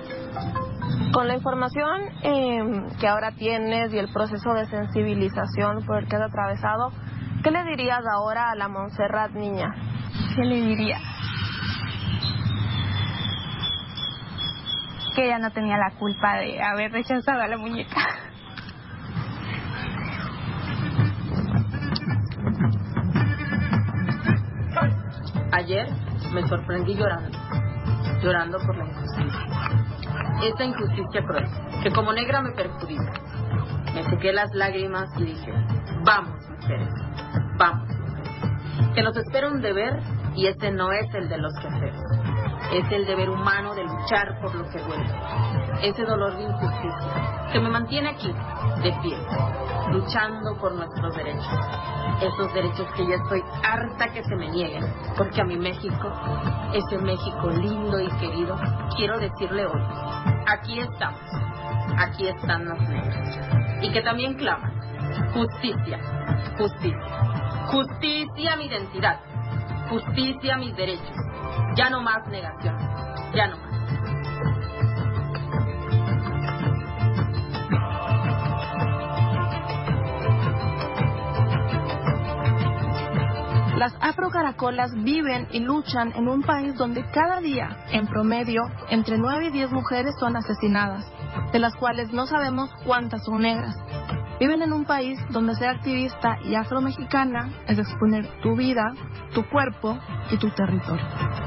Con la información eh, que ahora tienes y el proceso de sensibilización por el que has atravesado, ¿qué le dirías ahora a la Montserrat niña? ¿Qué le diría? Que ella no tenía la culpa de haber rechazado a la muñeca. Ayer me sorprendí llorando, llorando por la injusticia. Esta injusticia cruel, que como negra me perjudica. Me sequé las lágrimas y dije, vamos mujeres, vamos mujeres. Que nos espera un deber y este no es el de los quehaceres. Es el deber humano de luchar por lo que duele. Ese dolor de injusticia que me mantiene aquí, de pie, luchando por nuestros derechos. Esos derechos que ya estoy harta que se me nieguen, porque a mi México, ese México lindo y querido, quiero decirle hoy, aquí estamos, aquí están las negras. Y que también claman, justicia, justicia, justicia a mi identidad, justicia a mis derechos. Ya no más negación, ya no más. Las afrocaracolas viven y luchan en un país donde cada día, en promedio, entre nueve y diez mujeres son asesinadas, de las cuales no sabemos cuántas son negras. Viven en un país donde ser activista y afromexicana es exponer tu vida, tu cuerpo y tu territorio.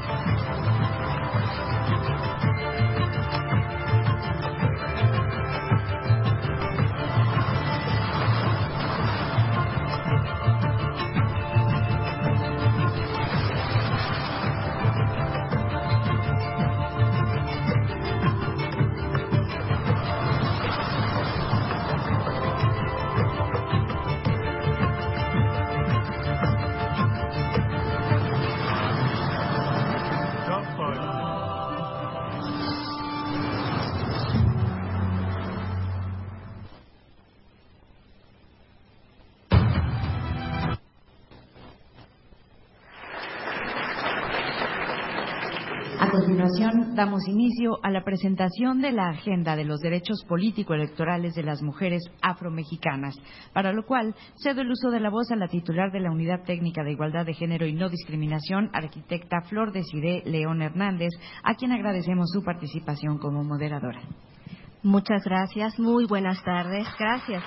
A continuación, damos inicio a la presentación de la Agenda de los Derechos Político-Electorales de las Mujeres Afromexicanas, para lo cual cedo el uso de la voz a la titular de la Unidad Técnica de Igualdad de Género y No Discriminación, arquitecta Flor Desiré León Hernández, a quien agradecemos su participación como moderadora. Muchas gracias, muy buenas tardes, gracias.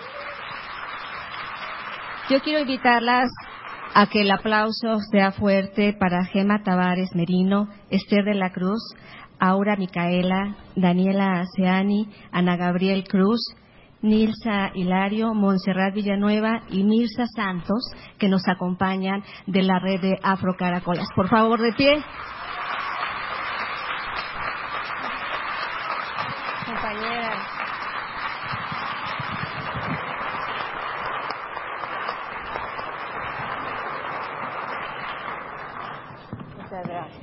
Yo quiero invitarlas a que el aplauso sea fuerte para Gema Tavares Merino, Esther de la Cruz, Aura Micaela, Daniela Aseani, Ana Gabriel Cruz, Nilsa Hilario, Montserrat Villanueva y Mirza Santos, que nos acompañan de la red de Afrocaracolas. Por favor, de pie. Compañeras. Muchas gracias.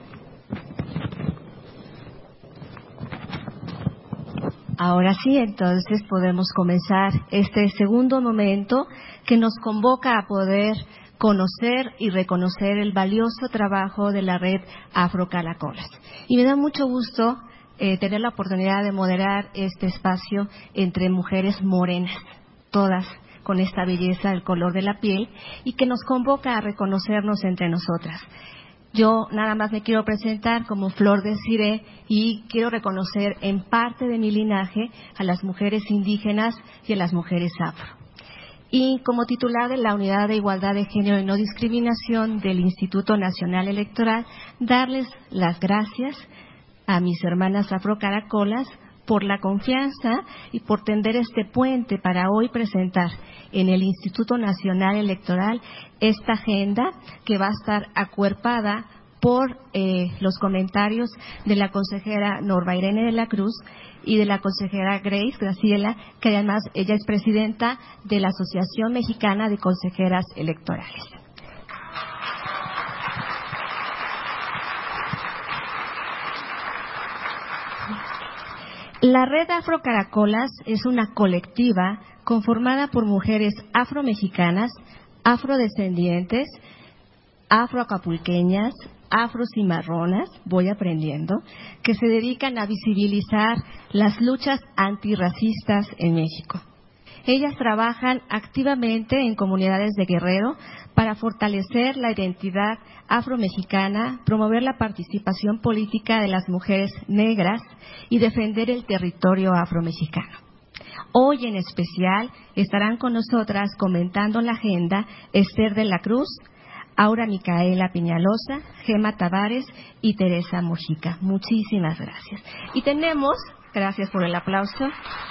Ahora sí, entonces podemos comenzar este segundo momento que nos convoca a poder conocer y reconocer el valioso trabajo de la red Afrocaracolas. Y me da mucho gusto eh, tener la oportunidad de moderar este espacio entre mujeres morenas, todas con esta belleza del color de la piel, y que nos convoca a reconocernos entre nosotras. Yo nada más me quiero presentar como Flor Desiré y quiero reconocer en parte de mi linaje a las mujeres indígenas y a las mujeres afro. Y como titular de la Unidad de Igualdad de Género y No Discriminación del Instituto Nacional Electoral, darles las gracias a mis hermanas afrocaracolas por la confianza y por tender este puente para hoy presentar en el Instituto Nacional Electoral esta agenda que va a estar acuerpada por eh, los comentarios de la consejera Norma Irene de la Cruz y de la consejera Grace Graciela, que además ella es presidenta de la Asociación Mexicana de Consejeras Electorales. La red Afrocaracolas es una colectiva conformada por mujeres afromexicanas, afrodescendientes, afroacapulqueñas, afrocimarronas, voy aprendiendo, que se dedican a visibilizar las luchas antirracistas en México. Ellas trabajan activamente en comunidades de Guerrero para fortalecer la identidad afromexicana, promover la participación política de las mujeres negras y defender el territorio afromexicano. Hoy en especial estarán con nosotras comentando la agenda Esther de la Cruz, Aura Micaela Piñalosa, Gema Tavares y Teresa Mojica. Muchísimas gracias. Y tenemos, gracias por el aplauso,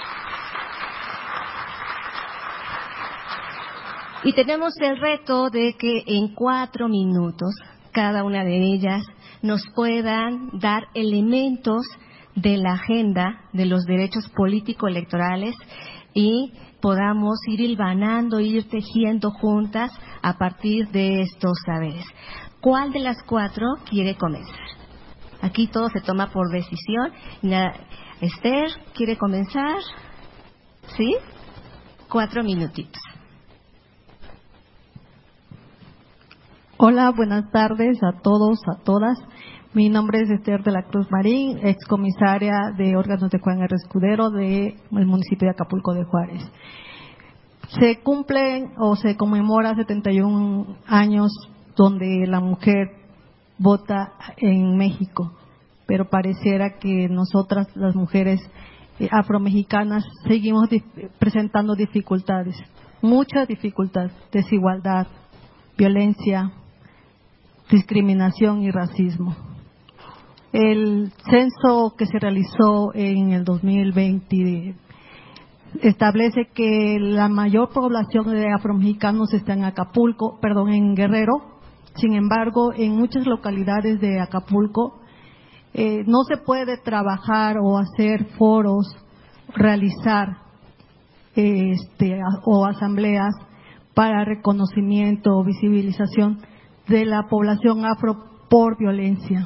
y tenemos el reto de que en cuatro minutos cada una de ellas nos puedan dar elementos de la agenda de los derechos político-electorales y podamos ir hilvanando, ir tejiendo juntas a partir de estos saberes. ¿Cuál de las cuatro quiere comenzar? Aquí todo se toma por decisión. Esther, ¿quiere comenzar? ¿Sí? Cuatro minutitos. Hola, buenas tardes a todos, a todas. Mi nombre es Esther de la Cruz Marín, excomisaria de órganos de Juan R. Escudero del municipio de Acapulco de Juárez. Se cumplen o se conmemora setenta y un años donde la mujer vota en México, pero pareciera que nosotras, las mujeres afromexicanas, seguimos di- presentando dificultades, mucha dificultad, desigualdad, violencia, discriminación y racismo. El censo que se realizó en el dos mil veinte establece que la mayor población de afromexicanos está en Acapulco, perdón, en Guerrero. Sin embargo, en muchas localidades de Acapulco eh, no se puede trabajar o hacer foros, realizar eh, este, o asambleas para reconocimiento o visibilización de la población afro por violencia.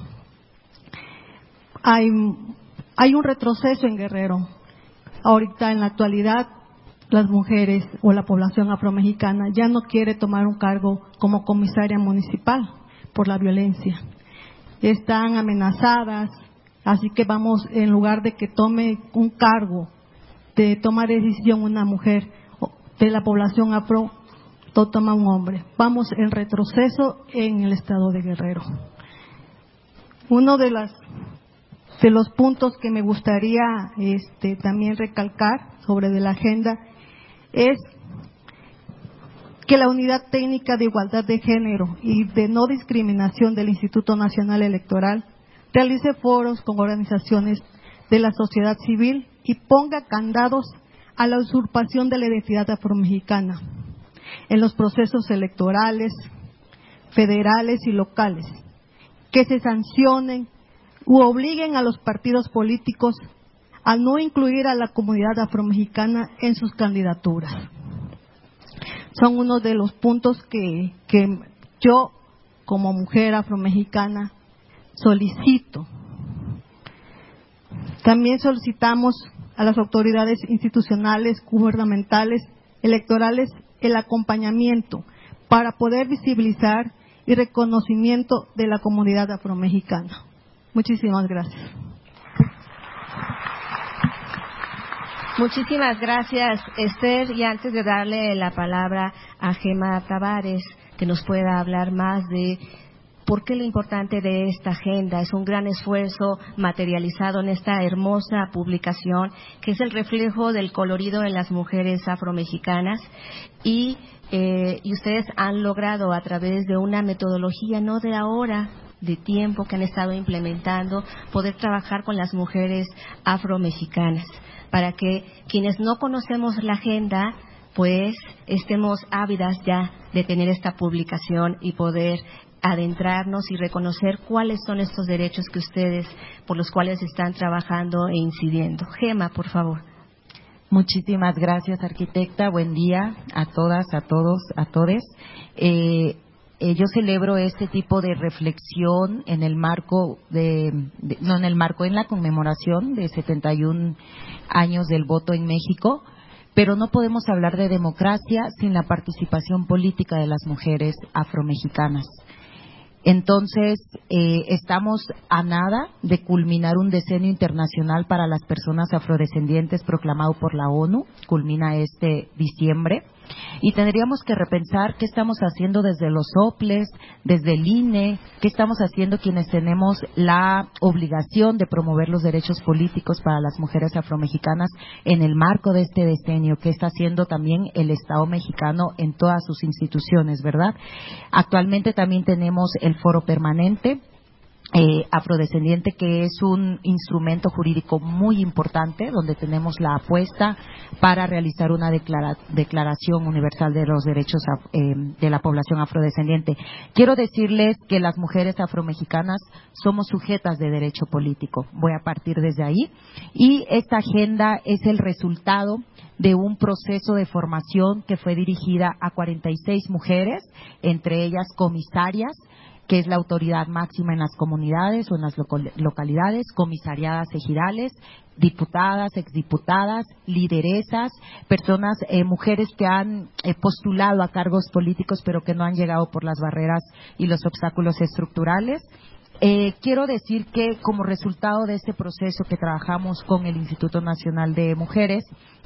Hay, hay un retroceso en Guerrero. Ahorita, en la actualidad, las mujeres o la población afromexicana ya no quiere tomar un cargo como comisaria municipal por la violencia. Están amenazadas, así que vamos, en lugar de que tome un cargo de tomar decisión una mujer de la población afro, lo toma un hombre. Vamos en retroceso en el estado de Guerrero. Uno de las de los puntos que me gustaría este, también recalcar sobre de la agenda es que la Unidad Técnica de Igualdad de Género y de No Discriminación del Instituto Nacional Electoral realice foros con organizaciones de la sociedad civil y ponga candados a la usurpación de la identidad afromexicana en los procesos electorales, federales y locales, que se sancionen u obliguen a los partidos políticos a no incluir a la comunidad afromexicana en sus candidaturas. Son uno de los puntos que, que yo, como mujer afromexicana, solicito. También solicitamos a las autoridades institucionales, gubernamentales, electorales, el acompañamiento para poder visibilizar y reconocimiento de la comunidad afromexicana. Muchísimas gracias. Muchísimas gracias, Esther. Y antes de darle la palabra a Gema Tavares, que nos pueda hablar más de por qué lo importante de esta agenda, es un gran esfuerzo materializado en esta hermosa publicación, que es el reflejo del colorido de las mujeres afromexicanas, y, eh, y ustedes han logrado a través de una metodología no de ahora, de tiempo que han estado implementando, poder trabajar con las mujeres afromexicanas, para que quienes no conocemos la agenda, pues estemos ávidas ya de tener esta publicación y poder adentrarnos y reconocer cuáles son estos derechos que ustedes, por los cuales están trabajando e incidiendo. Gema, por favor. Muchísimas gracias, arquitecta. Buen día a todas, a todos, a todes. Eh, Eh, yo celebro este tipo de reflexión en el marco de, de, no en el marco, en la conmemoración de setenta y un años del voto en México, pero no podemos hablar de democracia sin la participación política de las mujeres afromexicanas. Entonces, eh, estamos a nada de culminar un decenio internacional para las personas afrodescendientes proclamado por la ONU, culmina este diciembre, y tendríamos que repensar qué estamos haciendo desde los soples, desde el I N E, qué estamos haciendo quienes tenemos la obligación de promover los derechos políticos para las mujeres afromexicanas en el marco de este decenio, qué está haciendo también el Estado mexicano en todas sus instituciones, ¿verdad? Actualmente también tenemos el Foro Permanente Eh, afrodescendiente, que es un instrumento jurídico muy importante, donde tenemos la apuesta para realizar una declara, declaración universal de los derechos af, eh, de la población afrodescendiente. Quiero decirles que las mujeres afromexicanas somos sujetas de derecho político. Voy a partir desde ahí. Y esta agenda es el resultado de un proceso de formación que fue dirigida a cuarenta y seis mujeres, entre ellas comisarias, que es la autoridad máxima en las comunidades o en las localidades, comisariadas ejidales, diputadas, exdiputadas, lideresas, personas, eh, mujeres que han eh, postulado a cargos políticos pero que no han llegado por las barreras y los obstáculos estructurales. Eh, quiero decir que como resultado de este proceso que trabajamos con el Instituto Nacional de Mujeres,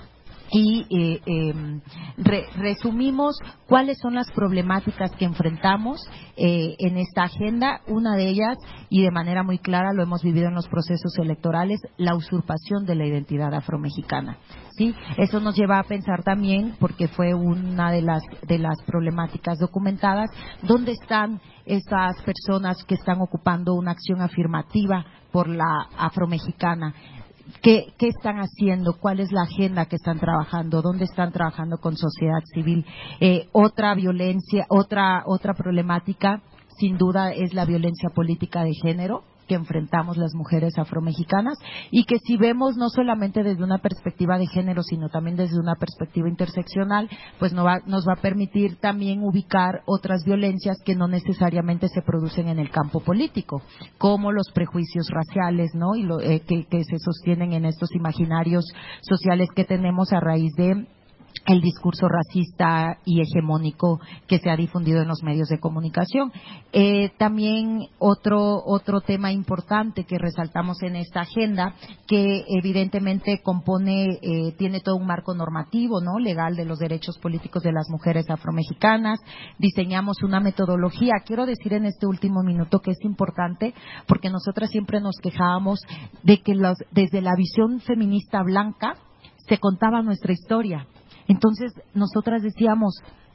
y eh, eh, re, resumimos cuáles son las problemáticas que enfrentamos eh, en esta agenda. Una de ellas, y de manera muy clara lo hemos vivido en los procesos electorales, la usurpación de la identidad afromexicana. Sí, eso nos lleva a pensar también, porque fue una de las de las problemáticas documentadas, dónde están esas personas que están ocupando una acción afirmativa por la afromexicana. ¿Qué, ¿Qué están haciendo? ¿Cuál es la agenda que están trabajando? ¿Dónde están trabajando con sociedad civil? Eh, otra violencia, otra otra problemática, sin duda, es la violencia política de género que enfrentamos las mujeres afromexicanas, y que si vemos no solamente desde una perspectiva de género, sino también desde una perspectiva interseccional, pues nos va, nos va a permitir también ubicar otras violencias que no necesariamente se producen en el campo político, como los prejuicios raciales, ¿no? Y lo, eh, que, que se sostienen en estos imaginarios sociales que tenemos a raíz de el discurso racista y hegemónico que se ha difundido en los medios de comunicación. Eh, también otro otro tema importante que resaltamos en esta agenda, que evidentemente compone, eh, tiene todo un marco normativo, ¿no?, legal de los derechos políticos de las mujeres afromexicanas. Diseñamos una metodología. Quiero decir en este último minuto que es importante, porque nosotras siempre nos quejábamos de que los, desde la visión feminista blanca se contaba nuestra historia. Entonces, nosotras decíamos,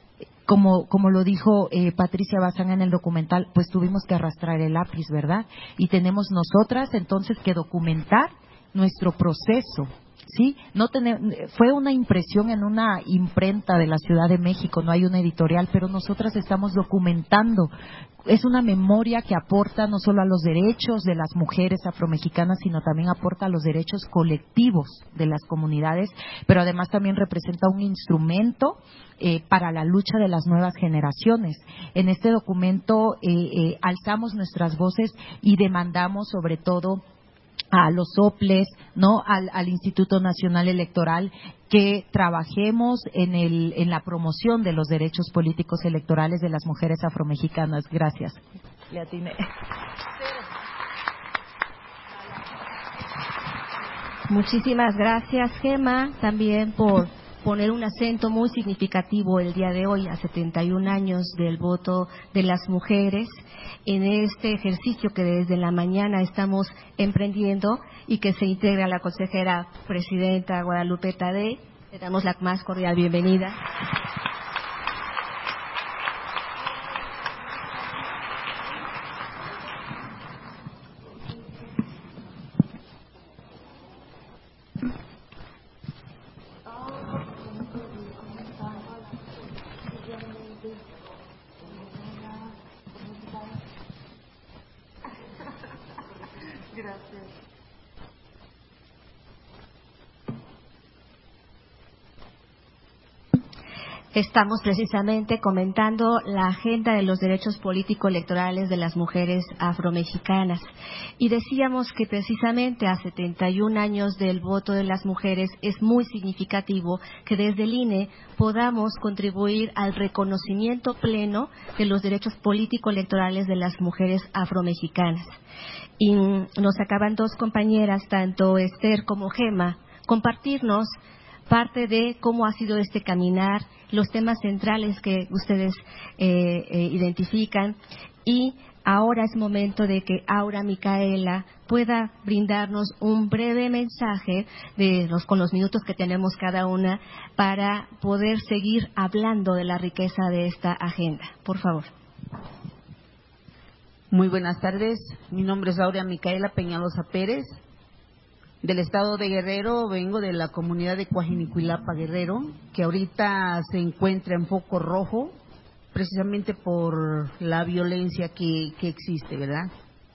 como como lo dijo eh, Patricia Bazán en el documental, pues tuvimos que arrastrar el lápiz, ¿verdad? Y tenemos nosotras entonces que documentar nuestro proceso, ¿sí? No tener, fue una impresión en una imprenta de la Ciudad de México, no hay una editorial, pero nosotras estamos documentando. Es una memoria que aporta no solo a los derechos de las mujeres afromexicanas, sino también aporta a los derechos colectivos de las comunidades, pero además también representa un instrumento eh, para la lucha de las nuevas generaciones. En este documento eh, eh, alzamos nuestras voces y demandamos sobre todo a los soples, ¿no?, al, al Instituto Nacional Electoral, que trabajemos en el en la promoción de los derechos políticos electorales de las mujeres afromexicanas. Gracias. Le atiné. Muchísimas gracias, Gema, también por poner un acento muy significativo el día de hoy, a setenta y un años del voto de las mujeres, en este ejercicio que desde la mañana estamos emprendiendo y que se integra la consejera presidenta Guadalupe Tadei. Le damos la más cordial bienvenida. Estamos precisamente comentando la agenda de los derechos político-electorales de las mujeres afromexicanas. Y decíamos que precisamente a setenta y un años del voto de las mujeres es muy significativo que desde el I N E podamos contribuir al reconocimiento pleno de los derechos político-electorales de las mujeres afromexicanas. Y nos acaban dos compañeras, tanto Esther como Gema, compartirnos parte de cómo ha sido este caminar, los temas centrales que ustedes eh, eh, identifican, y ahora es momento de que Aura Micaela pueda brindarnos un breve mensaje de los, con los minutos que tenemos cada una para poder seguir hablando de la riqueza de esta agenda. Por favor. Muy buenas tardes. Mi nombre es Aura Micaela Peñalosa Pérez. Del estado de Guerrero, vengo de la comunidad de Coajinicuilapa, Guerrero, que ahorita se encuentra en foco rojo, precisamente por la violencia que, que existe, ¿verdad?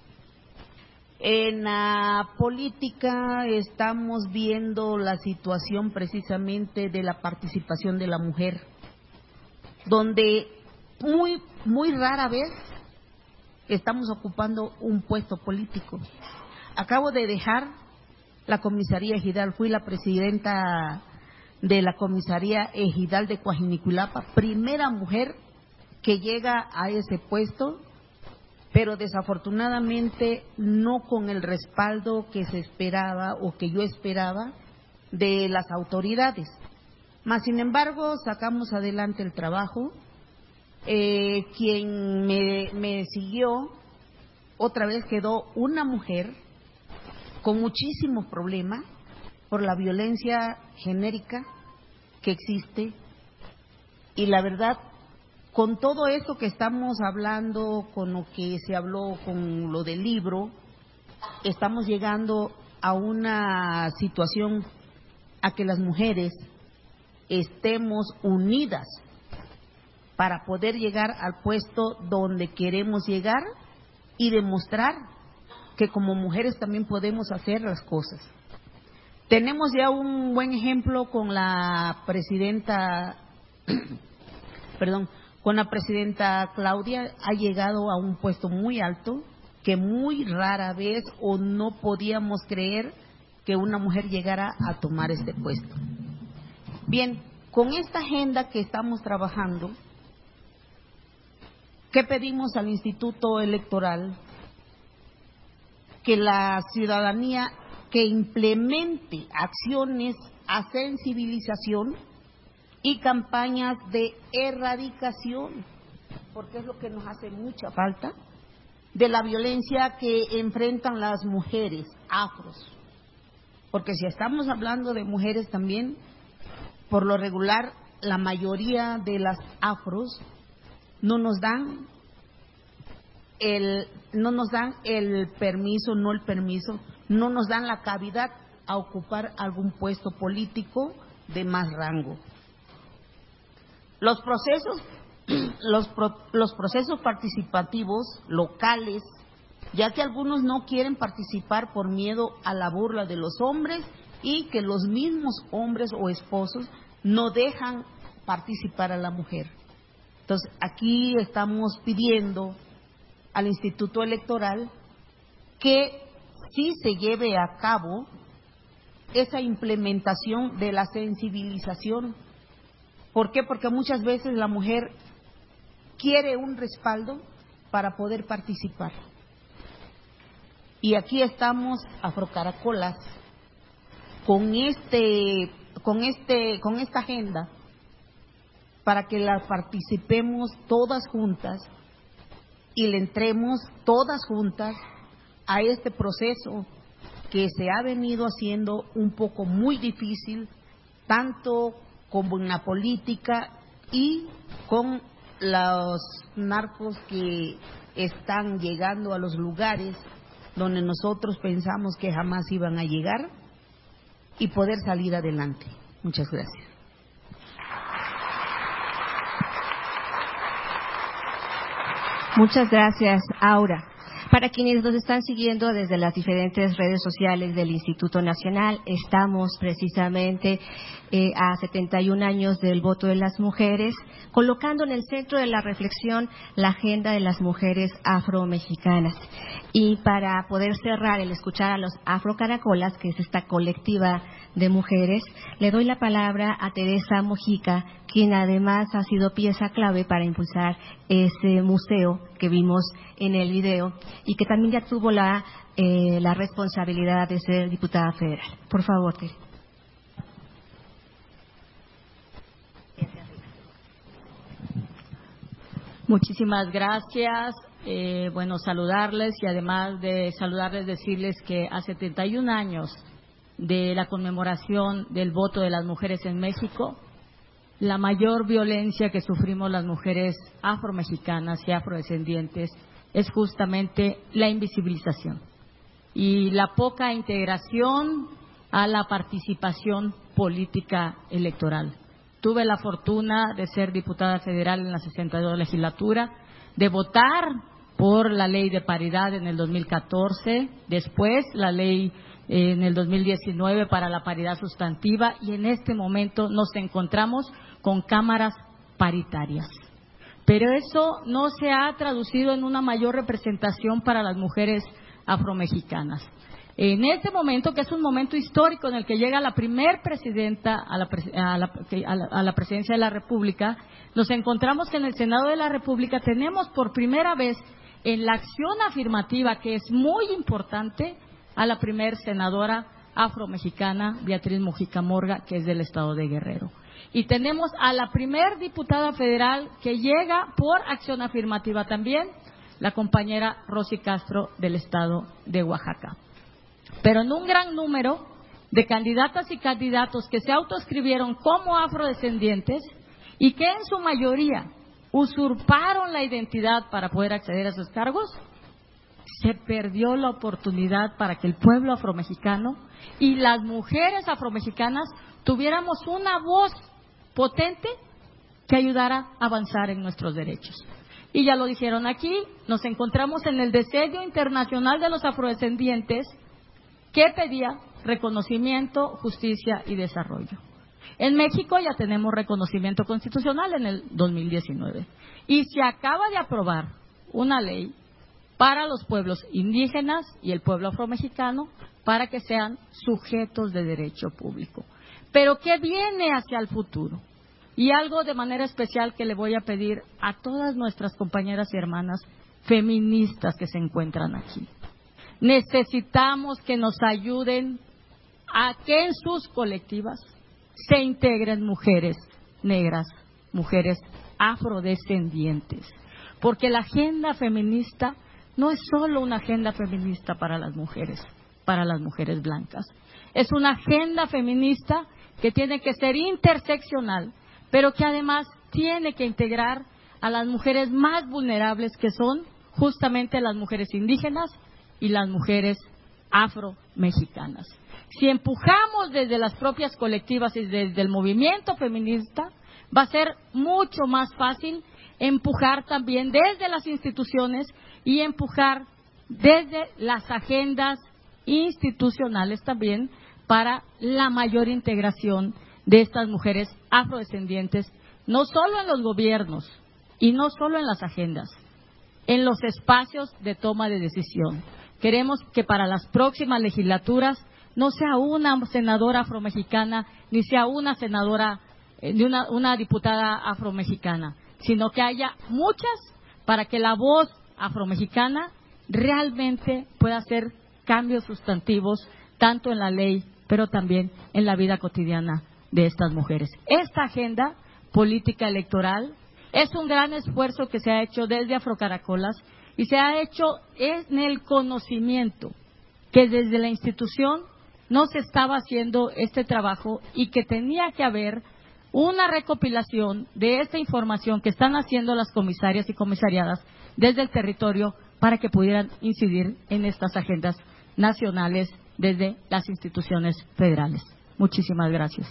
En la política estamos viendo la situación precisamente de la participación de la mujer, donde muy, muy rara vez estamos ocupando un puesto político. Acabo de dejar la comisaría ejidal, fui la presidenta de la comisaría ejidal de Coajinicuilapa, primera mujer que llega a ese puesto pero desafortunadamente no con el respaldo que se esperaba o que yo esperaba de las autoridades. Mas, sin embargo, sacamos adelante el trabajo. Eh, quien me, me siguió, otra vez quedó una mujer con muchísimos problemas por la violencia genérica que existe, y la verdad, con todo esto que estamos hablando, con lo que se habló, con lo del libro, estamos llegando a una situación a que las mujeres estemos unidas para poder llegar al puesto donde queremos llegar y demostrar que como mujeres también podemos hacer las cosas. Tenemos ya un buen ejemplo con la presidenta, perdón, con la presidenta Claudia. Ha llegado a un puesto muy alto que muy rara vez o no podíamos creer que una mujer llegara a tomar este puesto. Bien, con esta agenda que estamos trabajando, ¿qué pedimos al Instituto Electoral? Que la ciudadanía que implemente acciones a sensibilización y campañas de erradicación, porque es lo que nos hace mucha falta, de la violencia que enfrentan las mujeres afros. Porque si estamos hablando de mujeres también, por lo regular, la mayoría de las afros no nos dan el no nos dan el permiso, no el permiso, no nos dan la cavidad a ocupar algún puesto político de más rango. Los procesos los, pro, los procesos participativos locales, ya que algunos no quieren participar por miedo a la burla de los hombres y que los mismos hombres o esposos no dejan participar a la mujer. Entonces, aquí estamos pidiendo al Instituto Electoral que sí se lleve a cabo esa implementación de la sensibilización. ¿Por qué? Porque muchas veces la mujer quiere un respaldo para poder participar. Y aquí estamos, Afrocaracolas, con este, con este, con esta agenda, para que la participemos todas juntas y le entremos todas juntas a este proceso que se ha venido haciendo un poco muy difícil, tanto como en la política y con los narcos que están llegando a los lugares donde nosotros pensamos que jamás iban a llegar, y poder salir adelante. Muchas gracias. Muchas gracias, Aura. Para quienes nos están siguiendo desde las diferentes redes sociales del Instituto Nacional, estamos precisamente eh, a setenta y un años del voto de las mujeres, colocando en el centro de la reflexión la agenda de las mujeres afromexicanas. Y para poder cerrar el escuchar a los Afrocaracolas, que es esta colectiva de mujeres, le doy la palabra a Teresa Mojica, quien además ha sido pieza clave para impulsar ese museo que vimos en el video y que también ya tuvo la, eh, la responsabilidad de ser diputada federal. Por favor, Teresa. Muchísimas gracias. Eh, bueno, saludarles y además de saludarles, decirles que a setenta y un años de la conmemoración del voto de las mujeres en México, la mayor violencia que sufrimos las mujeres afromexicanas y afrodescendientes es justamente la invisibilización y la poca integración a la participación política electoral. Tuve la fortuna de ser diputada federal en la sesenta y dos legislatura, de votar por la ley de paridad en el dos mil catorce, después la ley eh, en el dos mil diecinueve para la paridad sustantiva, y en este momento nos encontramos con cámaras paritarias. Pero eso no se ha traducido en una mayor representación para las mujeres afromexicanas. En este momento, que es un momento histórico en el que llega la primer presidenta a la, a, la, a, la, a la presidencia de la República, nos encontramos que en el Senado de la República tenemos por primera vez en la acción afirmativa, que es muy importante, a la primer senadora afromexicana, Beatriz Mujica Morga, que es del estado de Guerrero. Y tenemos a la primer diputada federal que llega por acción afirmativa también, la compañera Rosy Castro del estado de Oaxaca. Pero en un gran número de candidatas y candidatos que se autoescribieron como afrodescendientes y que en su mayoría usurparon la identidad para poder acceder a esos cargos, se perdió la oportunidad para que el pueblo afromexicano y las mujeres afromexicanas tuviéramos una voz potente que ayudara a avanzar en nuestros derechos. Y ya lo dijeron aquí, nos encontramos en el Decenio Internacional de los Afrodescendientes, que pedía reconocimiento, justicia y desarrollo. En México ya tenemos reconocimiento constitucional en el dos mil diecinueve y se acaba de aprobar una ley para los pueblos indígenas y el pueblo afromexicano para que sean sujetos de derecho público. Pero ¿qué viene hacia el futuro? Y algo de manera especial que le voy a pedir a todas nuestras compañeras y hermanas feministas que se encuentran aquí. Necesitamos que nos ayuden a que en sus colectivas se integren mujeres negras, mujeres afrodescendientes, porque la agenda feminista no es solo una agenda feminista para las mujeres, para las mujeres blancas. Es una agenda feminista que tiene que ser interseccional, pero que además tiene que integrar a las mujeres más vulnerables, que son justamente las mujeres indígenas y las mujeres afromexicanas. Si empujamos desde las propias colectivas y desde el movimiento feminista, va a ser mucho más fácil empujar también desde las instituciones y empujar desde las agendas institucionales también para la mayor integración de estas mujeres afrodescendientes, no solo en los gobiernos y no solo en las agendas, en los espacios de toma de decisión. Queremos que para las próximas legislaturas no sea una senadora afromexicana ni sea una senadora ni una, una diputada afromexicana, sino que haya muchas para que la voz afromexicana realmente pueda hacer cambios sustantivos tanto en la ley pero también en la vida cotidiana de estas mujeres. Esta agenda política electoral es un gran esfuerzo que se ha hecho desde Afrocaracolas y se ha hecho en el conocimiento que desde la institución no se estaba haciendo este trabajo y que tenía que haber una recopilación de esta información que están haciendo las comisarias y comisariadas desde el territorio para que pudieran incidir en estas agendas nacionales desde las instituciones federales. Muchísimas gracias.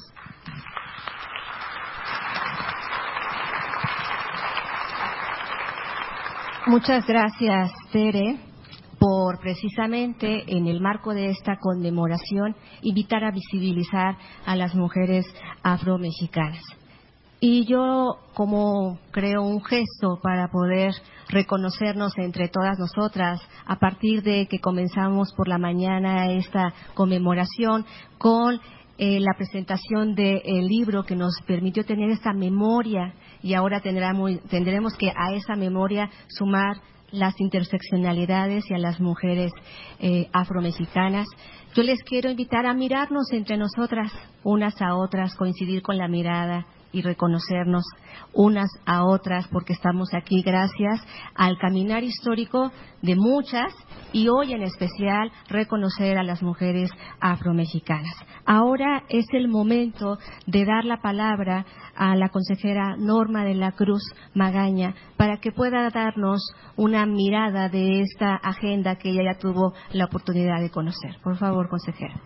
Muchas gracias, Tere, por precisamente en el marco de esta conmemoración invitar a visibilizar a las mujeres afromexicanas. Y yo, como creo, un gesto para poder reconocernos entre todas nosotras, a partir de que comenzamos por la mañana esta conmemoración con eh, la presentación del libro que nos permitió tener esta memoria, y ahora tendremos, tendremos que a esa memoria sumar las interseccionalidades y a las mujeres eh, afromexicanas. Yo les quiero invitar a mirarnos entre nosotras, unas a otras, coincidir con la mirada y reconocernos unas a otras, porque estamos aquí gracias al caminar histórico de muchas y hoy en especial reconocer a las mujeres afromexicanas. Ahora es el momento de dar la palabra a la consejera Norma de la Cruz Magaña para que pueda darnos una mirada de esta agenda que ella ya tuvo la oportunidad de conocer. Por favor, consejera.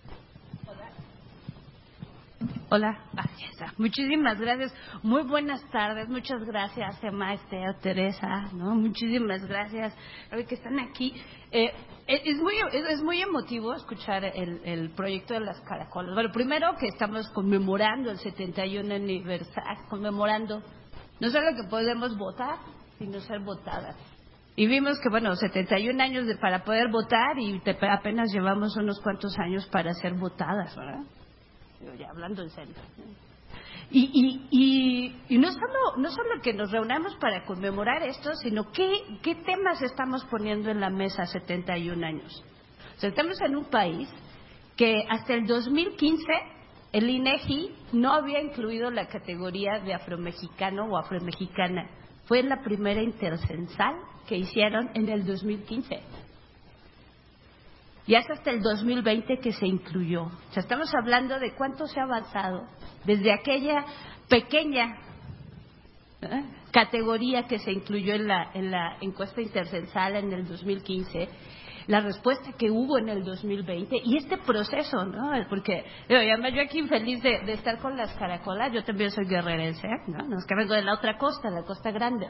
Hola, gracias. Muchísimas gracias. Muy buenas tardes. Muchas gracias, Emma, Esteo, Teresa, ¿no? Muchísimas gracias a los que están aquí. Eh, es muy es muy emotivo escuchar el, el proyecto de las caracolas. Bueno, primero que estamos conmemorando el setenta y uno aniversario, conmemorando no solo que podemos votar, sino ser votadas. Y vimos que, bueno, setenta y un años de, para poder votar y te, apenas llevamos unos cuantos años para ser votadas, ¿verdad? Ya hablando en serio. Y, y, y, y no solo no solo que nos reunamos para conmemorar esto, sino qué, qué temas estamos poniendo en la mesa setenta y un años. O sea, estamos en un país que hasta el dos mil quince el INEGI no había incluido la categoría de afromexicano o afromexicana. Fue la primera intercensal que hicieron en el dos mil quince. Y es hasta el dos mil veinte que se incluyó. O sea, estamos hablando de cuánto se ha avanzado desde aquella pequeña ¿eh? categoría que se incluyó en la, en la encuesta intercensal en el dos mil quince, la respuesta que hubo en el dos mil veinte y este proceso, ¿no? Porque yo, yo aquí feliz de, de estar con las caracolas, yo también soy guerrerense, ¿no? No es que vengo de la otra costa, la Costa Grande.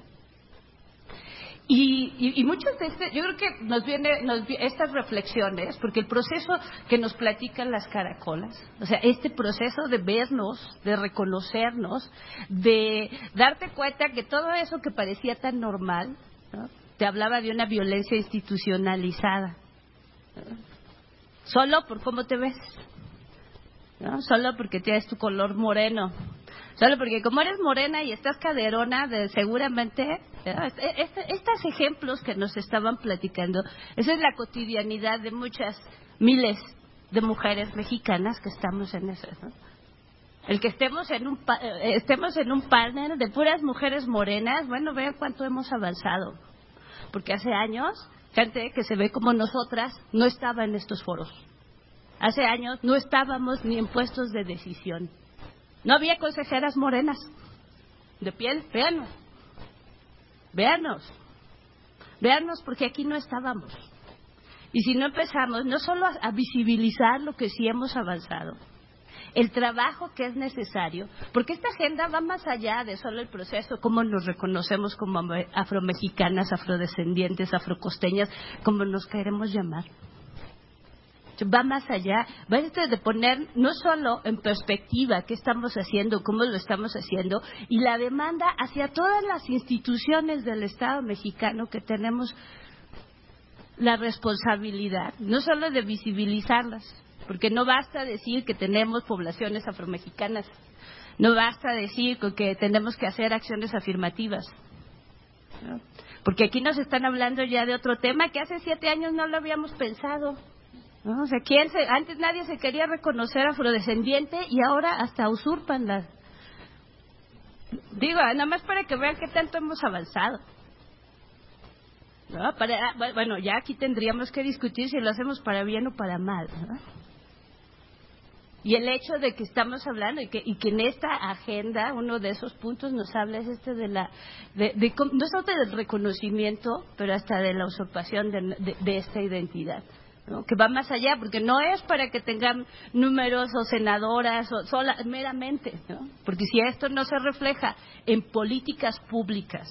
Y, y, y muchos de este, yo creo que nos viene nos, estas reflexiones, porque el proceso que nos platican las caracolas, o sea, este proceso de vernos, de reconocernos, de darte cuenta que todo eso que parecía tan normal, ¿no? Te hablaba de una violencia institucionalizada, ¿no? Solo por cómo te ves, ¿no? Solo porque tienes tu color moreno. Solo porque como eres morena y estás caderona, de, seguramente, este, este, estos ejemplos que nos estaban platicando, esa es la cotidianidad de muchas miles de mujeres mexicanas que estamos en eso, ¿no? El que estemos en un pa, estemos en un panel de puras mujeres morenas, bueno, vean cuánto hemos avanzado. Porque hace años, gente que se ve como nosotras no estaba en estos foros. Hace años no estábamos ni en puestos de decisión. No había consejeras morenas de piel, véanos, véanos, véanos porque aquí no estábamos. Y si no empezamos, no solo a, a visibilizar lo que sí hemos avanzado, el trabajo que es necesario, porque esta agenda va más allá de solo el proceso, cómo nos reconocemos como afromexicanas, afrodescendientes, afrocosteñas, como nos queremos llamar. Va más allá, va esto de poner no solo en perspectiva qué estamos haciendo, cómo lo estamos haciendo, y la demanda hacia todas las instituciones del Estado mexicano que tenemos la responsabilidad, no solo de visibilizarlas, porque no basta decir que tenemos poblaciones afromexicanas, no basta decir que tenemos que hacer acciones afirmativas, ¿no? Porque aquí nos están hablando ya de otro tema que hace siete años no lo habíamos pensado. ¿No? O sea, ¿quién se, antes nadie se quería reconocer afrodescendiente y ahora hasta usurpan las. Digo, nada más para que vean qué tanto hemos avanzado. ¿No? Para, bueno, ya aquí tendríamos que discutir si lo hacemos para bien o para mal, ¿no? Y el hecho de que estamos hablando y que, y que en esta agenda uno de esos puntos nos habla es este de la de, de, no solo del reconocimiento, pero hasta de la usurpación de, de, de esta identidad, ¿no? Que va más allá, porque no es para que tengan números o senadoras o sola, meramente, ¿no? Porque si esto no se refleja en políticas públicas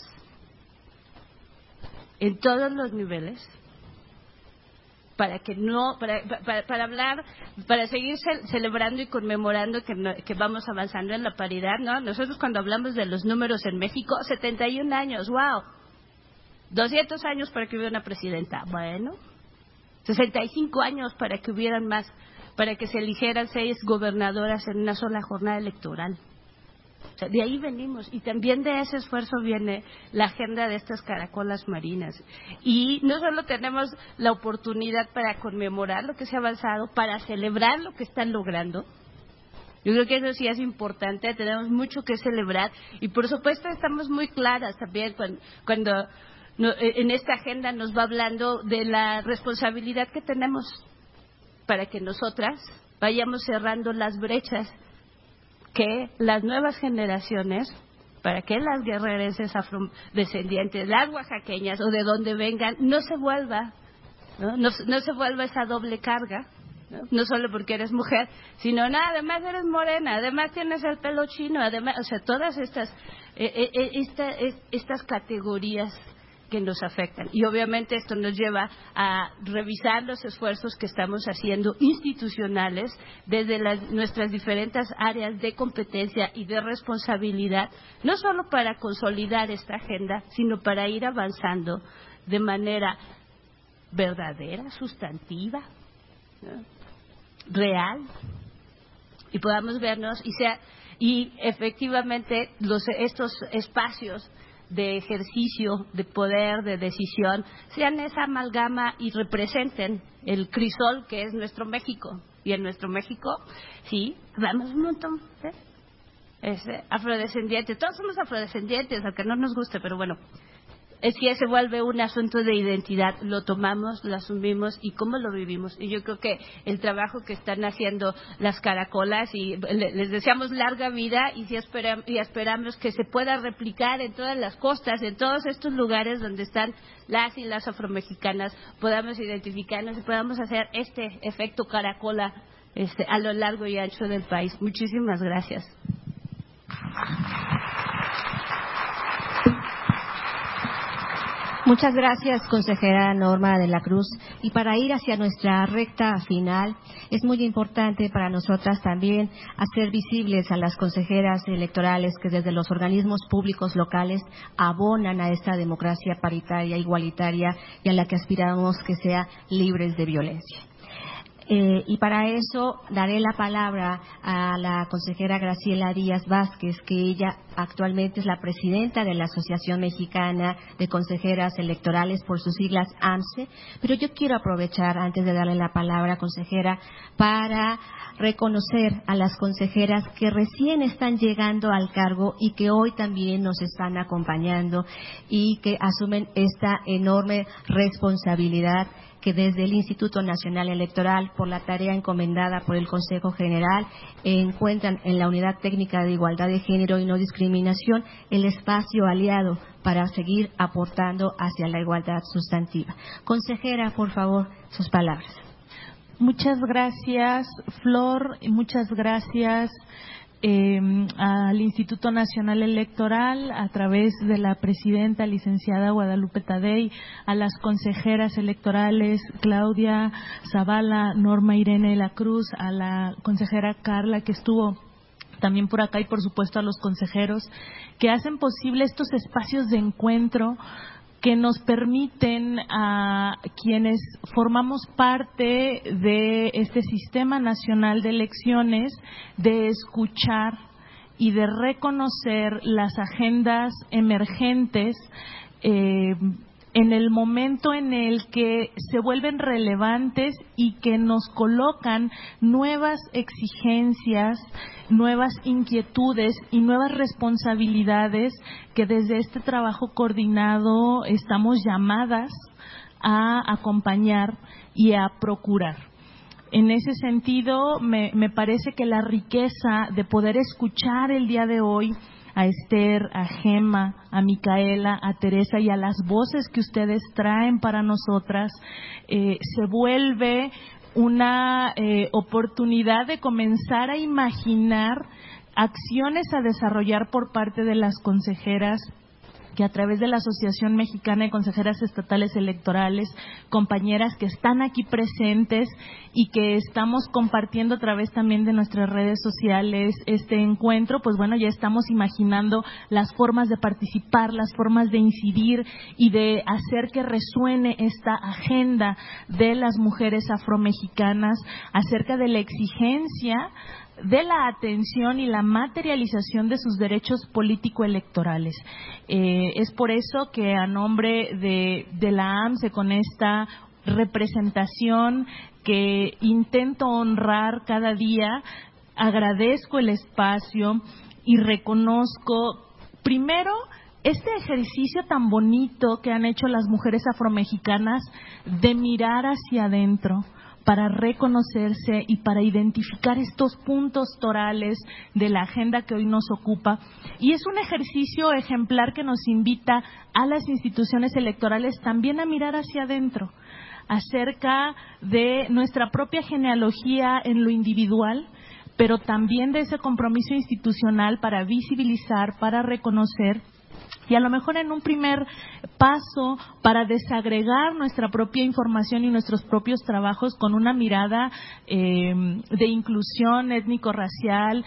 en todos los niveles, para que no para, para, para hablar, para seguir ce- celebrando y conmemorando que, no, que vamos avanzando en la paridad, ¿no? Nosotros cuando hablamos de los números en México, setenta y un años, wow, doscientos años para que hubiera una presidenta, bueno, sesenta y cinco años para que hubieran más, para que se eligieran seis gobernadoras en una sola jornada electoral. O sea, de ahí venimos, y también de ese esfuerzo viene la agenda de estas caracolas marinas. Y no solo tenemos la oportunidad para conmemorar lo que se ha avanzado, para celebrar lo que están logrando. Yo creo que eso sí es importante, tenemos mucho que celebrar, y por supuesto estamos muy claras también cuando, cuando no, en esta agenda nos va hablando de la responsabilidad que tenemos para que nosotras vayamos cerrando las brechas que las nuevas generaciones, para que las guerrerenses afrodescendientes, las oaxaqueñas o de donde vengan, no se vuelva, no, no, no se vuelva esa doble carga, ¿no? No solo porque eres mujer, sino nada, además eres morena, además tienes el pelo chino, además, o sea, todas estas, eh, eh, esta, es, estas categorías que nos afectan. Y obviamente esto nos lleva a revisar los esfuerzos que estamos haciendo institucionales desde las, nuestras diferentes áreas de competencia y de responsabilidad, no solo para consolidar esta agenda, sino para ir avanzando de manera verdadera, sustantiva, ¿no? Real, y podamos vernos y sea y efectivamente los estos espacios de ejercicio, de poder, de decisión, sean esa amalgama y representen el crisol que es nuestro México. Y en nuestro México, sí, vamos un montón, ¿eh? Es, eh, afrodescendientes, todos somos afrodescendientes, aunque no nos guste, pero bueno, es que se vuelve un asunto de identidad, lo tomamos, lo asumimos y cómo lo vivimos. Y yo creo que el trabajo que están haciendo las caracolas, y les deseamos larga vida y, si esperam, y esperamos que se pueda replicar en todas las costas, en todos estos lugares donde están las y las afromexicanas, podamos identificarnos y podamos hacer este efecto caracola este, a lo largo y ancho del país. Muchísimas gracias. Muchas gracias, consejera Norma de la Cruz. Y para ir hacia nuestra recta final, es muy importante para nosotras también hacer visibles a las consejeras electorales que desde los organismos públicos locales abonan a esta democracia paritaria, igualitaria y a la que aspiramos que sea libres de violencia. Eh, y para eso daré la palabra a la consejera Graciela Díaz Vázquez, que ella actualmente es la presidenta de la Asociación Mexicana de Consejeras Electorales, por sus siglas A M C E. Pero yo quiero aprovechar, antes de darle la palabra, consejera, para reconocer a las consejeras que recién están llegando al cargo y que hoy también nos están acompañando y que asumen esta enorme responsabilidad que desde el Instituto Nacional Electoral, por la tarea encomendada por el Consejo General, encuentran en la Unidad Técnica de Igualdad de Género y No Discriminación el espacio aliado para seguir aportando hacia la igualdad sustantiva. Consejera, por favor, sus palabras. Muchas gracias, Flor, y muchas gracias eh, al Instituto Nacional Electoral, a través de la presidenta licenciada Guadalupe Tadei, a las consejeras electorales Claudia Zavala, Norma Irene de la Cruz, a la consejera Carla, que estuvo también por acá, y por supuesto a los consejeros que hacen posible estos espacios de encuentro que nos permiten a quienes formamos parte de este Sistema Nacional de Elecciones de escuchar y de reconocer las agendas emergentes eh, en el momento en el que se vuelven relevantes y que nos colocan nuevas exigencias, nuevas inquietudes y nuevas responsabilidades que desde este trabajo coordinado estamos llamadas a acompañar y a procurar. En ese sentido, me, me parece que la riqueza de poder escuchar el día de hoy a Esther, a Gema, a Micaela, a Teresa y a las voces que ustedes traen para nosotras, eh, se vuelve una eh, oportunidad de comenzar a imaginar acciones a desarrollar por parte de las consejeras, que a través de la Asociación Mexicana de Consejeras Estatales Electorales, compañeras que están aquí presentes y que estamos compartiendo a través también de nuestras redes sociales este encuentro, pues bueno, ya estamos imaginando las formas de participar, las formas de incidir y de hacer que resuene esta agenda de las mujeres afromexicanas acerca de la exigencia de la atención y la materialización de sus derechos político-electorales. Eh, es por eso que a nombre de, de la A M C E, con esta representación que intento honrar cada día, agradezco el espacio y reconozco, primero, este ejercicio tan bonito que han hecho las mujeres afromexicanas de mirar hacia adentro, para reconocerse y para identificar estos puntos torales de la agenda que hoy nos ocupa. Y es un ejercicio ejemplar que nos invita a las instituciones electorales también a mirar hacia adentro, acerca de nuestra propia genealogía en lo individual, pero también de ese compromiso institucional para visibilizar, para reconocer, y a lo mejor en un primer paso para desagregar nuestra propia información y nuestros propios trabajos con una mirada eh, de inclusión étnico-racial,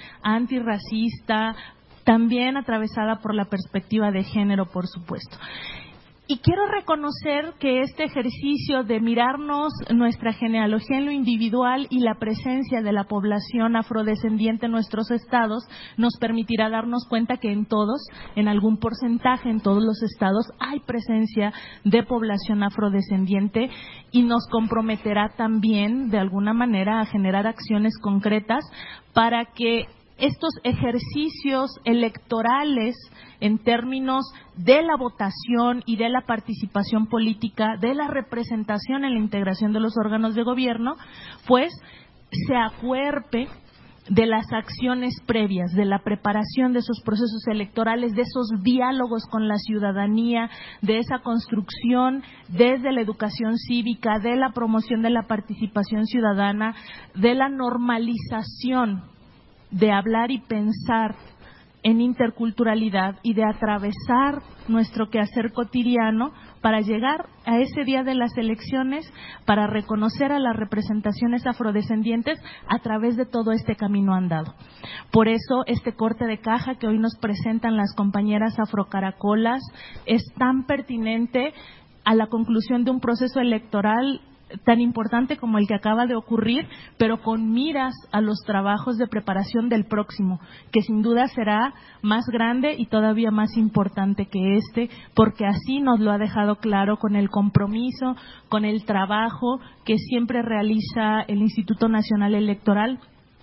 antirracista, también atravesada por la perspectiva de género, por supuesto. Y quiero reconocer que este ejercicio de mirarnos nuestra genealogía en lo individual y la presencia de la población afrodescendiente en nuestros estados nos permitirá darnos cuenta que en todos, en algún porcentaje en todos los estados, hay presencia de población afrodescendiente y nos comprometerá también de alguna manera a generar acciones concretas para que estos ejercicios electorales en términos de la votación y de la participación política, de la representación en la integración de los órganos de gobierno, pues se acuerpe de las acciones previas, de la preparación de esos procesos electorales, de esos diálogos con la ciudadanía, de esa construcción desde la educación cívica, de la promoción de la participación ciudadana, de la normalización de hablar y pensar en interculturalidad y de atravesar nuestro quehacer cotidiano para llegar a ese día de las elecciones, para reconocer a las representaciones afrodescendientes a través de todo este camino andado. Por eso, este corte de caja que hoy nos presentan las compañeras afrocaracolas es tan pertinente a la conclusión de un proceso electoral tan importante como el que acaba de ocurrir, pero con miras a los trabajos de preparación del próximo, que sin duda será más grande y todavía más importante que este, porque así nos lo ha dejado claro con el compromiso, con el trabajo que siempre realiza el Instituto Nacional Electoral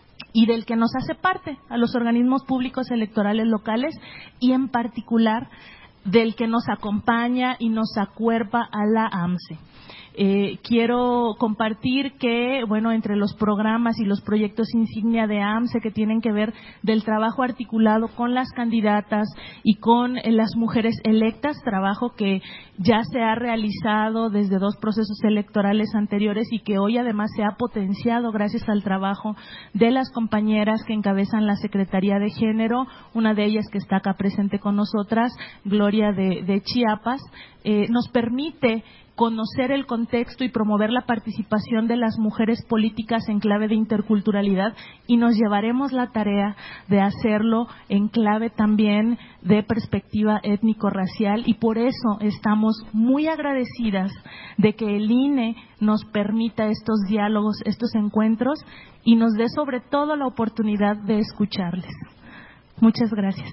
y del que nos hace parte a los organismos públicos electorales locales y en particular del que nos acompaña y nos acuerpa a la A M C E. Eh, quiero compartir que, bueno, entre los programas y los proyectos insignia de A M C E que tienen que ver del trabajo articulado con las candidatas y con eh, las mujeres electas, trabajo que ya se ha realizado desde dos procesos electorales anteriores y que hoy además se ha potenciado gracias al trabajo de las compañeras que encabezan la Secretaría de Género, una de ellas que está acá presente con nosotras, Gloria de, de Chiapas, eh, nos permite conocer el contexto y promover la participación de las mujeres políticas en clave de interculturalidad, y nos llevaremos la tarea de hacerlo en clave también de perspectiva étnico-racial, y por eso estamos muy agradecidas de que el I N E nos permita estos diálogos, estos encuentros, y nos dé sobre todo la oportunidad de escucharles. Muchas gracias.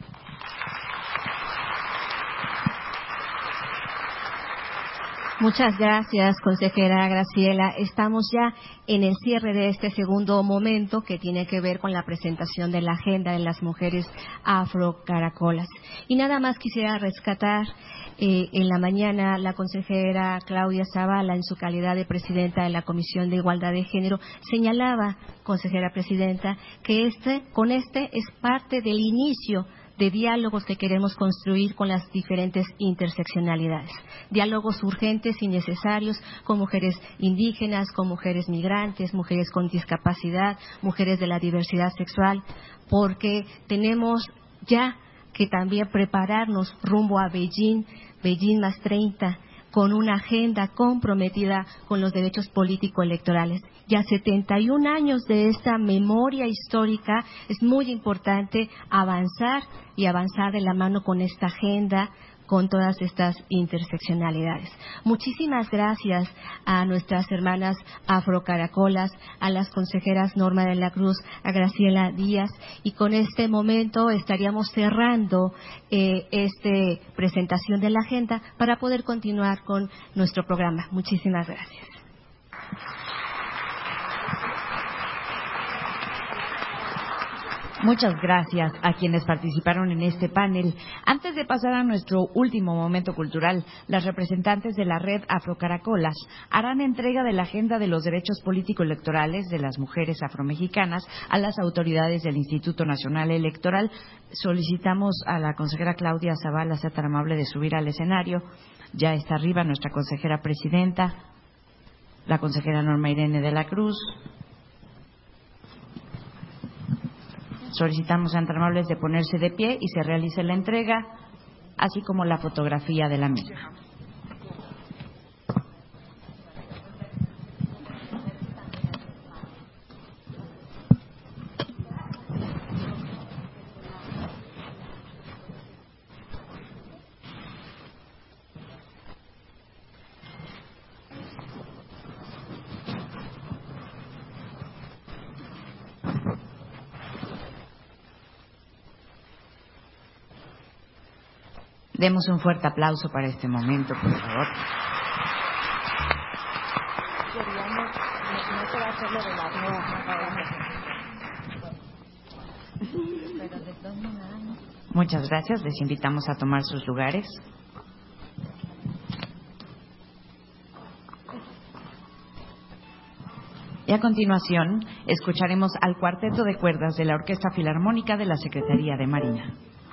Muchas gracias, consejera Graciela. Estamos ya en el cierre de este segundo momento que tiene que ver con la presentación de la agenda de las mujeres afrocaracolas. Y nada más quisiera rescatar eh, en la mañana la consejera Claudia Zavala, en su calidad de presidenta de la Comisión de Igualdad de Género, señalaba, consejera presidenta, que este, con este es parte del inicio de diálogos que queremos construir con las diferentes interseccionalidades. Diálogos urgentes y necesarios con mujeres indígenas, con mujeres migrantes, mujeres con discapacidad, mujeres de la diversidad sexual, porque tenemos ya que también prepararnos rumbo a Beijing, Beijing más treinta, con una agenda comprometida con los derechos político-electorales. Ya setenta y un años de esta memoria histórica, es muy importante avanzar y avanzar de la mano con esta agenda, con todas estas interseccionalidades. Muchísimas gracias a nuestras hermanas afrocaracolas, a las consejeras Norma de la Cruz, a Graciela Díaz, y con este momento estaríamos cerrando eh, esta presentación de la agenda para poder continuar con nuestro programa. Muchísimas gracias. Muchas gracias a quienes participaron en este panel. Antes de pasar a nuestro último momento cultural, las representantes de la red Afrocaracolas harán entrega de la agenda de los derechos político-electorales de las mujeres afromexicanas a las autoridades del Instituto Nacional Electoral. Solicitamos a la consejera Claudia Zavala sea tan amable de subir al escenario. Ya está arriba nuestra consejera presidenta, la consejera Norma Irene de la Cruz. Solicitamos sean tan amables de ponerse de pie y se realice la entrega, así como la fotografía de la misma. Demos un fuerte aplauso para este momento, por favor. Muchas gracias. Les invitamos a tomar sus lugares. Y a continuación escucharemos al cuarteto de cuerdas de la Orquesta Filarmónica de la Secretaría de Marina.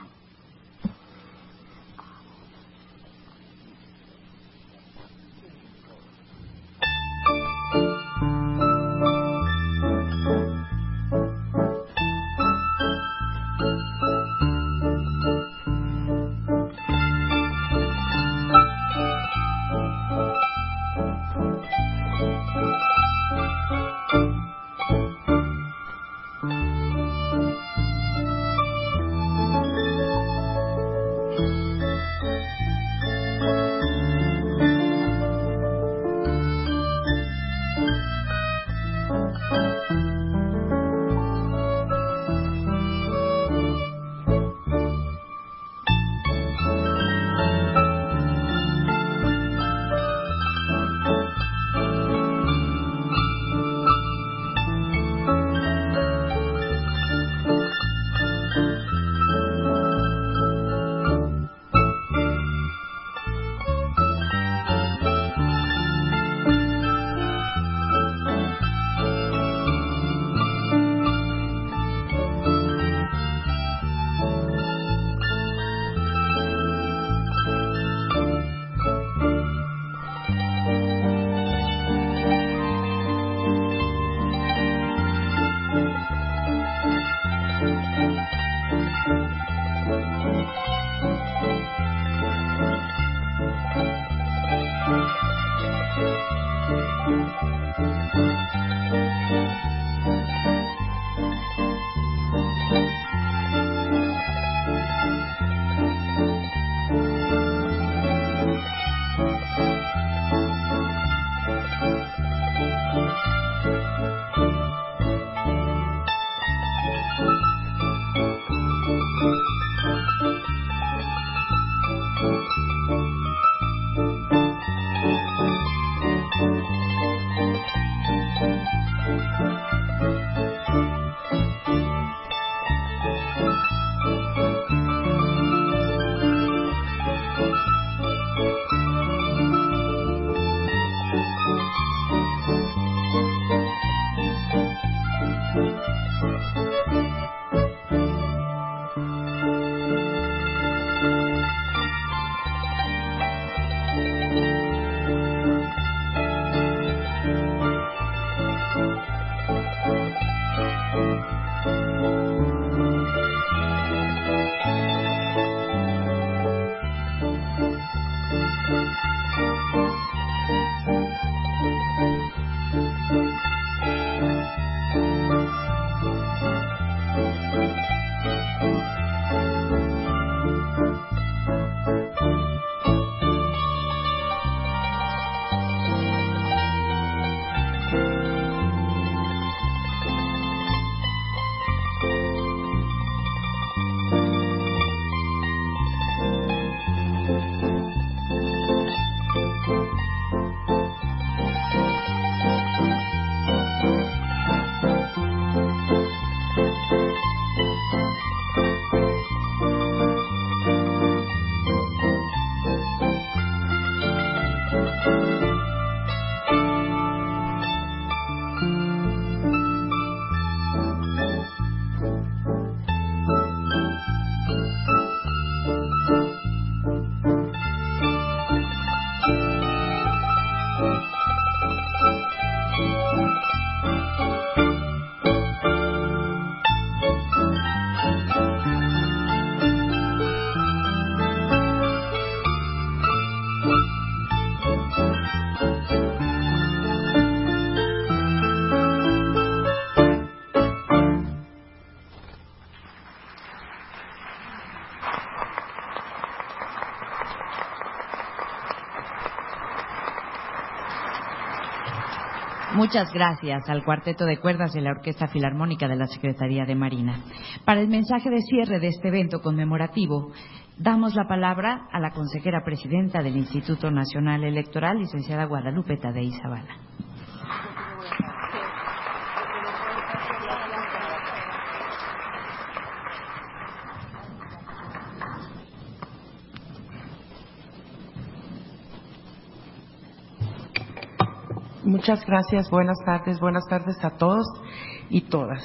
Muchas gracias al cuarteto de cuerdas de la Orquesta Filarmónica de la Secretaría de Marina. Para el mensaje de cierre de este evento conmemorativo, Damos la palabra a la consejera presidenta del Instituto Nacional Electoral, licenciada Guadalupe Tadei Zavala. Muchas gracias, buenas tardes, buenas tardes a todos y todas.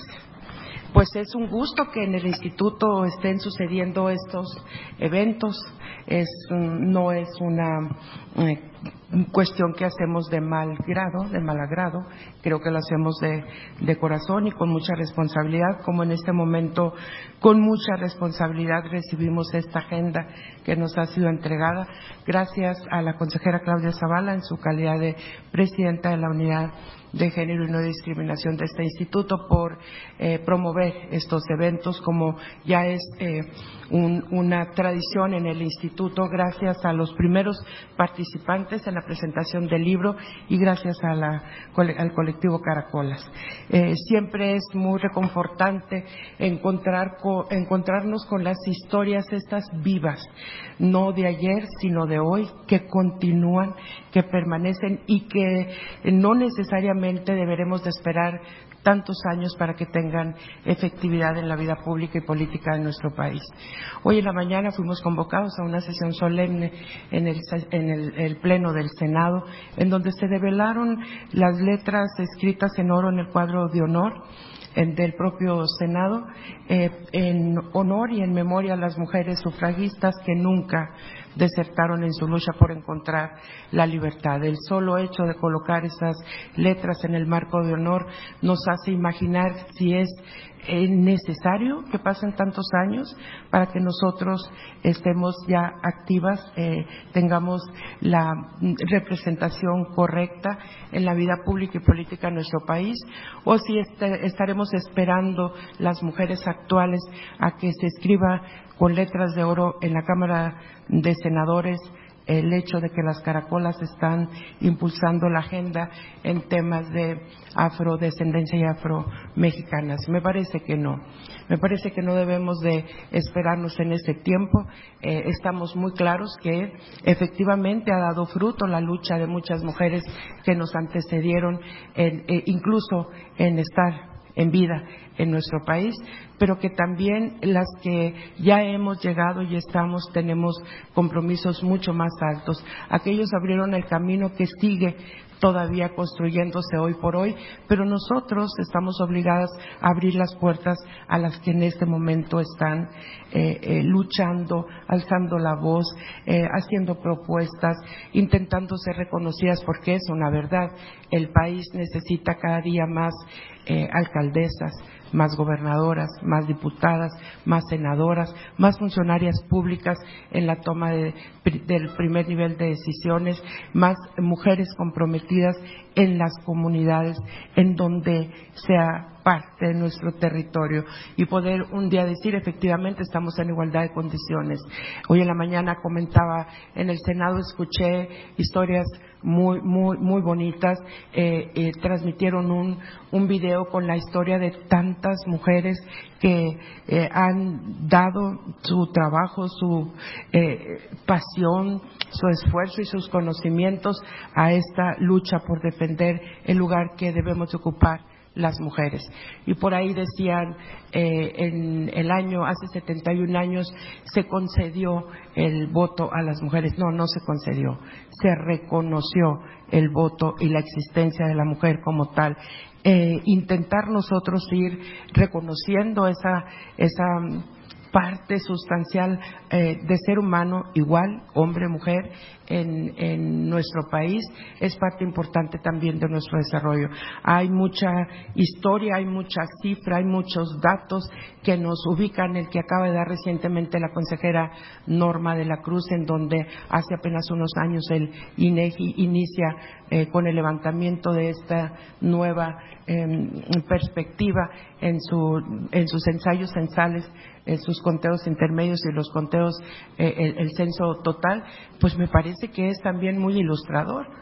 Pues es un gusto que en el instituto estén sucediendo estos eventos. Es, no es una eh, cuestión que hacemos de mal grado, de mal agrado. Creo que lo hacemos de, de corazón y con mucha responsabilidad, como en este momento con mucha responsabilidad recibimos esta agenda que nos ha sido entregada. Gracias a la consejera Claudia Zavala en su calidad de presidenta de la Unidad de Género y No Discriminación de este instituto por eh, promover estos eventos, como ya es eh, un, una tradición en el instituto, gracias a los primeros participantes en la presentación del libro y gracias a la, al colectivo Caracolas. Eh, siempre es muy reconfortante encontrar, encontrarnos con las historias estas vivas, no de ayer, sino de hoy, que continúan, que permanecen y que no necesariamente deberemos de esperar tantos años para que tengan efectividad en la vida pública y política de nuestro país. Hoy en la mañana fuimos convocados a una sesión solemne en el, en el, el Pleno del Senado, en donde se develaron las letras escritas en oro en el cuadro de honor del propio Senado, eh, en honor y en memoria a las mujeres sufragistas que nunca desertaron en su lucha por encontrar la libertad. El solo hecho de colocar esas letras en el marco de honor nos hace imaginar si es eh, necesario que pasen tantos años para que nosotros estemos ya activas, eh, tengamos la representación correcta en la vida pública y política de nuestro país, o si este, estaremos esperando las mujeres actuales a que se escriba con letras de oro en la Cámara de Senadores el hecho de que las Caracolas están impulsando la agenda en temas de afrodescendencia y afromexicanas. Me parece que no. Me parece que no debemos de esperarnos en ese tiempo. Eh, estamos muy claros que efectivamente ha dado fruto la lucha de muchas mujeres que nos antecedieron, en, eh, incluso en estar en vida en nuestro país, pero que también las que ya hemos llegado y estamos tenemos compromisos mucho más altos. Aquellos abrieron el camino que sigue todavía construyéndose hoy por hoy, pero nosotros estamos obligadas a abrir las puertas a las que en este momento están eh, eh, luchando, alzando la voz, eh, haciendo propuestas, intentando ser reconocidas, porque es una verdad. El país necesita cada día más eh, alcaldesas, más gobernadoras, más diputadas, más senadoras, más funcionarias públicas en la toma de, del primer nivel de decisiones, más mujeres comprometidas en las comunidades en donde sea parte de nuestro territorio y poder un día decir efectivamente estamos en igualdad de condiciones. Hoy en la mañana comentaba en el Senado, escuché historias muy muy muy bonitas, eh, eh, transmitieron un, un video con la historia de tantas mujeres que eh, han dado su trabajo, su eh, pasión, su esfuerzo y sus conocimientos a esta lucha por defender el lugar que debemos ocupar las mujeres. Y por ahí decían, eh, en el año, hace setenta y un años, se concedió el voto a las mujeres. No, no se concedió, se reconoció el voto y la existencia de la mujer como tal. Eh, intentar nosotros ir reconociendo esa, esa parte sustancial eh, de ser humano igual, hombre, mujer, en, en nuestro país, es parte importante también de nuestro desarrollo. Hay mucha historia, hay mucha cifra, hay muchos datos que nos ubican, el que acaba de dar recientemente la consejera Norma de la Cruz, en donde hace apenas unos años el INEGI inicia eh, con el levantamiento de esta nueva eh, perspectiva en, su, en sus ensayos censales, en sus conteos intermedios y los conteos, eh, el, el censo total, pues me parece que es también muy ilustrador.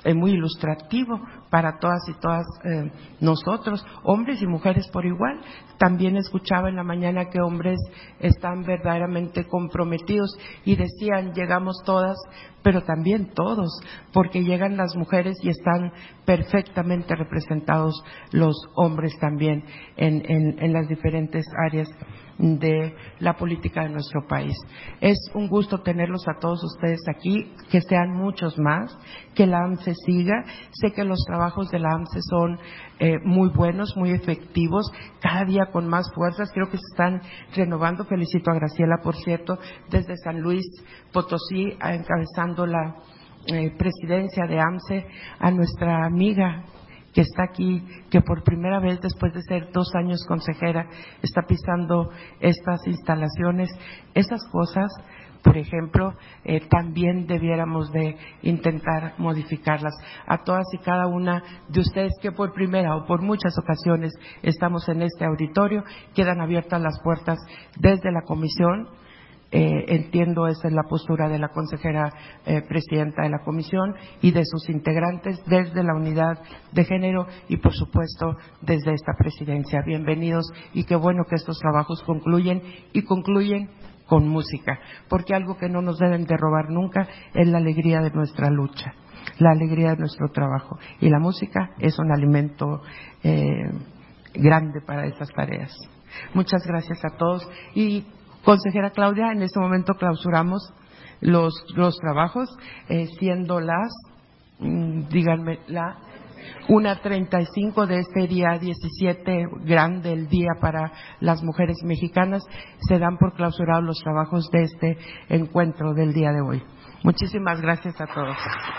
eh, muy ilustrativo para todas y todas eh, nosotros, hombres y mujeres por igual. También escuchaba en la mañana que hombres están verdaderamente comprometidos y decían, llegamos todas, pero también todos, porque llegan las mujeres y están perfectamente representados los hombres también en, en, en las diferentes áreas de la política de nuestro país. Es un gusto tenerlos a todos ustedes aquí, que sean muchos más, que la A M C E siga. Sé que los trabajos de la A M C E son eh, muy buenos, muy efectivos, cada día con más fuerzas, creo que se están renovando. Felicito a Graciela, por cierto, desde San Luis Potosí, encabezando la eh, presidencia de A M C E, a nuestra amiga que está aquí, que por primera vez después de ser dos años consejera está pisando estas instalaciones. Esas cosas, por ejemplo, eh, también debiéramos de intentar modificarlas. A todas y cada una de ustedes que por primera o por muchas ocasiones estamos en este auditorio, quedan abiertas las puertas desde la comisión. Eh, entiendo esa es la postura de la consejera eh, presidenta de la comisión y de sus integrantes desde la unidad de género y por supuesto desde esta presidencia. Bienvenidos y qué bueno que estos trabajos concluyen y concluyen con música, porque algo que no nos deben de robar nunca es la alegría de nuestra lucha, la alegría de nuestro trabajo, y la música es un alimento eh, grande para esas tareas. Muchas gracias a todos. Y consejera Claudia, en este momento clausuramos los, los trabajos, eh, siendo las, mmm, díganme, la una treinta y cinco de este día diecisiete, grande el día para las mujeres mexicanas. Se dan por clausurados los trabajos de este encuentro del día de hoy. Muchísimas gracias a todos.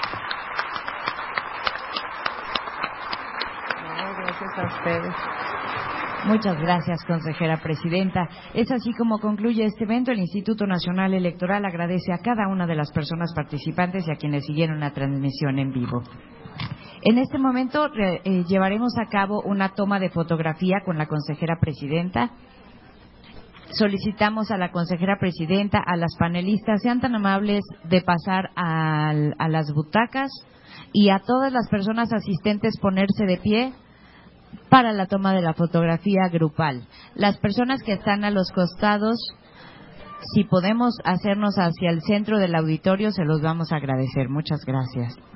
No, gracias a ustedes. Muchas gracias, consejera presidenta. Es así como concluye este evento. El Instituto Nacional Electoral agradece a cada una de las personas participantes y a quienes siguieron la transmisión en vivo. En este momento eh, llevaremos a cabo una toma de fotografía con la consejera presidenta. Solicitamos a la consejera presidenta, a las panelistas, sean tan amables de pasar al, a las butacas, y a todas las personas asistentes ponerse de pie para la toma de la fotografía grupal. Las personas que están a los costados, si podemos hacernos hacia el centro del auditorio, se los vamos a agradecer. Muchas gracias.